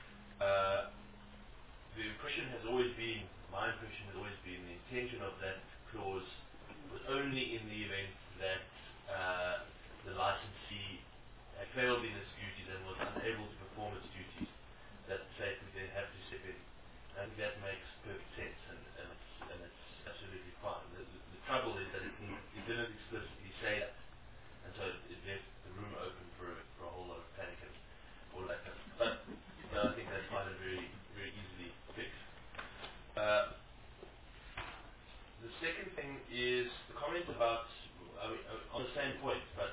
The impression has always been, my impression has always been, the intention of that clause was only in the event that the licensee had failed in its duties and was unable to perform its duties, that SAFE would then have to step in. I think that makes perfect sense, and it's absolutely fine. The trouble is that it didn't explicitly say that, and so it left the room open for a whole lot of panic and all that kind of stuff. But I think that's fine and very, very easily fixed. The second thing is the comment about, on the same point, but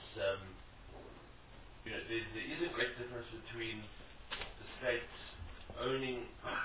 there is a great difference between the state owning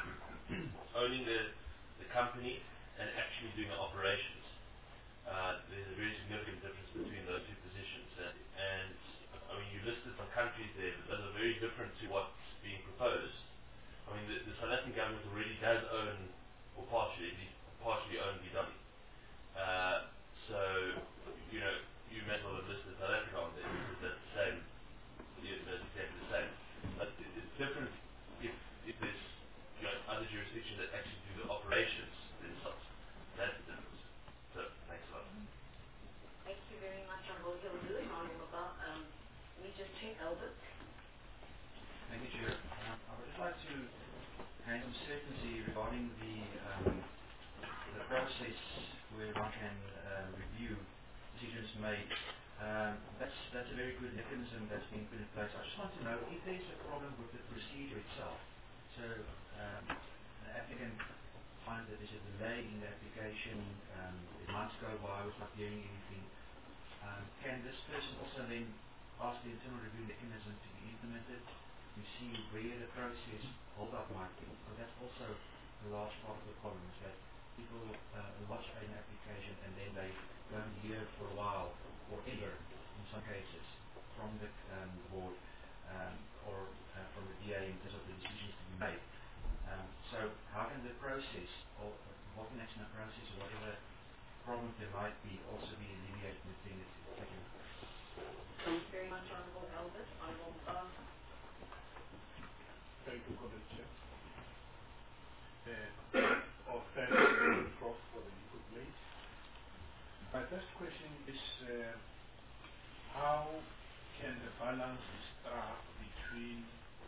the company and actually doing the operations. There's a very significant difference between those two positions, and you listed some countries there, but those are very different to what's being proposed. The South African government already does own, or partially own VW. So, you may as well have listed South Africa on there, because that's the same, that's exactly the same. But it's different if there's other jurisdictions that actually do the operations themselves. That's the difference. So, thanks a lot. Thank you very much. I will do it. We just check Albert. Thank you, Chair. I would just like to gain some certainty regarding the process where one can review decisions made. That's a very good mechanism that's been put in place. I just want to know if there's a problem with the procedure itself. So an applicant finds that there's a delay in the application, months go by without hearing anything. Can this person also then ask the internal review mechanism to be implemented to see where the process hold-up might be? Because that's also a large part of the problem, is that people lodge an application and then they don't hear for a while, or ever, in some cases, from the board or from the DA in terms of the decisions to be made. So how can the process, or bottlenecks in the process, or whatever problems there might be, also be alleviated within it? Thank you. Thank you very much, Honourable Albert. Honourable Bath. Thank you, Comrade Chair. Thank you, Prof, for the input made. My first question is, how can the balance be struck between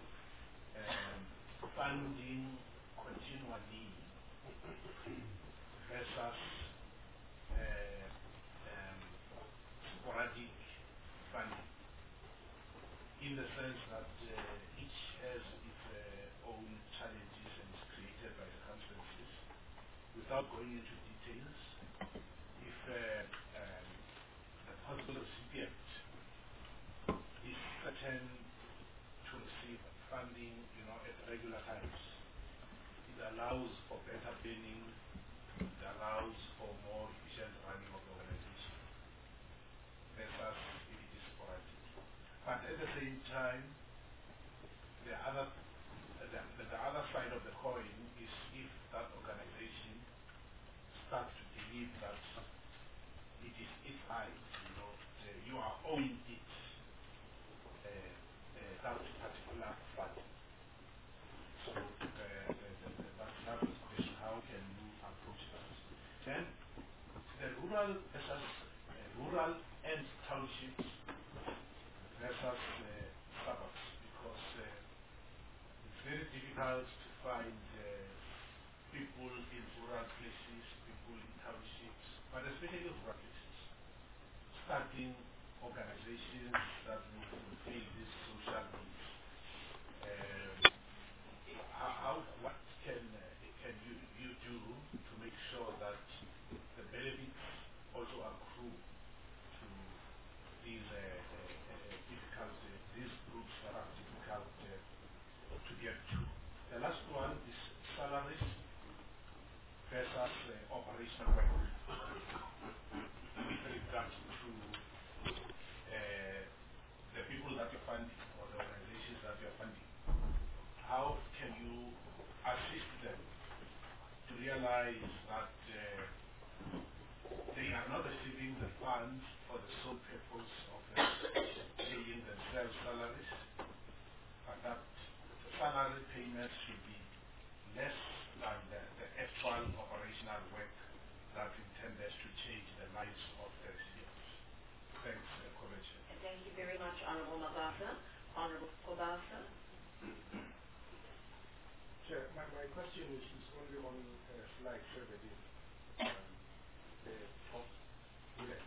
funding continually versus sporadic funding, in the sense that each has its own challenges and is created by circumstances? Without going into details, if the possible recipient is certain to receive funding, at regular times, it allows for better planning, it allows for more efficient running of the organization, versus if it is sporadic. But at the same time, the other side of the coin is if that organization starts to believe that it is its right, you are owing it that particular funding. So that's the question: how can you approach that? Then the rural and townships versus suburbs, because it's very difficult to find people in rural places, people in townships, but especially rural places, starting organizations that will fulfill these social needs. What can you do to make sure that the benefits also accrue to these these groups that are difficult to get to? The last one is salaries versus operational work, with regard to the people that you're funding, or the organizations that you're funding. How can you assist them to realize that they are not receiving the funds for the sole purpose of paying themselves salaries, but that the salary payments should be less than the actual operational work that's intended to change the lives of the residents. Thanks, Commissioner. Thank you very much, Honourable Mabasa. Honourable Kobasa. Chair, my question is only on slide 17, the top bullet.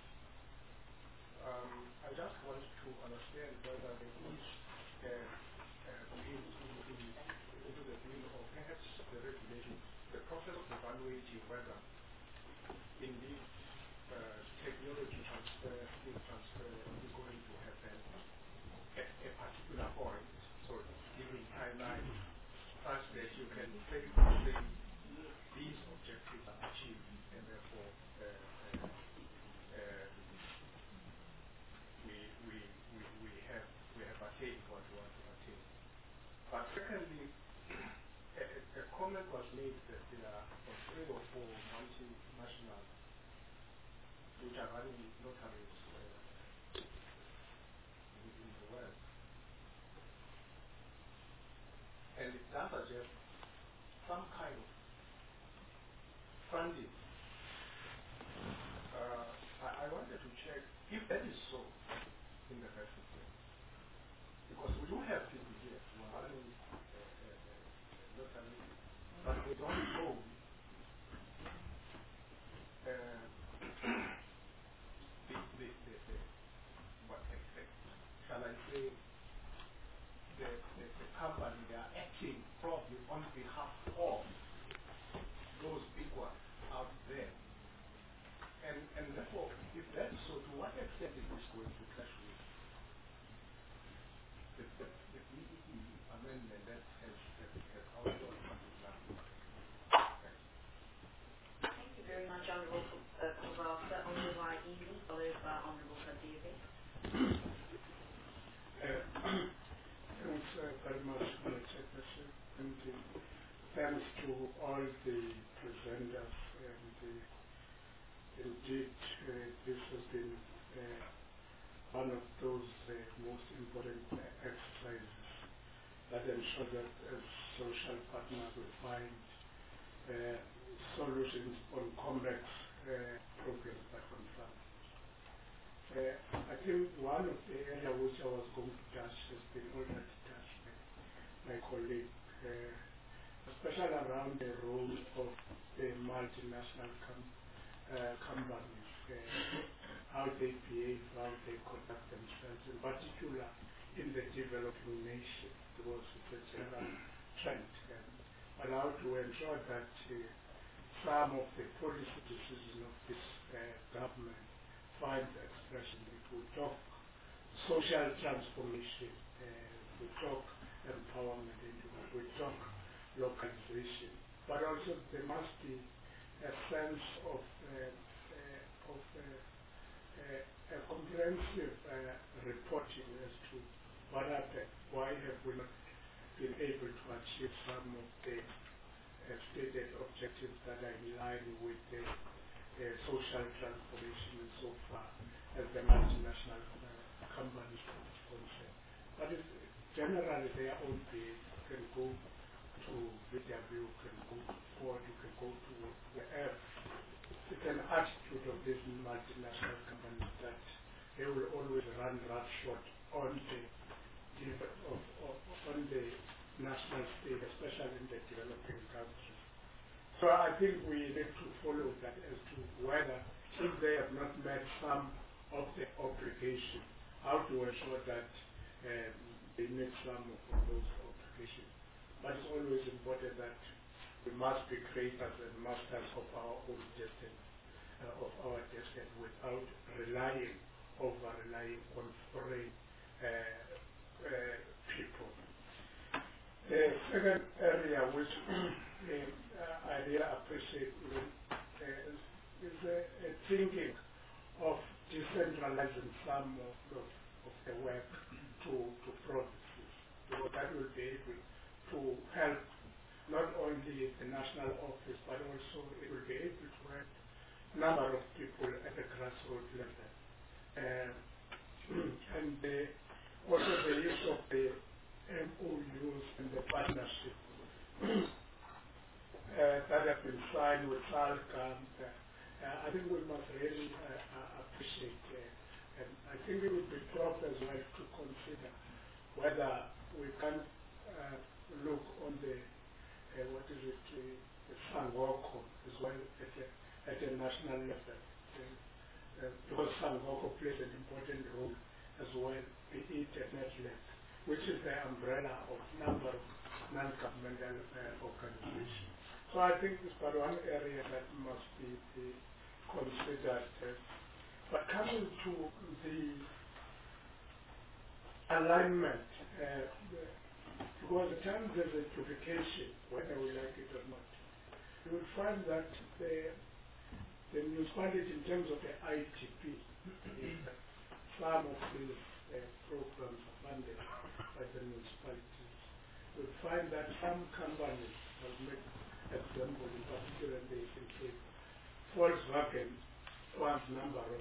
I just want to understand whether there is into the bill or perhaps the regulation, the process of evaluating whether indeed technology transfer is going to happen at a particular point, so given timeline, such that you can say these objectives are achieved, and therefore we have attained what we want to attain. But secondly, a comment was made that there are 3 or 4 multinational which are running notaries in the world. And it does suggest some kind of funding. I wanted to check if that is so in the first place. Because we do have people here who are running notaries, but we don't know shall I say, the company, they are acting probably on behalf of those big ones out there. And therefore, if that's so, to what extent is this going to clash with the BEE amendment that has outlawed particular? Thank you very much, Honourable Kobasa. Honourable Waidi, followed by Honourable Kadiri. Thanks very much, Mr. Chairperson, and thanks to all the presenters. And indeed, this has been one of those most important exercises that ensure that as social partners will find solutions on complex problems that confront. I think one of the areas which I was going to touch has been already touched by my colleague, especially around the role of the multinational companies, how they behave, how they conduct themselves, in particular in the developing nations, because it's a general trend. But how to ensure that some of the policy decisions of this government finds expression. It will talk social transformation, we talk empowerment, we talk localization, but also there must be a sense of a comprehensive reporting as to what happened, why have we not been able to achieve some of the stated objectives that are in line with the social transformation and so far as the multinational companies are concerned. But generally their own behavior. You can go to VW, you can go to Ford, you can go to wherever. It's an attitude of these multinational companies that they will always run roughshod on the national state, especially in the developing countries. So I think we need to follow that as to whether, if they have not met some of the obligations, how to ensure that they meet some of those obligations. But it's always important that we must be creators and masters of our own destiny, without relying on foreign people. The second area which I really appreciate is thinking of decentralizing some of the work to provinces. So that will be able to help not only the national office, but also it will be able to help number of people at the grassroots level. And also the use of the MOUs and the partnership that have been signed with SALCAM. I think we must really appreciate, and I think it would be proper as well to consider whether we can look on the the Sangoko as well at a national level, because Sangoko plays an important role as well, be it at NetLab, which is the umbrella of number of non-governmental organizations. So I think this is one area that must be considered. But coming to the alignment, because at times there's a duplication, whether we like it or not. You would find that the municipality, in terms of the ITP, some of these programs are funded by the municipalities. You would find that some companies have made example, in particular in the Volkswagen funds number of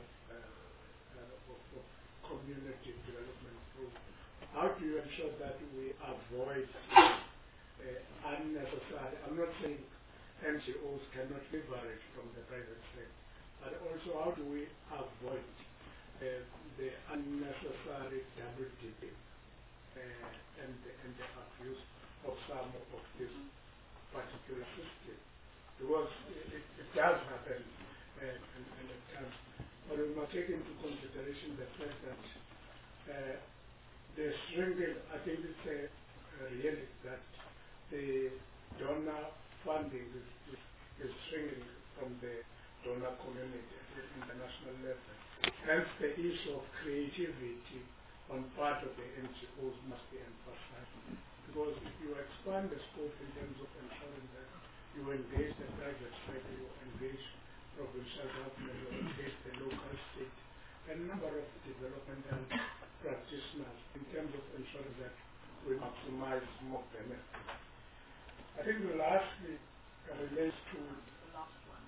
community development groups. How do you ensure that we avoid unnecessary, I'm not saying NGOs cannot leverage from the private sector, but also how do we avoid the unnecessary double dipping and the abuse of some of this particular system? Because it does happen and at times, but we must take into consideration the fact that the shrinking, I think it's a reality that the donor funding is shrinking from the donor community at the international level. Hence the issue of creativity on part of the NGOs must be emphasized. Because if you expand the scope in terms of ensuring that you engage the private sector, you engage provincial government, you engage the local state, a number of developmental practitioners in terms of ensuring that we maximize more benefit. I think the lastly relates to the last one.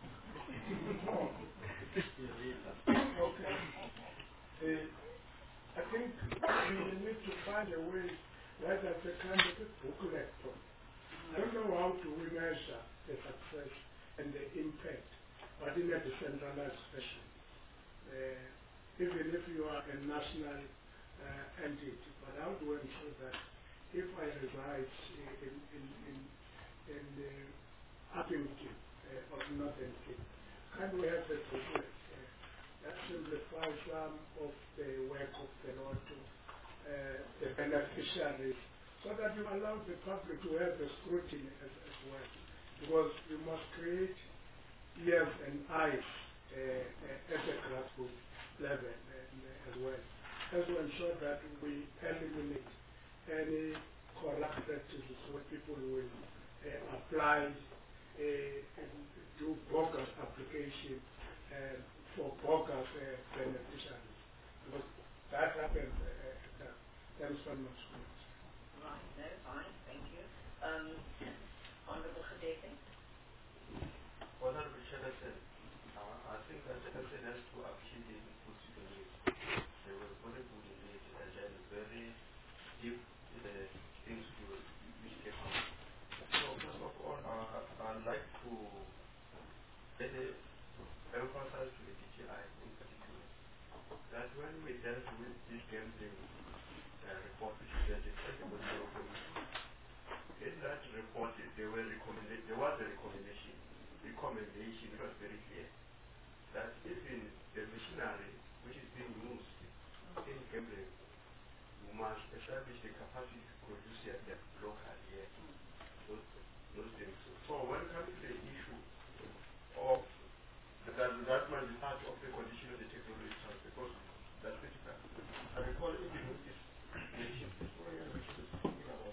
Okay. I think we need to find a way where there's a kind of a booklet. I don't know how to measure the success and the impact, but in a decentralized fashion. Even if you are a national entity, but how do we ensure that if I reside in the Upping Cape or Northern Cape, can we have a booklet that simplifies some of the work of the Lord to the beneficiaries, so that you allow the public to have the scrutiny as well? Because you must create ears and eyes at the grassroots level as well, as to ensure that we eliminate any corrupt practices where people will apply and do bogus application for bogus beneficiaries. Because that happens. Thanks very much. Right, no, fine, thank you. Honorable Khadege. Honorable Chairperson, I think that the person has to appeal the input to the news. They were very good indeed, and then very deep things which came out. So first of all, I'd like to emphasize to the DTI in particular that when we dealt with this gambling report, which is the Second Commission, in that report there was a recommendation. It was very clear that even the machinery which is being used in gambling must establish the capacity to produce it locally here. Those things. So when it comes to the issue of that must be part of the condition of the technology itself, because that's critical. I recall even with this nation, talking about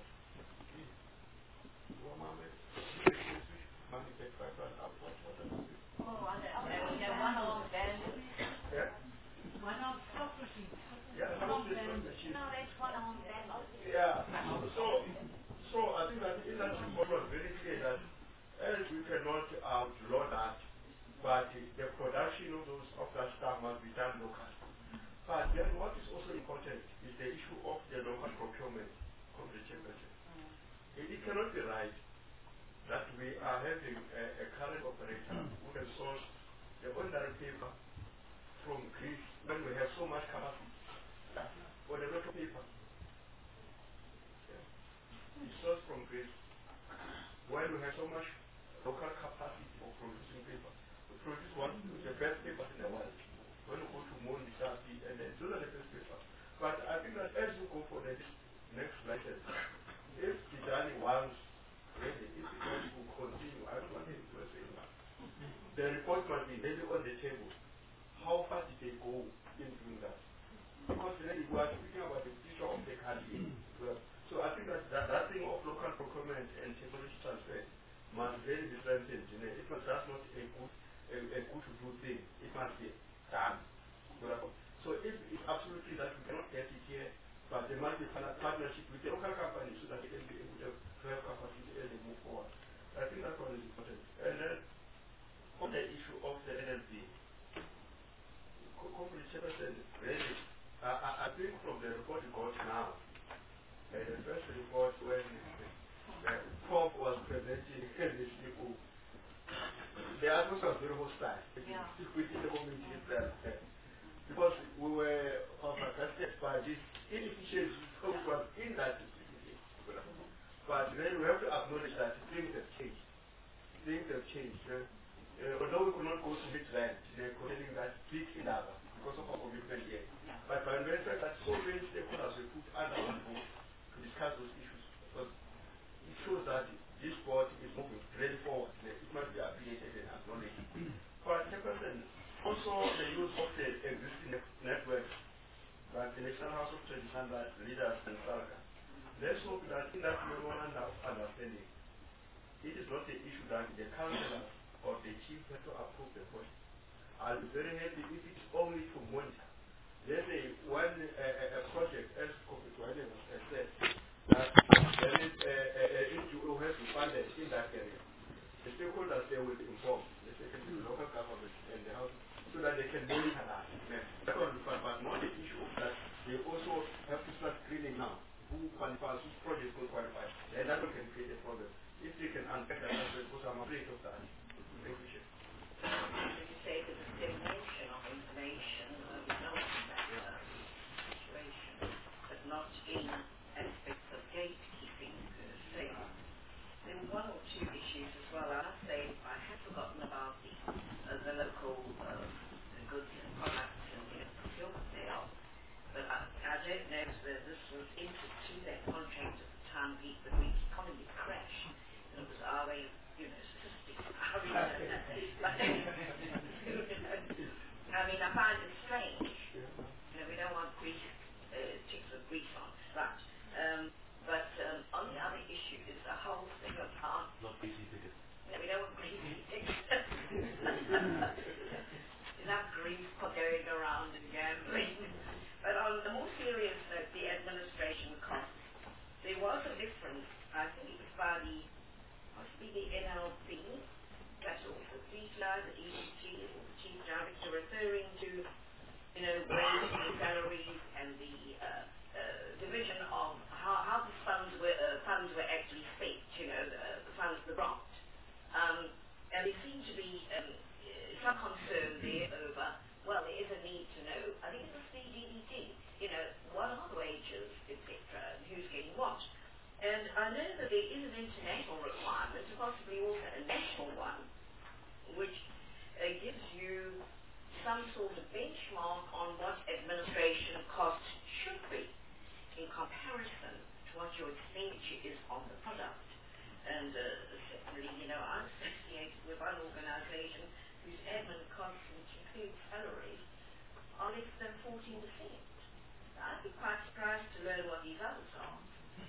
one-off values. Yeah? One-off slot machines. Yeah, Slot machines. machines. No, that's one-off values. Yeah. So I think that in that report was very clear that as we cannot outlaw that, but the production of that stuff must be done locally. But then what is also important is the issue of the local procurement of the championship. It cannot be right that we are having a current operator who can source the ordinary paper from Greece when we have so much capacity for the local paper. Yeah. It's sourced from Greece when we have so much local capacity for producing paper. We produce one of the best papers in the world. When you go to Mondi, and then those are the best papers. But I think that as you go for the next license, if Italy wants, really, if it wants to continue, I don't want him to say that. The report must be really on the table. How far did they go in doing that? Because really we are speaking about the future of the country. So I think that thing of local procurement and technology transfer must really be strengthened. It must just not a good to do thing. It must be done. So if it's absolutely that we cannot get it here, but there must be a partnership with the local companies so that they can be able to have capacity as they move forward. I think that one is important. And then on the issue of the NLP, Company Chairperson, really, I think from the report we got now, the first report when Bob was presenting the CEO, the atmosphere was very hostile within the community itself. Because we were affected by this inefficiency which was in that institution. But then we have to acknowledge that things have changed. Things have changed. Although we could not go to Midland, they're calling that big Indaba because of our commitment here. But by the fact that so many stakeholders were put under one board to discuss those issues, because it shows that this board is moving really forward. It must be appreciated and acknowledged. But also the use of the existing networks, like the National House of Trade Standards, leaders, and Sarga. Let's hope that in that memorandum of understanding, it is not the issue that the councillors or the chief have to approve the project. I'll be very happy if it's only to monitor. There's a project, as Kofi Tuane has said, that there is an NGO has been funded in that area. The stakeholders there will be informed, the local government and the house, so that they can monitor that. That will be fun, but not the issue that they also have to start screening now. Who qualifies, whose project will qualify, and that can create a problem. If they can unpack that aspect, because I'm afraid of that. Thank you, Chair. Did you say the dissemination of information results in that situation, but not in aspects of gatekeeping per se? There were one or two issues as well. I must say I have forgotten about the local goods and products and procurement there. But I don't know whether this was entered to that contract at the time the Greek economy crashed. And it was our way of, statistics. I mean, I find it strange. We don't want Greece, chicks with Greece on, right? But on the other issue is the whole thing about... Not greasy tickets. We don't want greasy tickets. Enough grease going around and gambling. But on the more serious note, the administration costs, there was a difference, I think it was by possibly the NLP, that also CGI, the EDG, or the Chief Director referring to, wages and salaries and the division of how the funds were actually spent, the funds, the grant. And there seemed to be some concern there over, well, there is a need to know, I think it was the DDT, what are the wages, etc., and who's getting what. And I know that there is an international requirement, possibly also a national one, which gives you some sort of benchmark on what administration costs should be in comparison to what your expenditure is on the product. And certainly, I'm associated with one organization whose admin costs, which include salaries, are less than 14%. I'd be quite surprised to learn what these others are.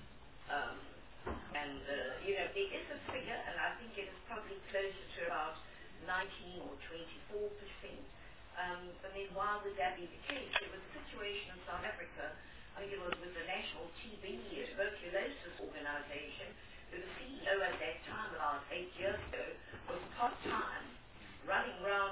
It is a figure, and I think it is probably closer to about 19 or 24%. But then why would that be the case? There was a situation in South Africa, I think it was with the National TB Tuberculosis Organization, where the CEO at that time, about 8 years ago, was part-time, running around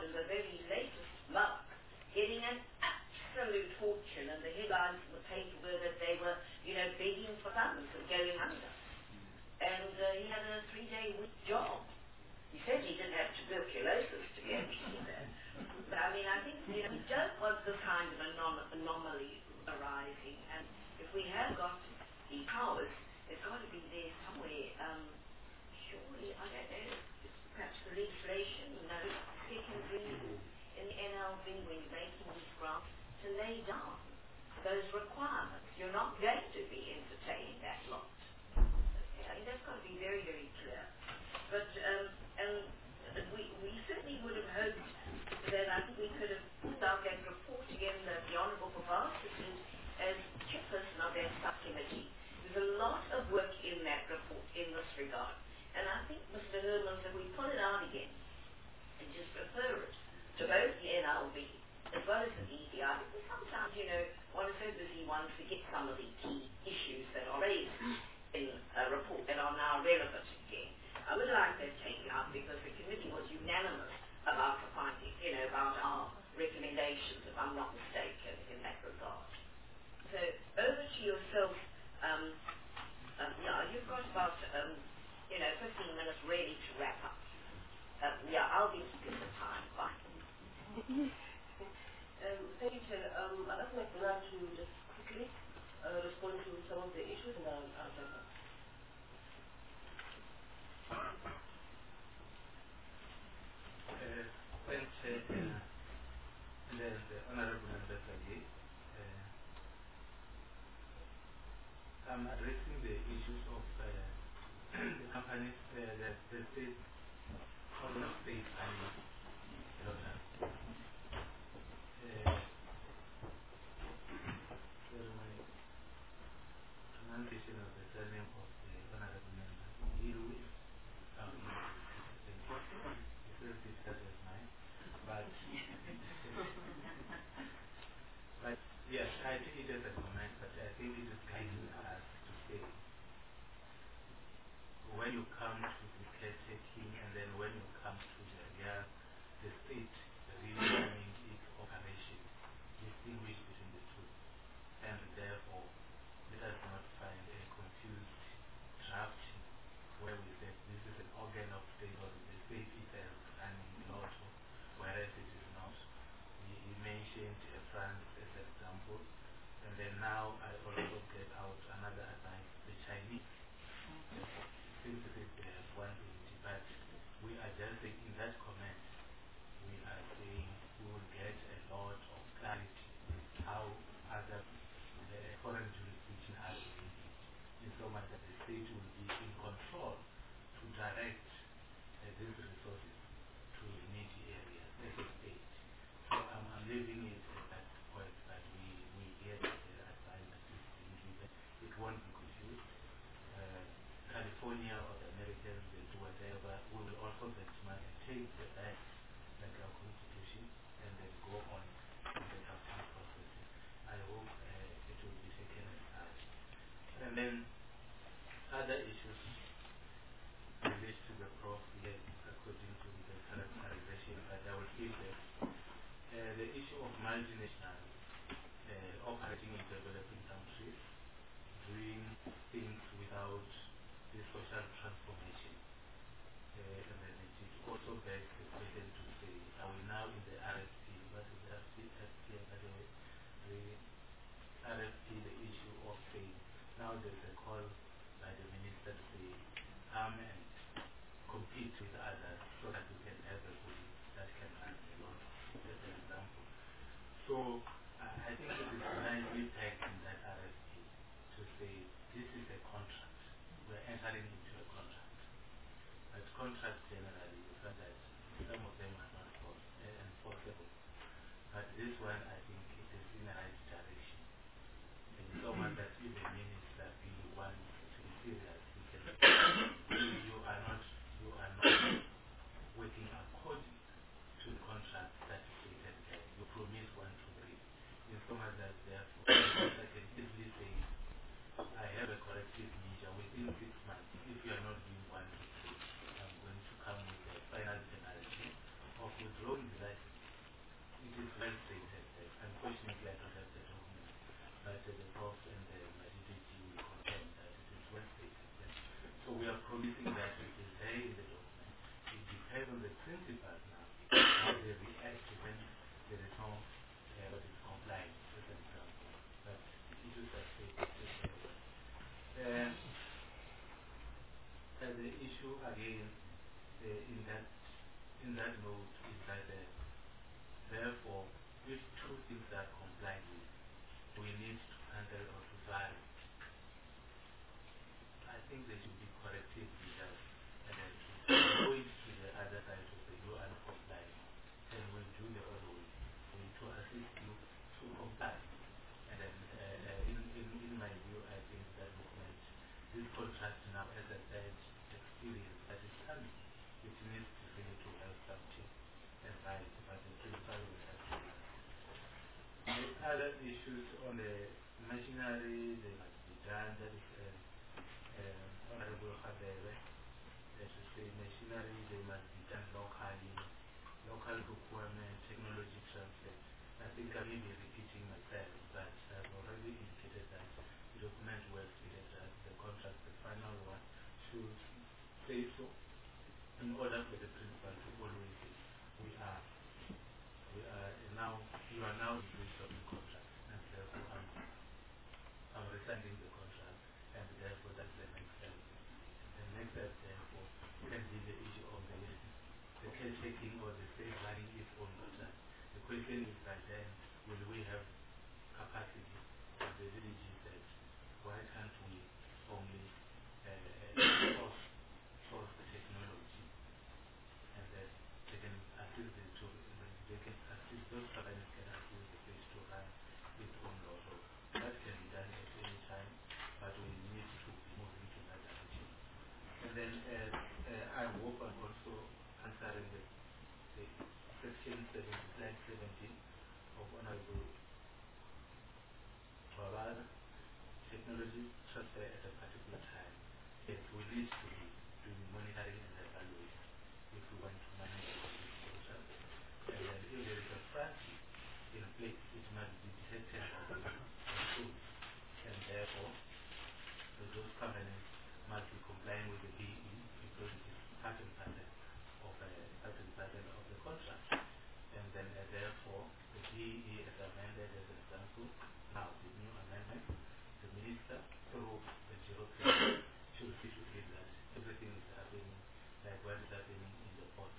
lay down those requirements. You're not going to be entertaining that lot. Okay, that's got to be very, very clear. But we certainly would have hoped that I think we could have pulled out that report again, the Honourable Pavard, as chairperson of that subcommittee. There's a lot of work in that report in this regard. And I think, Mr. Herman, that we pull it out again and just refer it to both the NLB as well as the DDI. Because sometimes, one is so busy one forgets some of the key issues that are raised in a report that are now relevant again. I would like that taken out because the committee was unanimous about the finding, about our recommendations, if I'm not mistaken, in that regard. So over to yourself. You've got about 15 minutes really to wrap up. I'll be keeping the time. Bye. Thank you, Chair. I'd ask my colleague to just quickly respond to some of the issues and I'll wrap up. Thanks, and then the Honourable Ambassador. I'm addressing the issues of the companies, the state, or not state, my pronunciation of the surname of the Honourable Member, Hirui, it's very difficult as mine, but yes, I think it is a comment, but I think it is guiding us to say, when you come to the caretaking and then when you come to the state renaming its operation, distinguish between the two. And therefore, let us not find a confused drafting where we say this is an organ of state or the state itself running the lotto, whereas it is not. He mentioned France as an example, and then now I also get out another advice, the Chinese. Since it is 180, but we are just saying in that comment, we are saying we will get a lot of clarity how other foreign jurisdictions are behaving, in so much that the state will be in control to direct these resources to needy areas as a state. So I'm leaving it at that point, but we get the advice that is being given. It won't be confused. California or the Americans will do whatever. We will also benchmark and take the best, like our constitution, and then go on in the drafting process. I hope it will be taken as such. And then other issues relate to the Prof yet according to the characterization, but I will give them. The issue of multinational operating in developing countries, doing things without the social transformation. And then it also begs the question to say, are we now in the RFP? What is the RFP, by the way? The RFP, the issue of saying, now there's a call by the minister to say, come and compete with others so that we can have a body that can run the law, as an example. So I think it is nicely pegged in that RFP to say, this is a contract. We're entering into a contract. But contracts generally, you find that some of them are not enforceable. But this one, I think it is in the right direction. And so much that if the minister really wants to be serious, he can you are not working according to the contract that is stated there. You promise 1, 2, 3. In so much that therefore, I can easily say, I have a corrective measure within 6 months. If you are not doing 1, 2, 3, I'm going to come with a final penalty of withdrawing the license. It is well stated there. Unfortunately, I don't have the document, but the Prof and my DDG will confirm that it is well stated there. So we are promising that it is there in the document. It depends on the principals now, how they react when there is no what is compliant, as an example. But it is a stated there. The issue again in that note is that therefore if two things are complied with, we need to cancel or to vary. I think there should be corrective measures and then to point to the other side to say you are compliant and we'll do the other way to assist you to comply. And then in my view, I think that this contract now, as I said, experience that is coming, it needs to really to have something and right, but the principle will have to be. The other issues on the machinery, they must be done. That is Honorable Hadebe, as you say, machinery, they must be done locally, local procurement, technology transfer. I think I may be repeating myself, but I've already indicated that the document was stated that the contract, the final one, should say so in order for the principal to always say, you are now in breach of the contract, and therefore I'm rescinding the contract, and therefore that's the next step. The next step, therefore, can be the issue of the caretaking or the state running its own contract. The question is that then, will we have capacity, as the DDG said, why can't we only source the technology, and that they can assist those companies can assist the state to run its own lotto. That can be done at any time, but we need to move into that direction. And then I hope I'm also answering the section 7, slide 17 of Honorable Babada, technology transfer at a particular time. Yes, we need to be doing monitoring and evaluation if we want to manage this process. And then if there is a practice in place, it must be detected or improved. And therefore, those companies must be complying with the DE because it is part and parcel of the contract. And then therefore, the DE is amended as an example. Now, the new amendment, the minister, through the bureaucracy, should see to it that everything is happening like what is happening in the port.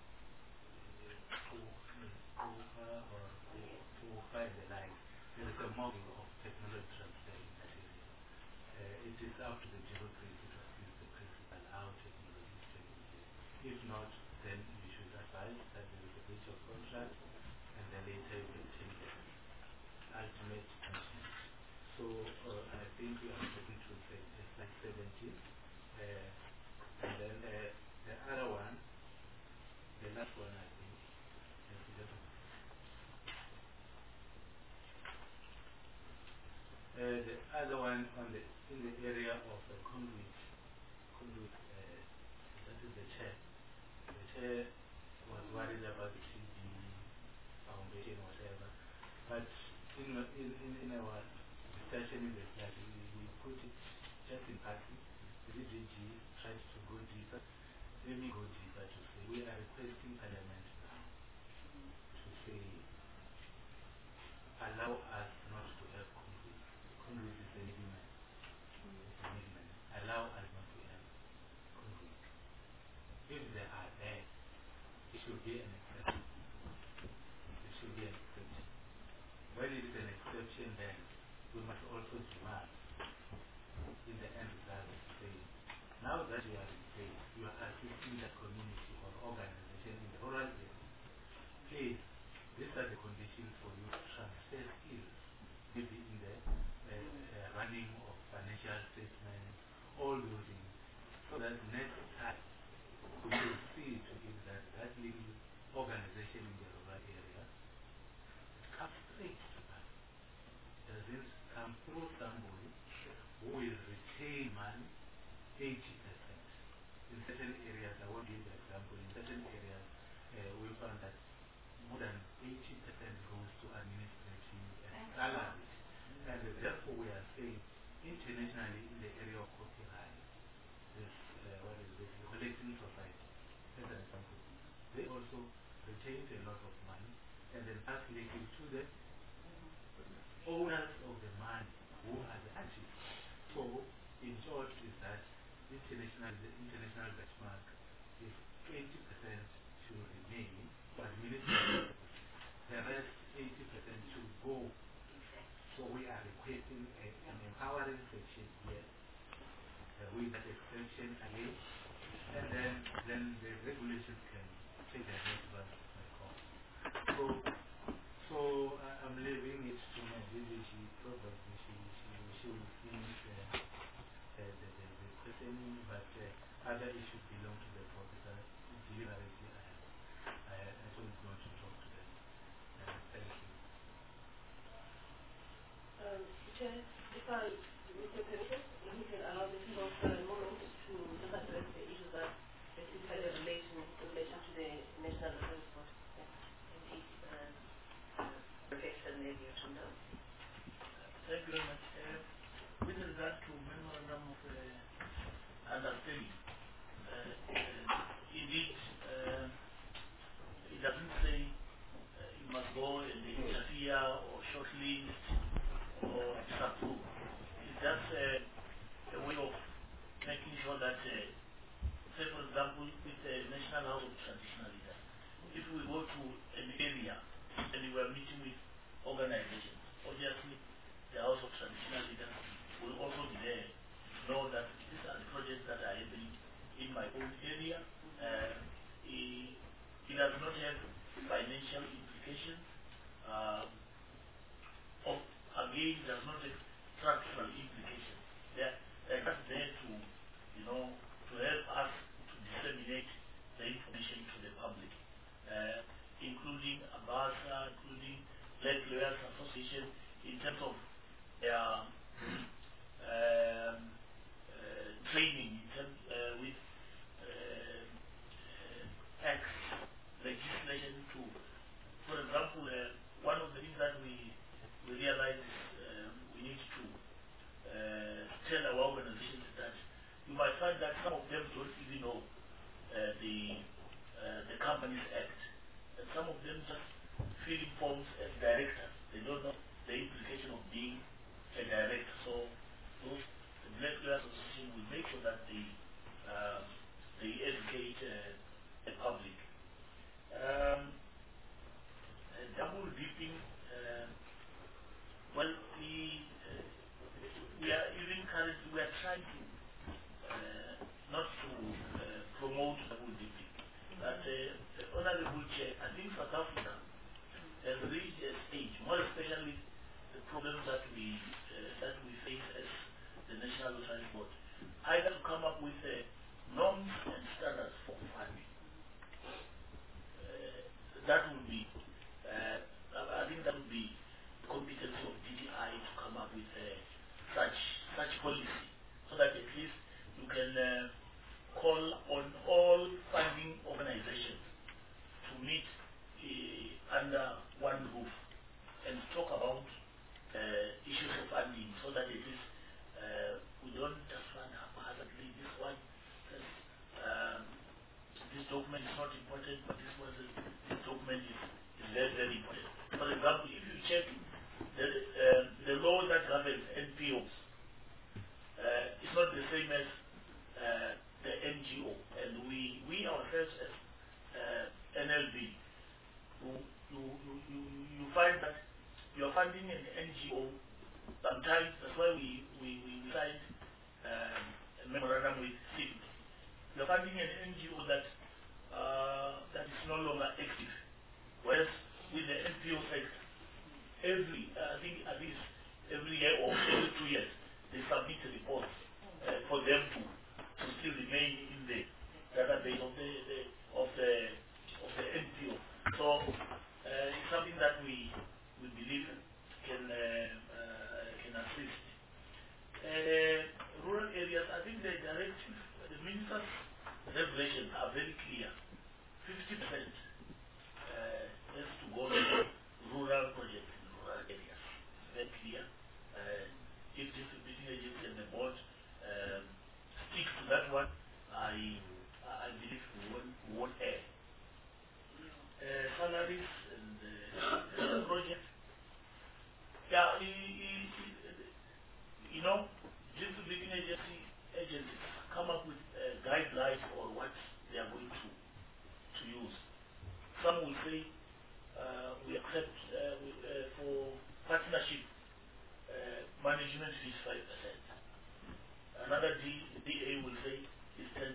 Or the like. There is a model of technology transfer in that area. It is up to the bureaucracy to assist the principal how technology is taking place. If not, then you should advise that there is a breach of contract, and then later you can take the ultimate action. So I think we are going to say slide 17. And then the other one, the last one I think, the other one in the area of the conduit, that is the chair. The chair was worried about the TB foundation, whatever. But in our discussion in the slide, we put it just in passing. The DDG tries to go deeper. Let me go deeper to say we are requesting Parliament now to say allow us not to have conduit. Conduit is a middleman. Allow us not to have conduit. If they are there, it should be an exception. It should be an exception. When it is an exception, then we must also demand in the end result to say, now that you are in place, you are assisting the community or organization in the rural area. Please, these are the conditions for you to transfer skills, maybe in the running of financial statements, all those things, so that next time we will see to it that that little organization in the rural area comes straight to us. Doesn't come through somebody who will retain money 80%. In certain areas, I won't give the example, in certain areas we found that more than 80% goes to administrative and salaries. And therefore we are saying internationally in the area of copyright, this, collecting society, as an example, they also retained a lot of money and then pass linking to the owners of the money who are the artists. So in short is that the international benchmark is 20% should remain for administration. The rest 80% So we are requesting an empowering section here with that extension again, and then the regulation can take the next one by course. So I'm leaving it to my DDG. Probably she will finish the questioning, but other issues belong to the professor. Deliberately, I don't want to talk to them. Thank you. Chair, if I, with your permission, if you can allow me to go for a moment to just address the issues that basically relate in relation to the National Defence Board. Indeed, Professor Neville Tunda. Thank you very much. With regard to memorandum of understanding, indeed, it doesn't say you must go and interfere or shortlist or disapprove. It's just a way of making sure that, say for example, with the National House of Traditional Leaders, if we go to an area and we are meeting with organizations, obviously the House of Traditional Leaders will also be there to know that these are the projects that are happening in my own area. It does not have financial implications. Again, does not have structural implications. They're just there to, to help us to disseminate the information to the public, including ABASA, including Black Lawyers Association, in terms of their training, in terms with acts, legislation to, for example, one of the things that we realize is we need to tell our organizations that you might find that some of them don't even know the Companies Act, and some of them just filling forms as directors. They don't know the implication of being a director. So the Black Lawyers Association will make sure that they educate the public. Double dipping. Well, we are even currently we are trying to not to promote double dipping, but Honorable Chair, I think South Africa has reached a stage, more especially the problems that we face as the National Science Board, either to come up with norms and standards for funding. That would be, I think that would be competency of DDI to come up with such policy, so that at least you can call on all funding organizations to meet under one roof and talk about issues of funding, so that at least we don't just fund haphazardly. This document is not important, but this document is very, very important. For example, if you check the law that governs NPOs, it's not the same as the NGO, and we ourselves as NLB, you find that you're funding an NGO. Sometimes that's why we signed a memorandum with CIVIC. You're funding an NGO that is no longer active, whereas with the NPO sector, I think at least every year or every 2 years, they submit reports for them to still remain in the database of the NPO. So it's something that we believe can assist. Rural areas, I think the directive, the minister's regulations are very clear. 50% has to go to rural projects in rural areas. It's very clear. If distributing agency and the board stick to that one, I believe we won't err. Salaries and projects. Yeah, distributing agencies come up with guidelines on what they are going to use. Some will say we accept for partnership management fees 5%. Another DA will say is 10%.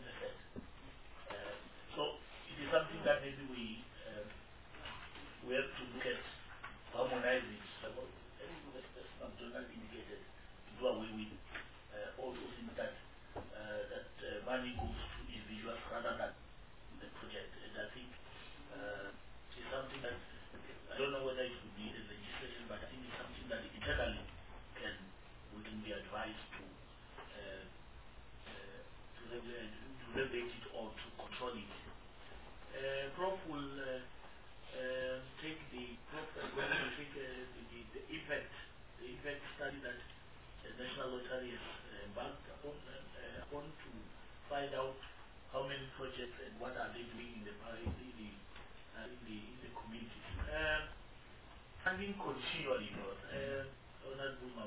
So it is something that maybe we have to look at harmonizing. So that's not Donald indicated to do away with all those things that money goes to individuals rather than the project. And I think it's something that I don't know whether it would be a legislation, but I think it's something that internally we can be advised to regulate it or to control it. Prof will take the impact study that the National Lottery has embarked upon to find out how many projects and what are they doing in the community. Funding continually, Honourable Buma,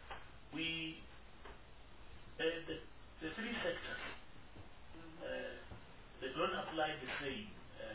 the three sectors they don't apply the same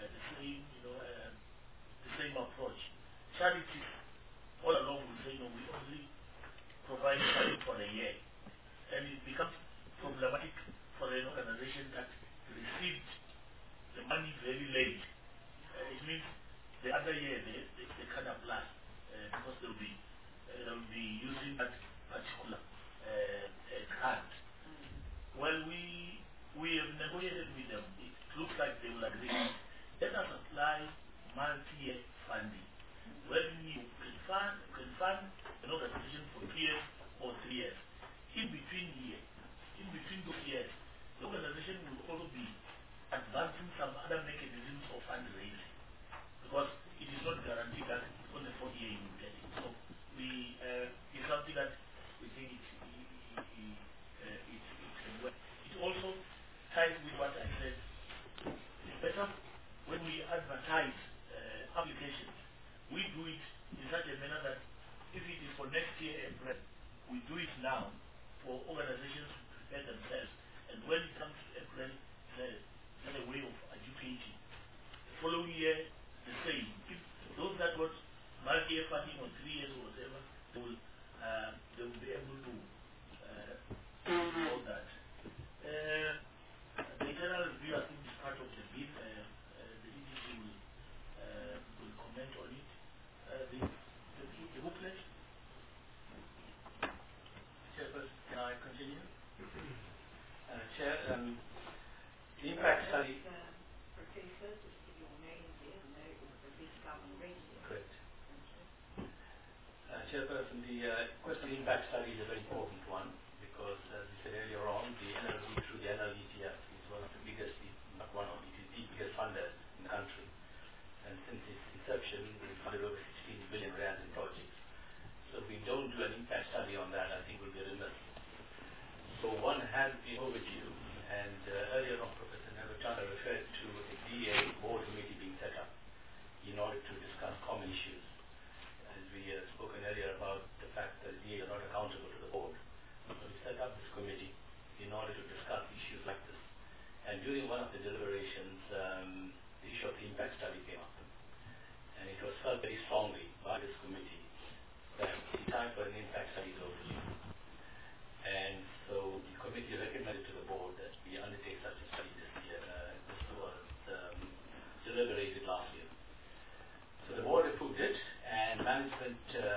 approach. Charities all along will say no, we only provide funding for a year, and it becomes problematic for an organization that received the money very late. It means the other year they can apply because they'll be using that particular grant. Well, we have negotiated with them. It looks like they will agree. Let us apply multi-year funding. When you can fund an organization for 2 years or 3 years, in between those years, the organization will also be advancing some other mechanisms of fundraising, because it is not guaranteed that on the 4th year you will get it. So it's something that we think it can work. It also ties with what I said. It's better when we advertise applications, we do it in such a manner that if it is for next year April, we do it now for organizations to prepare themselves. And when it comes to April, it's a way of educating. The following year, the same. If those that got multi-year funding on 3 years or whatever, they will be able to do all that. The internal review, I think, is part of the bill. The EDC will comment on it. The booklet. Chairperson, can I continue? Chair, the impact study. Correct. Chairperson, the question of the impact study is a very important one, because, as we said earlier on, the NLD through the NLDTF is one of the biggest, not one of, it is the biggest funder in the country. And since its inception, we've funded over 16 billion rand in projects. So if we don't do an impact study on that, I think we'll be remiss. So one has been overdue, and earlier on Professor Navachanda referred to a DA board committee being set up in order to discuss common issues. As we spoken earlier about the fact that DA are not accountable to the board. So we set up this committee in order to discuss issues like this. And during one of the deliberations, the issue of the impact study came up. And it was felt very strongly by this committee that the time for an impact study is overdue. And so the committee recommended to the board that we undertake such a study this year. This was deliberated last year. So the board approved it, and management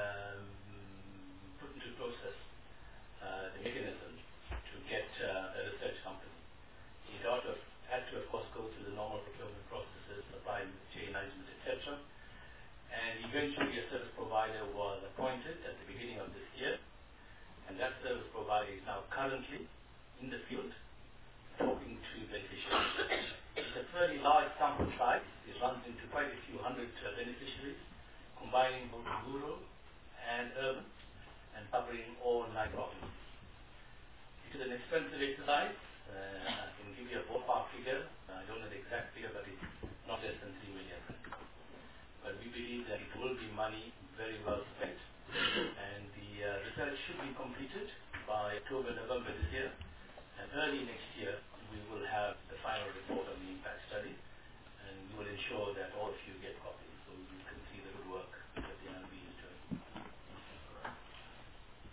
put into process the mechanism to get a research company. It had to, of course, go through the normal procurement processes, supply chain management, etc. And eventually a service provider was appointed at the beginning of this year. And that service provider is now currently in the field talking to beneficiaries. It's a fairly large sample size. It runs into quite a few hundred beneficiaries, combining both rural and urban and covering all 9 provinces. It is an expensive exercise. I can give you a ballpark figure. I don't know the exact figure, but it's not less than 3 million. But we believe that it will be money very well spent. And the research should be completed by October, November this year. And early next year, we will have the final report on the impact study. And we will ensure that all of you get copies so you can see the good work that the NLB is doing.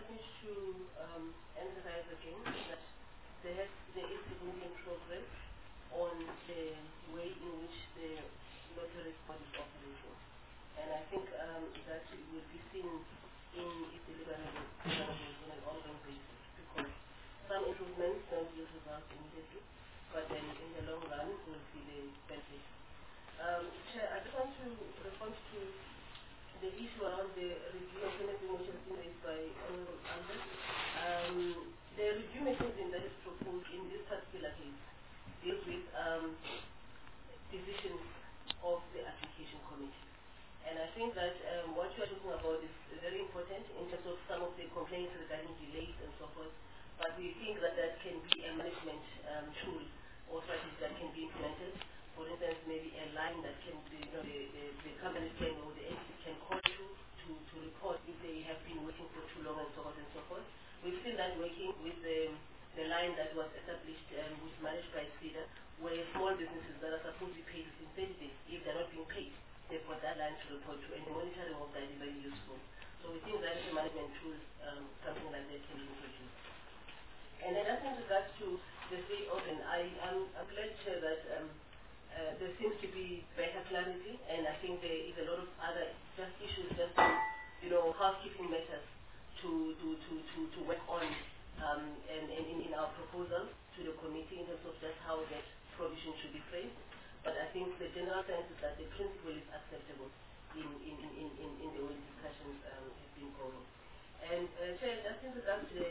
need to emphasize again that there is significant progress on the way in which the lottery board is operating. And I think that will be seen in its deliverables on an ongoing basis, because some improvements don't yield results immediately, but then in the long run we'll see the benefits. Chair, I just want to respond to the issue around the review mechanism which has been raised by Honorable Albert. The review mechanism that is proposed in this particular case deals with decisions of the application committee. And I think that what you are talking about is very important in terms of some of the complaints regarding delays and so forth. But we think that that can be a management tool or strategy that can be implemented. For instance, maybe a line that can be, the company can or the entity can call to report if they have been waiting for too long and so on and so forth. We've seen that working with the line that was established, which is managed by CEDA, where small businesses that are supposed to be paid within 30 days, if they're not being paid, they've got that line to report to, and the monitoring of that is very useful. So we think that is a management tool, something like that can be introduced. And then as in regards to the Stay Open, I'm glad to hear that there seems to be better clarity, and I think there is a lot of other just issues, just housekeeping matters to work on in our proposal to the committee in terms of just how that provision should be phrased. But I think the general sense is that the principle is acceptable in the way discussions have been going. And Chair, just in regards to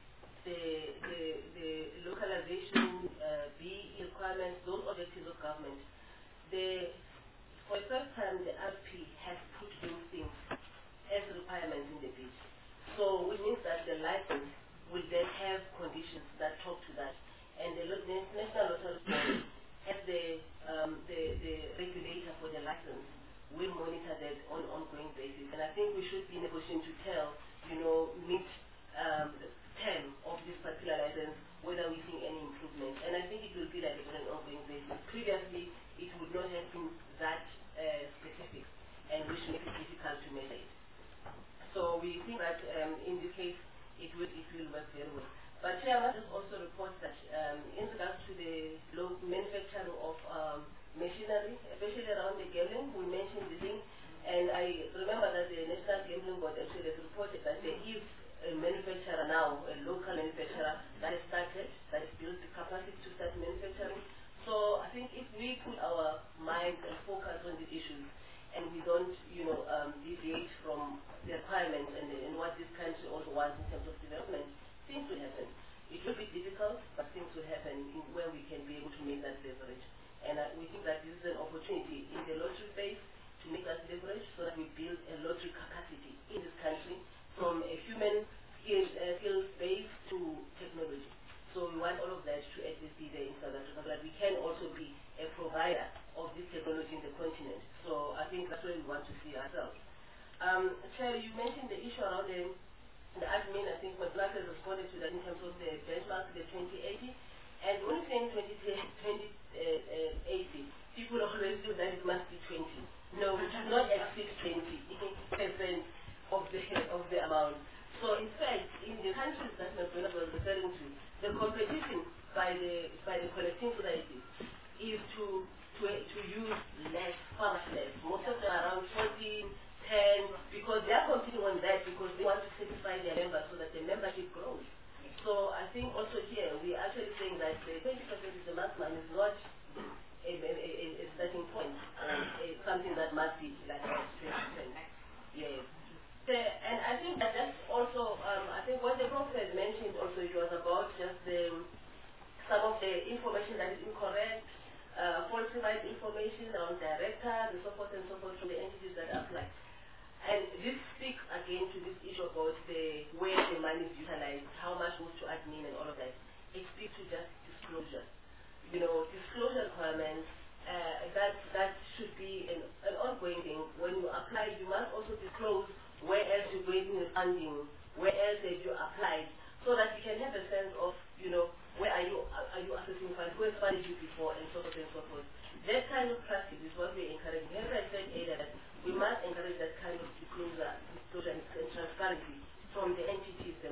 the localization, BE requirements, those objectives of government, for the first time the RP has put those things as requirements in the bid. So which means that the license will then have conditions that talk to that. And the National Lottery Board, as the regulator for the license, will monitor that on an ongoing basis. And I think we should be in a position to tell, meet term of this particular license, whether we see any improvement. And I think it will be like on an ongoing basis. Previously, it would not have been that specific, and which makes it difficult to measure it. So we think that in this case, it will work very well. But Chair, I must also report that in regards to the low manufacturing of machinery, especially around the gambling, we mentioned the thing, and I remember that the National Gambling Board actually has reported that there is a manufacturer now, a local manufacturer that has started, that has built the capacity to start manufacturing. So I think if we put our minds and focus on these issues, and we don't, deviate from the requirements and what this country also wants in terms of development, things will happen. It will be difficult, but things will happen where we can be able to make that leverage. And we think that this is an opportunity in the lottery base to make that leverage so that we build a lottery capacity in this country from a human skills base to technology. So we want all of that to at least be there in South Africa, so that we can also be a provider of this technology in the continent. So I think that's where we want to see ourselves. Chair, you mentioned the issue around the admin. I think Black has responded to that in terms of the benchmark, the 2080. And when saying 2080, people always do that it must be 20. No, it should not exceed 20% of the amount. So in fact, in the countries that Mabena was referring to, the competition by the collecting societies is to use less, far much less. Most of them are around 14, 10, because they are competing on that because they want to satisfy their members so that the membership grows. So I think also here we're actually saying that the 20% is the maximum, is not a starting point, something that must be like 20%. Yes. And I think that that's also, I think what the Prof has mentioned also, it was about just some of the information that is incorrect, falsified information on directors and so forth from the entities that apply. And this speaks again to this issue about the way the money is utilized, how much goes to admin and all of that. It speaks to just disclosure. Disclosure requirements, that should be an ongoing thing. When you apply, you must also disclose where else you're going with funding, where else have you applied, so that you can have a sense of, where are you accessing funds, who has funded you before, and so forth and so forth. That kind of practice is what we encourage. As I said earlier, that we must encourage that kind of disclosure and transparency from the entities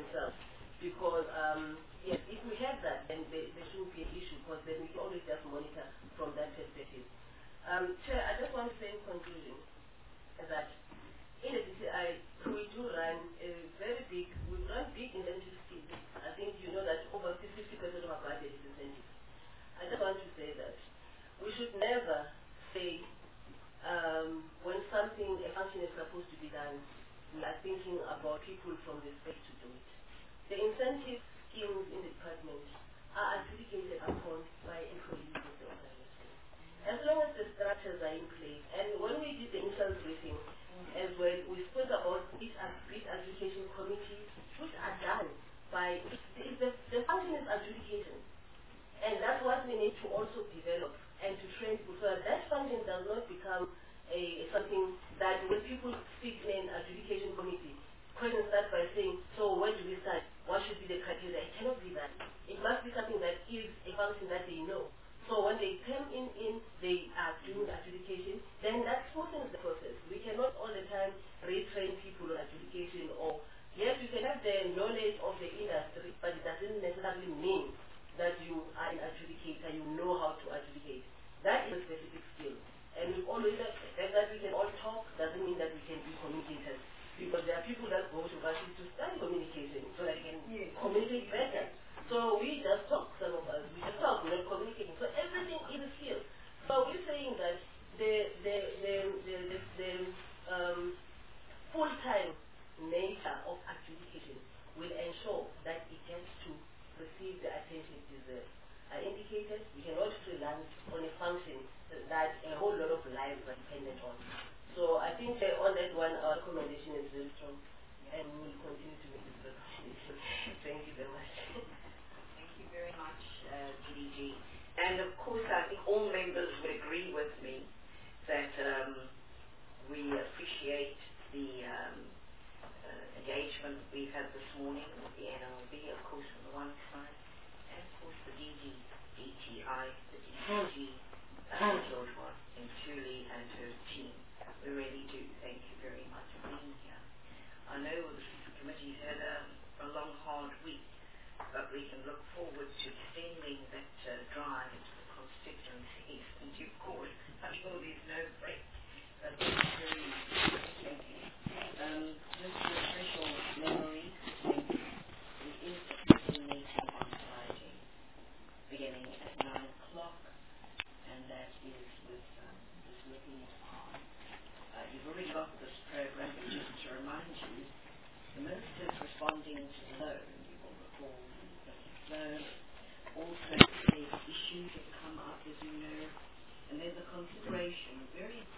yes, if we have that, then there shouldn't be an issue, because then we can always just monitor from that perspective. Chair, I just want to say in conclusion that in the DCI, we do run a very big, we run big incentive schemes. I think you know that over 50% of our budget is incentives. I just want to say that we should never say when a function is supposed to be done, we are thinking about people from the state to do it. The incentive schemes in the department are adjudicated upon by employees of the organization. As long as the structures are in place, and when we did the initial briefing as well, we spoke about these adjudication committees, which are done by, the function is adjudication. And that's what we need to also develop and to train people, so that function does not become something that when people speak in an adjudication committee, questions start by saying, so where do we start? What should be the criteria? It cannot be that. It must be something that is a function that they know. So when they come in they are doing adjudication, then that smoothens the process. We cannot all the time retrain people on adjudication, or yes, you can have the knowledge of the industry, but it doesn't necessarily mean that you are an adjudicator, you know how to adjudicate. That is a specific skill. And we always said that we can all talk doesn't mean that we can be communicators. Because there are people that go to varsity to study communication so they can communicate better. So we just talk, some of us, we just talk, we're not communicating. So everything is a skill. So we're saying that the full-time nature of adjudication will ensure that it gets to receive the attention it deserves. I indicated we cannot freelance on a function that a whole lot of lives are dependent on. So I think on that one, our recommendation is very strong, and we will continue to make this recommendation. Thank you very much. Thank you very much, DDG. And of course, I think all members would agree with me that we appreciate the engagement we've had this morning with the NLB, of course, on the one side, and of course the DTI, the DDG, Georgia, and Julie and her team. We really do. Thank you very much for being here. I know the committee's had a long, hard week, but we can look forward to extending that drive into the constituencies in due course. I'm sure there's no break. Thank you very much. Thank you. Just a special memory, the institute meeting on Friday, beginning at 9 o'clock, and that is with this looking on. You've already got this program, but just to remind you, the Minister's responding to the loan. You will recall the loan. Also, there's issues that come up, as you know, and there's a consideration, very